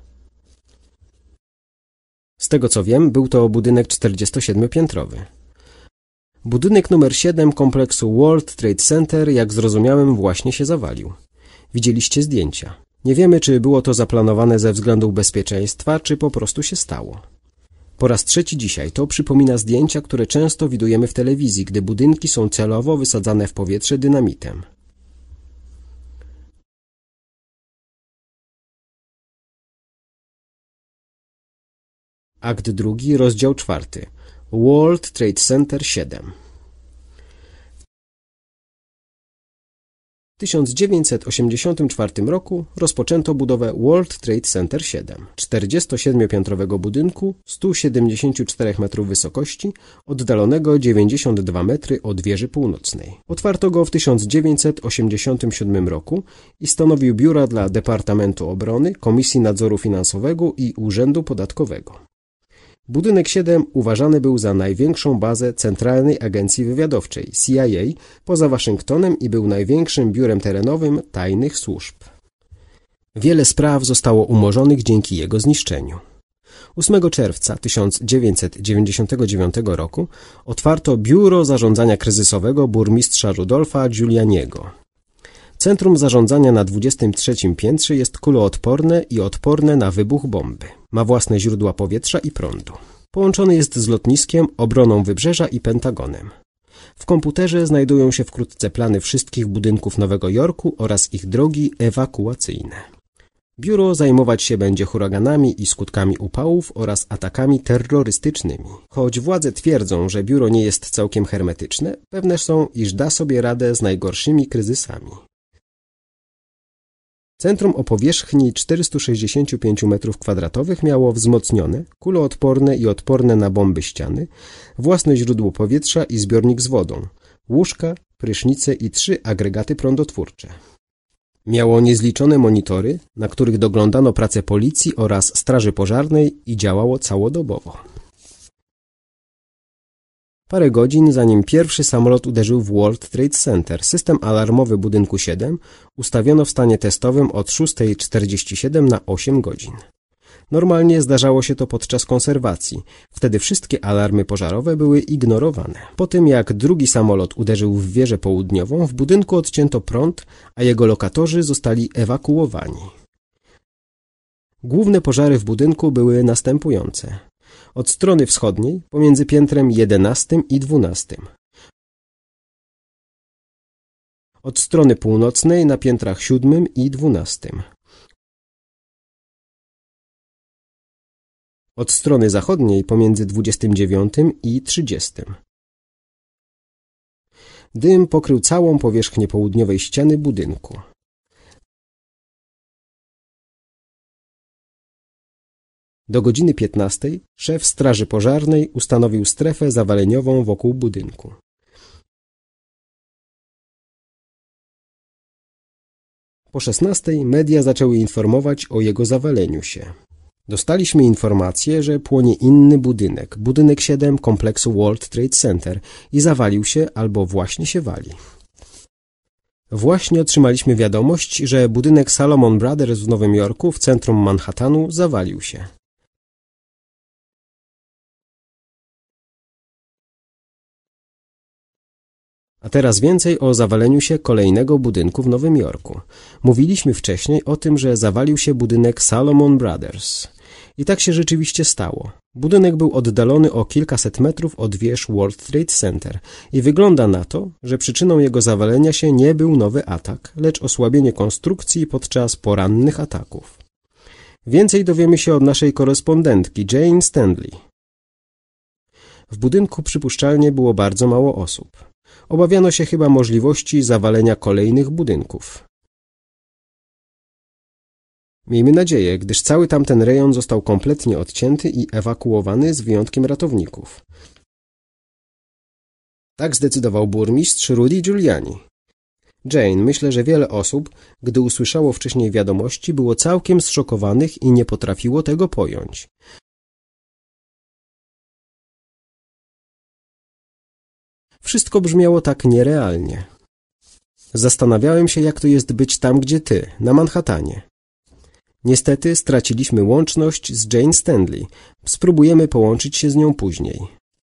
Z tego co wiem, był to budynek 47-piętrowy. Budynek numer 7 kompleksu World Trade Center, jak zrozumiałem, właśnie się zawalił. Widzieliście zdjęcia. Nie wiemy, czy było to zaplanowane ze względów bezpieczeństwa, czy po prostu się stało. Po raz trzeci dzisiaj to przypomina zdjęcia, które często widujemy w telewizji, gdy budynki są celowo wysadzane w powietrze dynamitem. Akt 2, rozdział 4. World Trade Center 7. W 1984 roku rozpoczęto budowę World Trade Center 7, 47-piętrowego budynku, 174 metrów wysokości, oddalonego 92 metry od wieży północnej. Otwarto go w 1987 roku i stanowił biura dla Departamentu Obrony, Komisji Nadzoru Finansowego i Urzędu Podatkowego. Budynek 7 uważany był za największą bazę Centralnej Agencji Wywiadowczej CIA poza Waszyngtonem i był największym biurem terenowym tajnych służb. Wiele spraw zostało umorzonych dzięki jego zniszczeniu. 8 czerwca 1999 roku otwarto Biuro Zarządzania Kryzysowego burmistrza Rudolfa Giulianiego. Centrum zarządzania na 23 piętrze jest kuloodporne i odporne na wybuch bomby. Ma własne źródła powietrza i prądu. Połączony jest z lotniskiem, obroną wybrzeża i Pentagonem. W komputerze znajdują się wkrótce plany wszystkich budynków Nowego Jorku oraz ich drogi ewakuacyjne. Biuro zajmować się będzie huraganami i skutkami upałów oraz atakami terrorystycznymi. Choć władze twierdzą, że biuro nie jest całkiem hermetyczne, pewne są, iż da sobie radę z najgorszymi kryzysami. Centrum o powierzchni 465 m2 miało wzmocnione, kuloodporne i odporne na bomby ściany, własne źródło powietrza i zbiornik z wodą, łóżka, prysznice i 3 agregaty prądotwórcze. Miało niezliczone monitory, na których doglądano pracę policji oraz straży pożarnej i działało całodobowo. Parę godzin zanim pierwszy samolot uderzył w World Trade Center, system alarmowy budynku 7 ustawiono w stanie testowym od 6:47 na 8 godzin. Normalnie zdarzało się to podczas konserwacji. Wtedy wszystkie alarmy pożarowe były ignorowane. Po tym jak drugi samolot uderzył w wieżę południową, w budynku odcięto prąd, a jego lokatorzy zostali ewakuowani. Główne pożary w budynku były następujące. Od strony wschodniej, pomiędzy piętrem 11 i 12. Od strony północnej na piętrach 7 i 12. Od strony zachodniej pomiędzy 29 i 30. Dym pokrył całą powierzchnię południowej ściany budynku. Do godziny 15 szef straży pożarnej ustanowił strefę zawaleniową wokół budynku. Po 16 media zaczęły informować o jego zawaleniu się. Dostaliśmy informację, że płonie inny budynek, budynek 7 kompleksu World Trade Center i zawalił się albo właśnie się wali. Właśnie otrzymaliśmy wiadomość, że budynek Salomon Brothers w Nowym Jorku w centrum Manhattanu zawalił się. A teraz więcej o zawaleniu się kolejnego budynku w Nowym Jorku. Mówiliśmy wcześniej o tym, że zawalił się budynek Salomon Brothers. I tak się rzeczywiście stało. Budynek był oddalony o kilkaset metrów od wież World Trade Center i wygląda na to, że przyczyną jego zawalenia się nie był nowy atak, lecz osłabienie konstrukcji podczas porannych ataków. Więcej dowiemy się od naszej korespondentki Jane Stanley. W budynku przypuszczalnie było bardzo mało osób. Obawiano się chyba możliwości zawalenia kolejnych budynków. Miejmy nadzieję, gdyż cały tamten rejon został kompletnie odcięty i ewakuowany z wyjątkiem ratowników. Tak zdecydował burmistrz Rudy Giuliani. Jane, myślę, że wiele osób, gdy usłyszało wcześniej wiadomości, było całkiem zszokowanych i nie potrafiło tego pojąć. Wszystko brzmiało tak nierealnie. Zastanawiałem się, jak to jest być tam, gdzie ty, na Manhattanie. Niestety straciliśmy łączność z Jane Stanley. Spróbujemy połączyć się z nią później.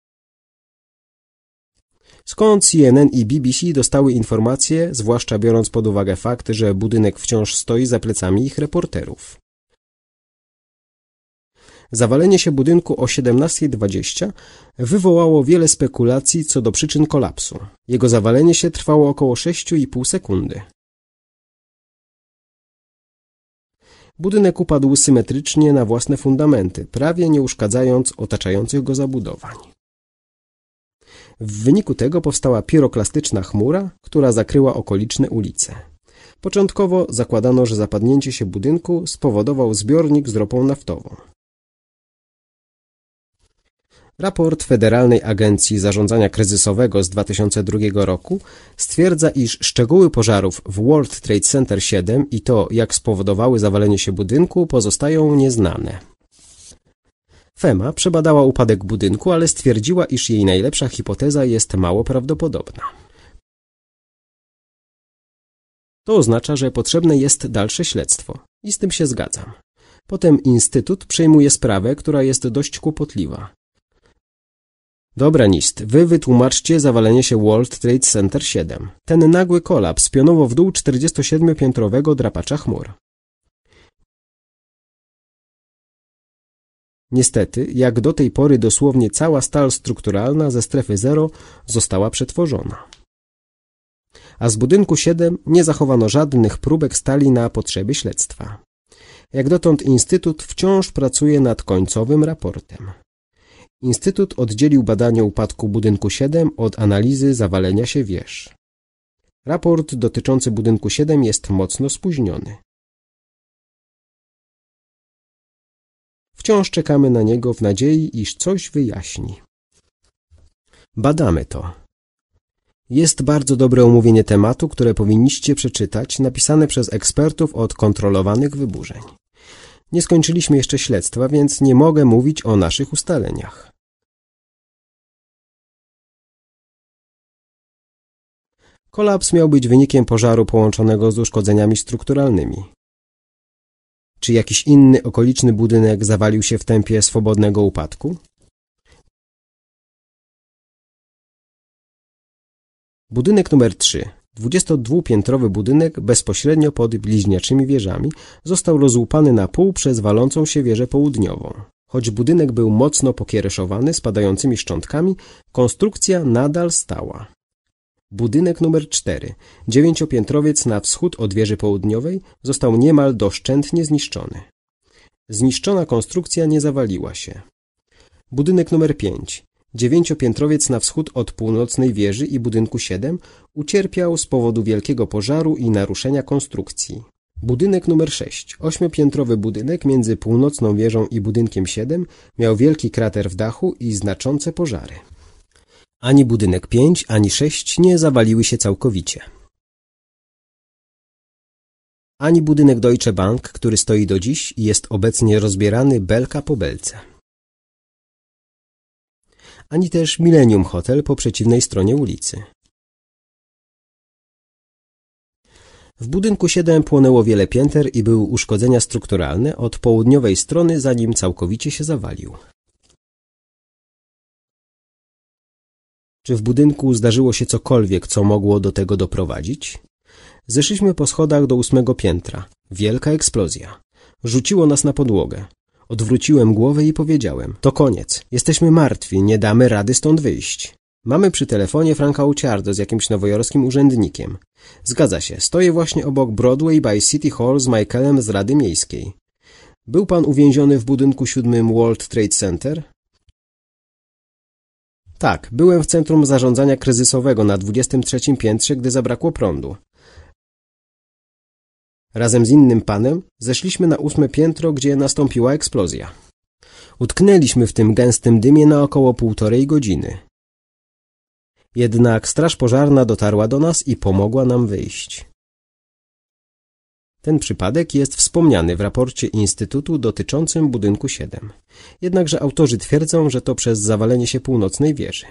Skąd CNN i BBC dostały informacje, zwłaszcza biorąc pod uwagę fakt, że budynek wciąż stoi za plecami ich reporterów? Zawalenie się budynku o 17:20 wywołało wiele spekulacji co do przyczyn kolapsu. Jego zawalenie się trwało około 6,5 sekundy. Budynek upadł symetrycznie na własne fundamenty, prawie nie uszkadzając otaczających go zabudowań. W wyniku tego powstała piroklastyczna chmura, która zakryła okoliczne ulice. Początkowo zakładano, że zapadnięcie się budynku spowodował zbiornik z ropą naftową. Raport Federalnej Agencji Zarządzania Kryzysowego z 2002 roku stwierdza, iż szczegóły pożarów w World Trade Center 7 i to, jak spowodowały zawalenie się budynku, pozostają nieznane. FEMA przebadała upadek budynku, ale stwierdziła, iż jej najlepsza hipoteza jest mało prawdopodobna. To oznacza, że potrzebne jest dalsze śledztwo i z tym się zgadzam. Potem Instytut przejmuje sprawę, która jest dość kłopotliwa. Dobra, NIST, wy wytłumaczcie zawalenie się World Trade Center 7. Ten nagły kolaps pionowo w dół 47-piętrowego drapacza chmur. Niestety, jak do tej pory dosłownie cała stal strukturalna ze strefy 0 została przetworzona. A z budynku 7 nie zachowano żadnych próbek stali na potrzeby śledztwa. Jak dotąd Instytut wciąż pracuje nad końcowym raportem. Instytut oddzielił badanie upadku budynku 7 od analizy zawalenia się wież. Raport dotyczący budynku 7 jest mocno spóźniony. Wciąż czekamy na niego w nadziei, iż coś wyjaśni. Badamy to. Jest bardzo dobre omówienie tematu, które powinniście przeczytać, napisane przez ekspertów od kontrolowanych wyburzeń. Nie skończyliśmy jeszcze śledztwa, więc nie mogę mówić o naszych ustaleniach. Kolaps miał być wynikiem pożaru połączonego z uszkodzeniami strukturalnymi. Czy jakiś inny okoliczny budynek zawalił się w tempie swobodnego upadku? Budynek numer 3. 22-piętrowy budynek bezpośrednio pod bliźniaczymi wieżami został rozłupany na pół przez walącą się wieżę południową. Choć budynek był mocno pokiereszowany spadającymi szczątkami, konstrukcja nadal stała. Budynek numer 4, 9-piętrowiec na wschód od wieży południowej, został niemal doszczętnie zniszczony. Zniszczona konstrukcja nie zawaliła się. Budynek numer 5, 9-piętrowiec na wschód od północnej wieży i budynku 7 ucierpiał z powodu wielkiego pożaru i naruszenia konstrukcji. Budynek numer 6, 8-piętrowy budynek między północną wieżą i budynkiem 7 miał wielki krater w dachu i znaczące pożary. Ani budynek 5, ani 6 nie zawaliły się całkowicie. Ani budynek Deutsche Bank, który stoi do dziś i jest obecnie rozbierany belka po belce. Ani też Millennium Hotel po przeciwnej stronie ulicy. W budynku 7 płonęło wiele pięter i były uszkodzenia strukturalne od południowej strony, zanim całkowicie się zawalił. Czy w budynku zdarzyło się cokolwiek, co mogło do tego doprowadzić? Zeszliśmy po schodach do 8. piętra. Wielka eksplozja. Rzuciło nas na podłogę. Odwróciłem głowę i powiedziałem: to koniec. Jesteśmy martwi, nie damy rady stąd wyjść. Mamy przy telefonie Franka Uciardo z jakimś nowojorskim urzędnikiem. Zgadza się, stoję właśnie obok Broadway by City Hall z Michaelem z Rady Miejskiej. Był pan uwięziony w budynku 7 World Trade Center? Tak, byłem w centrum zarządzania kryzysowego na 23. piętrze, gdy zabrakło prądu. Razem z innym panem zeszliśmy na 8. piętro, gdzie nastąpiła eksplozja. Utknęliśmy w tym gęstym dymie na około 1,5 godziny. Jednak straż pożarna dotarła do nas i pomogła nam wyjść. Ten przypadek jest wspomniany w raporcie Instytutu dotyczącym budynku 7. Jednakże autorzy twierdzą, że to przez zawalenie się północnej wieży.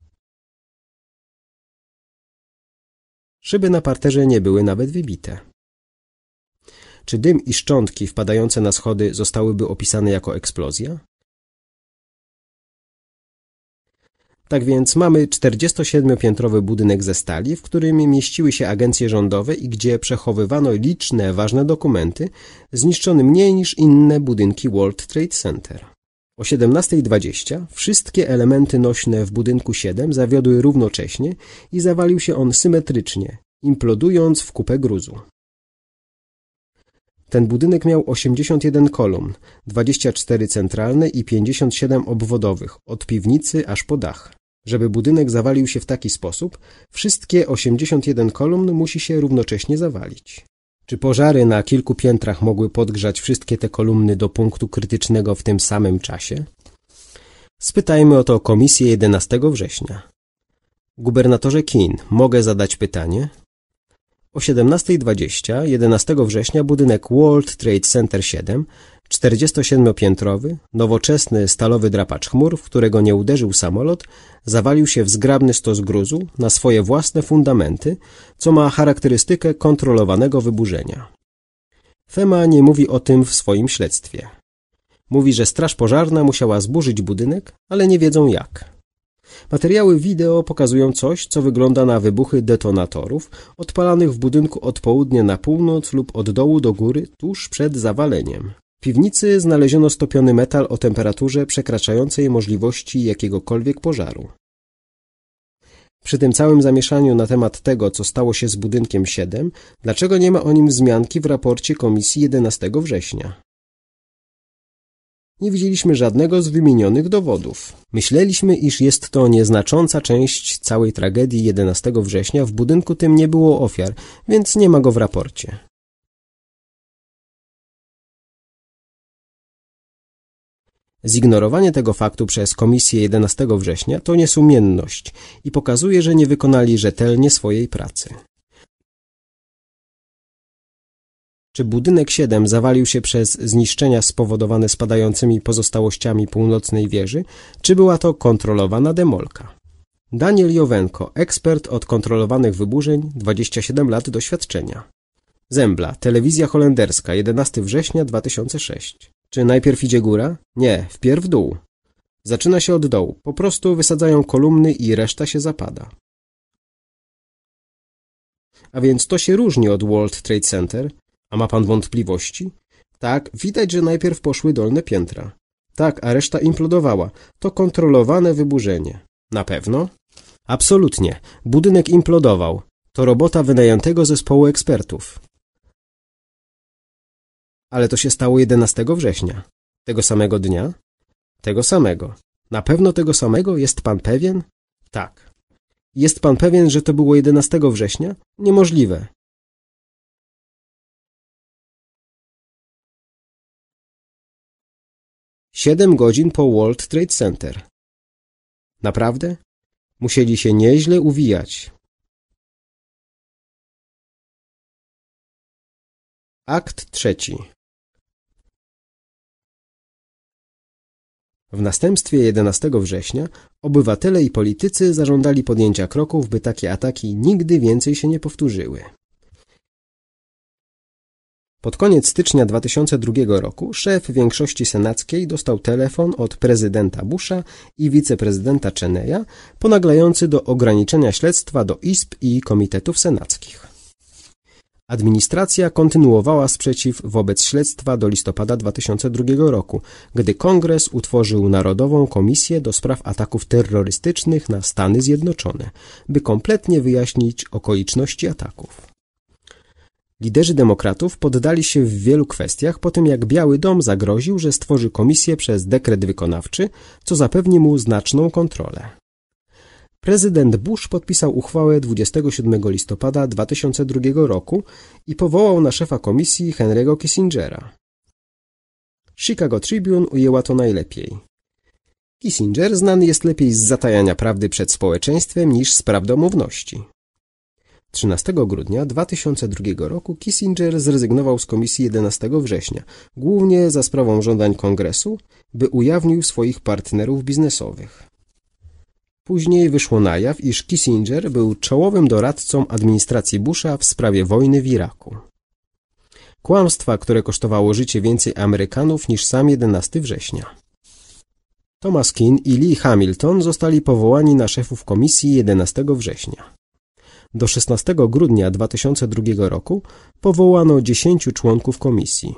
Szyby na parterze nie były nawet wybite. Czy dym i szczątki wpadające na schody zostałyby opisane jako eksplozja? Tak więc mamy 47-piętrowy budynek ze stali, w którym mieściły się agencje rządowe i gdzie przechowywano liczne ważne dokumenty, zniszczony mniej niż inne budynki World Trade Center. O 17:20 wszystkie elementy nośne w budynku 7 zawiodły równocześnie i zawalił się on symetrycznie, implodując w kupę gruzu. Ten budynek miał 81 kolumn, 24 centralne i 57 obwodowych, od piwnicy aż po dach. Żeby budynek zawalił się w taki sposób, wszystkie 81 kolumn musi się równocześnie zawalić. Czy pożary na kilku piętrach mogły podgrzać wszystkie te kolumny do punktu krytycznego w tym samym czasie? Spytajmy o to komisję 11 września. Gubernatorze Keane, mogę zadać pytanie? O 17:20 11 września budynek World Trade Center 7, 47-piętrowy, nowoczesny stalowy drapacz chmur, w którego nie uderzył samolot, zawalił się w zgrabny stos gruzu na swoje własne fundamenty, co ma charakterystykę kontrolowanego wyburzenia. FEMA nie mówi o tym w swoim śledztwie. Mówi, że straż pożarna musiała zburzyć budynek, ale nie wiedzą jak. Materiały wideo pokazują coś, co wygląda na wybuchy detonatorów odpalanych w budynku od południa na północ lub od dołu do góry tuż przed zawaleniem. W piwnicy znaleziono stopiony metal o temperaturze przekraczającej możliwości jakiegokolwiek pożaru. Przy tym całym zamieszaniu na temat tego, co stało się z budynkiem 7, dlaczego nie ma o nim wzmianki w raporcie komisji 11 września? Nie widzieliśmy żadnego z wymienionych dowodów. Myśleliśmy, iż jest to nieznacząca część całej tragedii 11 września. W budynku tym nie było ofiar, więc nie ma go w raporcie. Zignorowanie tego faktu przez komisję 11 września to niesumienność i pokazuje, że nie wykonali rzetelnie swojej pracy. Czy budynek 7 zawalił się przez zniszczenia spowodowane spadającymi pozostałościami północnej wieży, czy była to kontrolowana demolka? Daniel Jowenko, ekspert od kontrolowanych wyburzeń, 27 lat doświadczenia. Zembla, telewizja holenderska, 11 września 2006. Czy najpierw idzie góra? Nie, wpierw dół. Zaczyna się od dołu, po prostu wysadzają kolumny i reszta się zapada. A więc to się różni od World Trade Center. A ma pan wątpliwości? Tak, widać, że najpierw poszły dolne piętra. Tak, a reszta implodowała. To kontrolowane wyburzenie. Na pewno? Absolutnie. Budynek implodował. To robota wynajętego zespołu ekspertów. Ale to się stało 11 września. Tego samego dnia? Tego samego. Na pewno tego samego? Jest pan pewien? Tak. Jest pan pewien, że to było 11 września? Niemożliwe. Siedem godzin po World Trade Center. Naprawdę? Musieli się nieźle uwijać. Akt trzeci. W następstwie 11 września obywatele i politycy zażądali podjęcia kroków, by takie ataki nigdy więcej się nie powtórzyły. Pod koniec stycznia 2002 roku szef większości senackiej dostał telefon od prezydenta Busha i wiceprezydenta Cheneya ponaglający do ograniczenia śledztwa do izb i komitetów senackich. Administracja kontynuowała sprzeciw wobec śledztwa do listopada 2002 roku, gdy Kongres utworzył Narodową Komisję do spraw ataków terrorystycznych na Stany Zjednoczone, by kompletnie wyjaśnić okoliczności ataków. Liderzy demokratów poddali się w wielu kwestiach po tym, jak Biały Dom zagroził, że stworzy komisję przez dekret wykonawczy, co zapewni mu znaczną kontrolę. Prezydent Bush podpisał uchwałę 27 listopada 2002 roku i powołał na szefa komisji Henry'ego Kissingera. Chicago Tribune ujęła to najlepiej. Kissinger znany jest lepiej z zatajania prawdy przed społeczeństwem niż z prawdomówności. 13 grudnia 2002 roku Kissinger zrezygnował z komisji 11 września, głównie za sprawą żądań Kongresu, by ujawnił swoich partnerów biznesowych. Później wyszło na jaw, iż Kissinger był czołowym doradcą administracji Busha w sprawie wojny w Iraku. Kłamstwa, które kosztowało życie więcej Amerykanów niż sam 11 września. Thomas Kean i Lee Hamilton zostali powołani na szefów komisji 11 września. Do 16 grudnia 2002 roku powołano 10 członków komisji.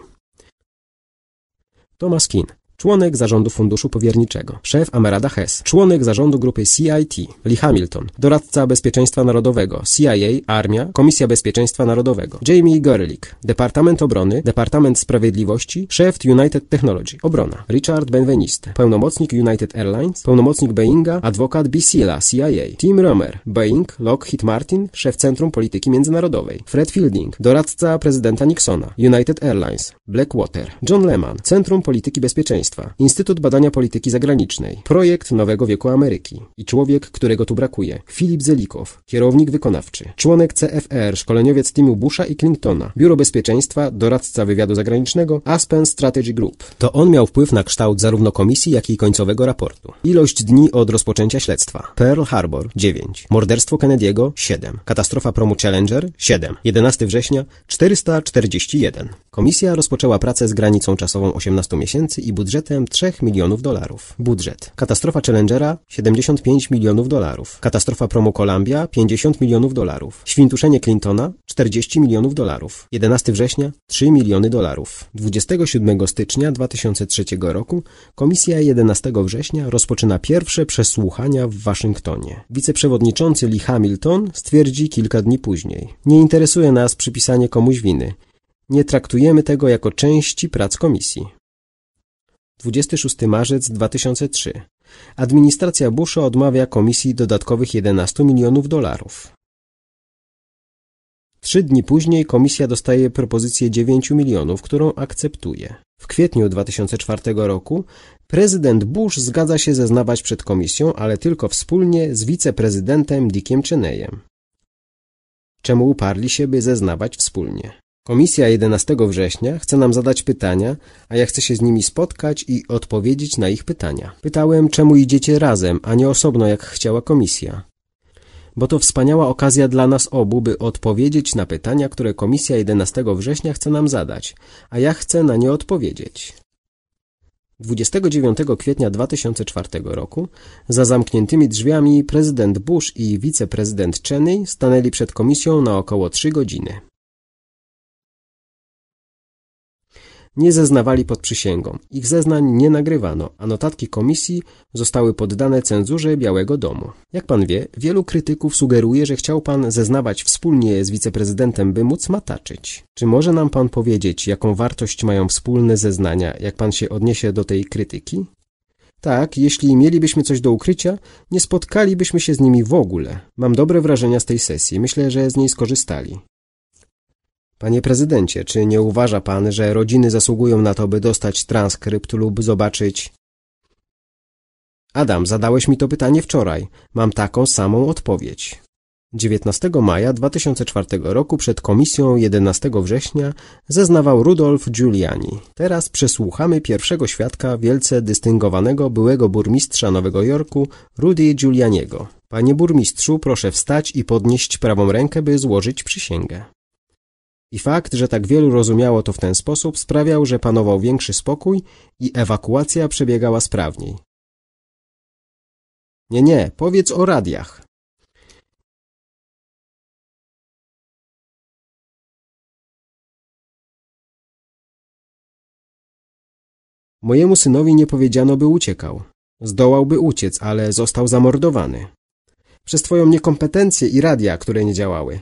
Thomas Kean, członek zarządu Funduszu Powierniczego, szef Amerada Hess, członek zarządu grupy CIT, Lee Hamilton, doradca Bezpieczeństwa Narodowego, CIA, Armia, Komisja Bezpieczeństwa Narodowego, Jamie Gerlich, Departament Obrony, Departament Sprawiedliwości, szef United Technology, Obrona, Richard Benveniste, pełnomocnik United Airlines, pełnomocnik Boeinga, adwokat B. Silla, CIA, Tim Romer, Boeing, Lockheed Martin, szef Centrum Polityki Międzynarodowej, Fred Fielding, doradca prezydenta Nixona, United Airlines, Blackwater, John Lehman, Centrum Polityki Bezpieczeństwa, Instytut Badania Polityki Zagranicznej, Projekt Nowego Wieku Ameryki i człowiek, którego tu brakuje, Filip Zelikow, kierownik wykonawczy, członek CFR, szkoleniowiec teamu Busha i Clintona, Biuro Bezpieczeństwa, doradca wywiadu zagranicznego, Aspen Strategy Group. To on miał wpływ na kształt zarówno komisji, jak i końcowego raportu. Ilość dni od rozpoczęcia śledztwa: Pearl Harbor 9, morderstwo Kennedy'ego 7, katastrofa promu Challenger 7, 11 września 441. Komisja rozpoczęła pracę z granicą czasową 18 miesięcy i budżetem $3 milionów. Budżet: katastrofa Challengera $75 milionów, katastrofa promu Columbia $50 milionów, świntuszenie Clintona $40 milionów, 11 września $3 miliony. 27 stycznia 2003 roku Komisja 11 września rozpoczyna pierwsze przesłuchania w Waszyngtonie. Wiceprzewodniczący Lee Hamilton stwierdzi kilka dni później: nie interesuje nas przypisanie komuś winy. Nie traktujemy tego jako części prac komisji. 26 marzec 2003. Administracja Busha odmawia komisji dodatkowych $11 milionów. 3 dni później komisja dostaje propozycję 9 milionów, którą akceptuje. W kwietniu 2004 roku prezydent Bush zgadza się zeznawać przed komisją, ale tylko wspólnie z wiceprezydentem Dickiem Cheneyem. Czemu uparli się, by zeznawać wspólnie? Komisja 11 września chce nam zadać pytania, a ja chcę się z nimi spotkać i odpowiedzieć na ich pytania. Pytałem, czemu idziecie razem, a nie osobno, jak chciała komisja. bo to wspaniała okazja dla nas obu, by odpowiedzieć na pytania, które Komisja 11 września chce nam zadać, a ja chcę na nie odpowiedzieć. 29 kwietnia 2004 roku za zamkniętymi drzwiami prezydent Bush i wiceprezydent Cheney stanęli przed komisją na około 3 godziny. Nie zeznawali pod przysięgą, ich zeznań nie nagrywano, a notatki komisji zostały poddane cenzurze Białego Domu. Jak pan wie, wielu krytyków sugeruje, że chciał pan zeznawać wspólnie z wiceprezydentem, by móc mataczyć. Czy może nam pan powiedzieć, jaką wartość mają wspólne zeznania, jak pan się odniesie do tej krytyki? Tak, jeśli mielibyśmy coś do ukrycia, nie spotkalibyśmy się z nimi w ogóle. Mam dobre wrażenia z tej sesji, myślę, że z niej skorzystali. Panie prezydencie, czy nie uważa pan, że rodziny zasługują na to, by dostać transkrypt lub zobaczyć... Adam, zadałeś mi to pytanie wczoraj. Mam taką samą odpowiedź. 19 maja 2004 roku przed komisją 11 września zeznawał Rudolph Giuliani. Teraz przesłuchamy pierwszego świadka wielce dystyngowanego byłego burmistrza Nowego Jorku, Rudy Giulianiego. Panie burmistrzu, proszę wstać i podnieść prawą rękę, by złożyć przysięgę. I fakt, że tak wielu rozumiało to w ten sposób, sprawiał, że panował większy spokój i ewakuacja przebiegała sprawniej. Nie, powiedz o radiach. Mojemu synowi nie powiedziano, by uciekał. Zdołałby uciec, ale został zamordowany. Przez twoją niekompetencję i radia, które nie działały.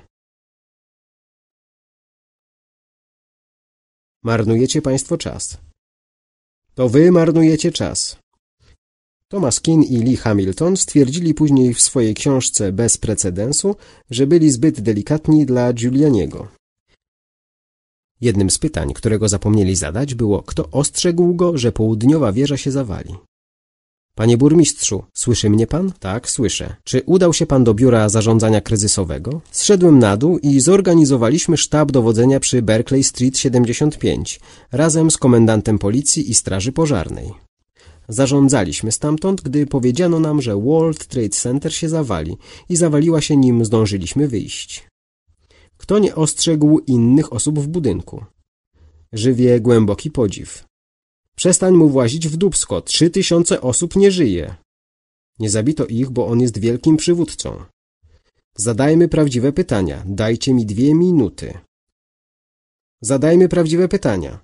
Marnujecie państwo czas. To wy marnujecie czas. Thomas Keane i Lee Hamilton stwierdzili później w swojej książce Bez precedensu, że byli zbyt delikatni dla Giulianiego. Jednym z pytań, którego zapomnieli zadać, było, kto ostrzegł go, że południowa wieża się zawali. Panie burmistrzu, słyszy mnie pan? Tak, słyszę. Czy udał się pan do biura zarządzania kryzysowego? Zszedłem na dół i zorganizowaliśmy sztab dowodzenia przy Berkeley Street 75, razem z komendantem policji i straży pożarnej. Zarządzaliśmy stamtąd, gdy powiedziano nam, że World Trade Center się zawali i zawaliła się, nim zdążyliśmy wyjść. Kto nie ostrzegł innych osób w budynku? Żywię głęboki podziw. Przestań mu włazić w dupsko, 3000 osób nie żyje. Nie zabito ich, bo on jest wielkim przywódcą. Zadajmy prawdziwe pytania, dajcie mi 2 minuty. Zadajmy prawdziwe pytania.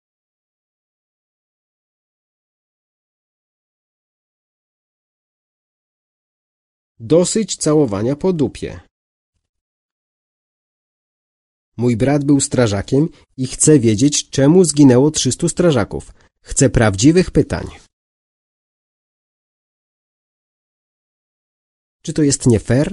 Dosyć całowania po dupie. Mój brat był strażakiem i chce wiedzieć, czemu zginęło 300 strażaków. Chcę prawdziwych pytań. Czy to jest nie fair?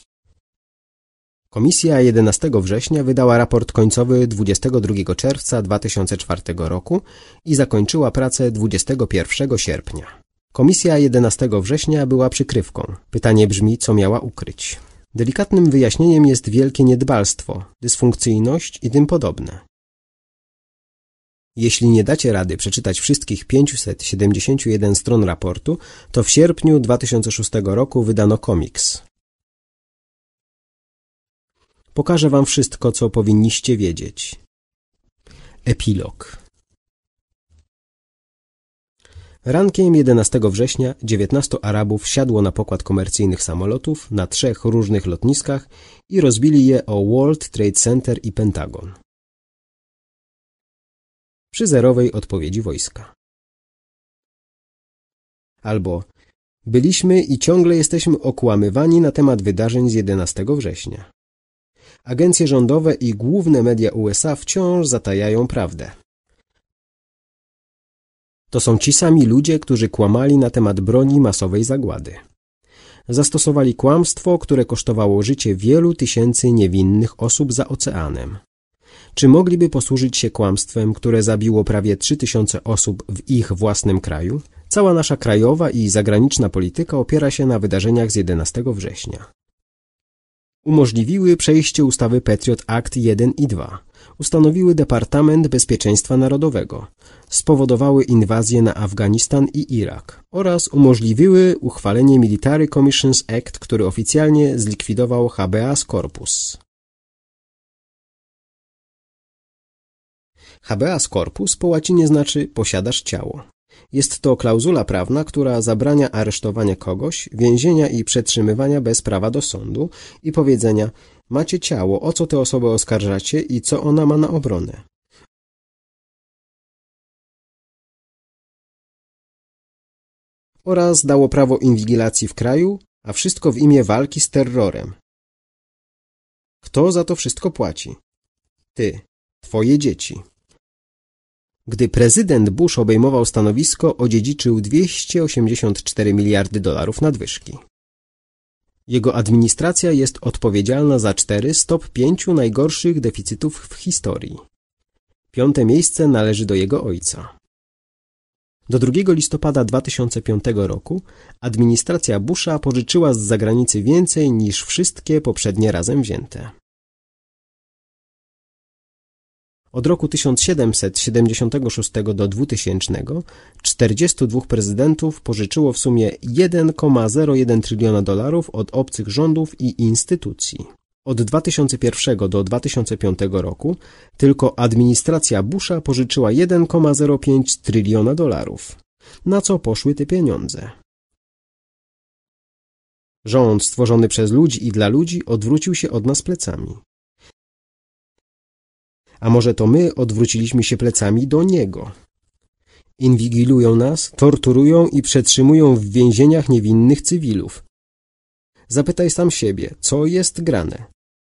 Komisja 11 września wydała raport końcowy 22 czerwca 2004 roku i zakończyła pracę 21 sierpnia. Komisja 11 września była przykrywką. Pytanie brzmi, co miała ukryć. Delikatnym wyjaśnieniem jest wielkie niedbalstwo, dysfunkcyjność i tym podobne. Jeśli nie dacie rady przeczytać wszystkich 571 stron raportu, to w sierpniu 2006 roku wydano komiks. Pokażę wam wszystko, co powinniście wiedzieć. Epilog. Rankiem 11 września 19 Arabów wsiadło na pokład komercyjnych samolotów na 3 różnych lotniskach i rozbili je o World Trade Center i Pentagon. Przy zerowej odpowiedzi wojska. Albo byliśmy i ciągle jesteśmy okłamywani na temat wydarzeń z 11 września. Agencje rządowe i główne media USA wciąż zatajają prawdę. To są ci sami ludzie, którzy kłamali na temat broni masowej zagłady. Zastosowali kłamstwo, które kosztowało życie wielu tysięcy niewinnych osób za oceanem. Czy mogliby posłużyć się kłamstwem, które zabiło prawie 3000 osób w ich własnym kraju? Cała nasza krajowa i zagraniczna polityka opiera się na wydarzeniach z 11 września. Umożliwiły przejście ustawy Patriot Act 1 i 2. Ustanowiły Departament Bezpieczeństwa Narodowego. Spowodowały inwazję na Afganistan i Irak oraz umożliwiły uchwalenie Military Commissions Act, który oficjalnie zlikwidował habeas corpus. Habeas corpus po łacinie znaczy posiadasz ciało. Jest to klauzula prawna, która zabrania aresztowania kogoś, więzienia i przetrzymywania bez prawa do sądu i powiedzenia: macie ciało, o co tę osobę oskarżacie i co ona ma na obronę. Oraz dało prawo inwigilacji w kraju, a wszystko w imię walki z terrorem. Kto za to wszystko płaci? Ty, twoje dzieci. Gdy prezydent Bush obejmował stanowisko, odziedziczył 284 miliardy dolarów nadwyżki. Jego administracja jest odpowiedzialna za 4 z top 5 najgorszych deficytów w historii. 5. miejsce należy do jego ojca. Do 2 listopada 2005 roku administracja Busha pożyczyła z zagranicy więcej niż wszystkie poprzednie razem wzięte. Od roku 1776 do 2000 42 prezydentów pożyczyło w sumie 1,01 tryliona dolarów od obcych rządów i instytucji. Od 2001 do 2005 roku tylko administracja Busha pożyczyła 1,05 tryliona dolarów. Na co poszły te pieniądze? Rząd stworzony przez ludzi i dla ludzi odwrócił się od nas plecami. A może to my odwróciliśmy się plecami do niego? Inwigilują nas, torturują i przetrzymują w więzieniach niewinnych cywilów. Zapytaj sam siebie, co jest grane?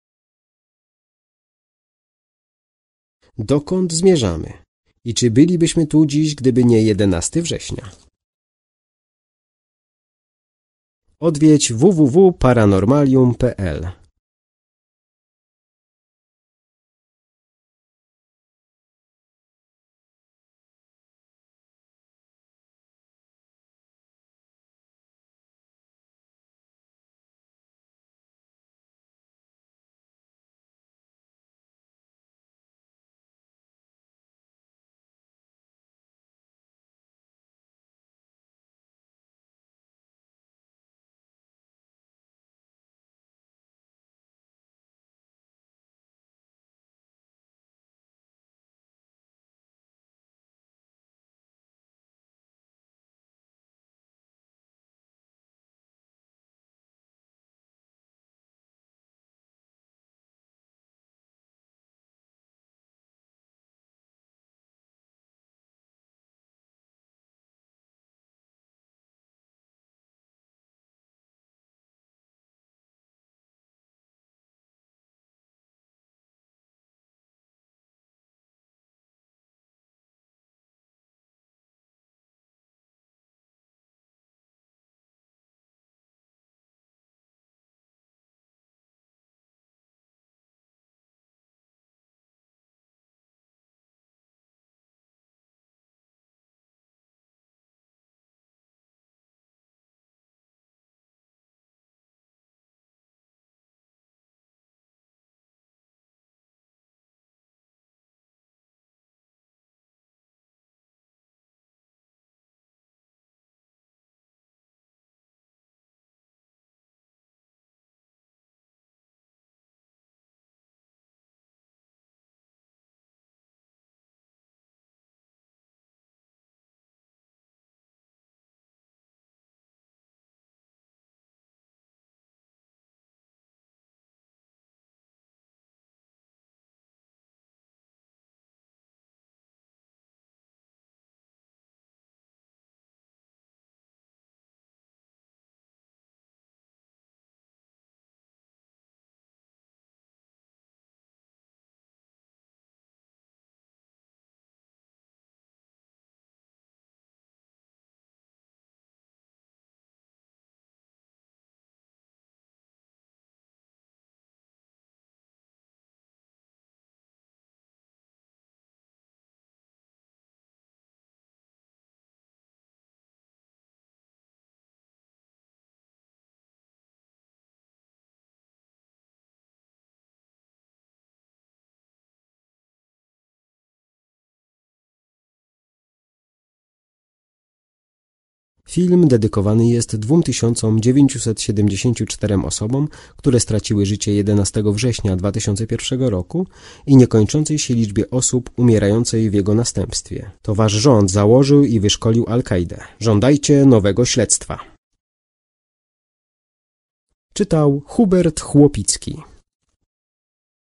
Dokąd zmierzamy? I czy bylibyśmy tu dziś, gdyby nie 11 września? Odwiedź www.paranormalium.pl Film dedykowany jest 2974 osobom, które straciły życie 11 września 2001 roku i niekończącej się liczbie osób umierającej w jego następstwie. To wasz rząd założył i wyszkolił Al-Kaidę. Żądajcie nowego śledztwa. Czytał Hubert Chłopicki.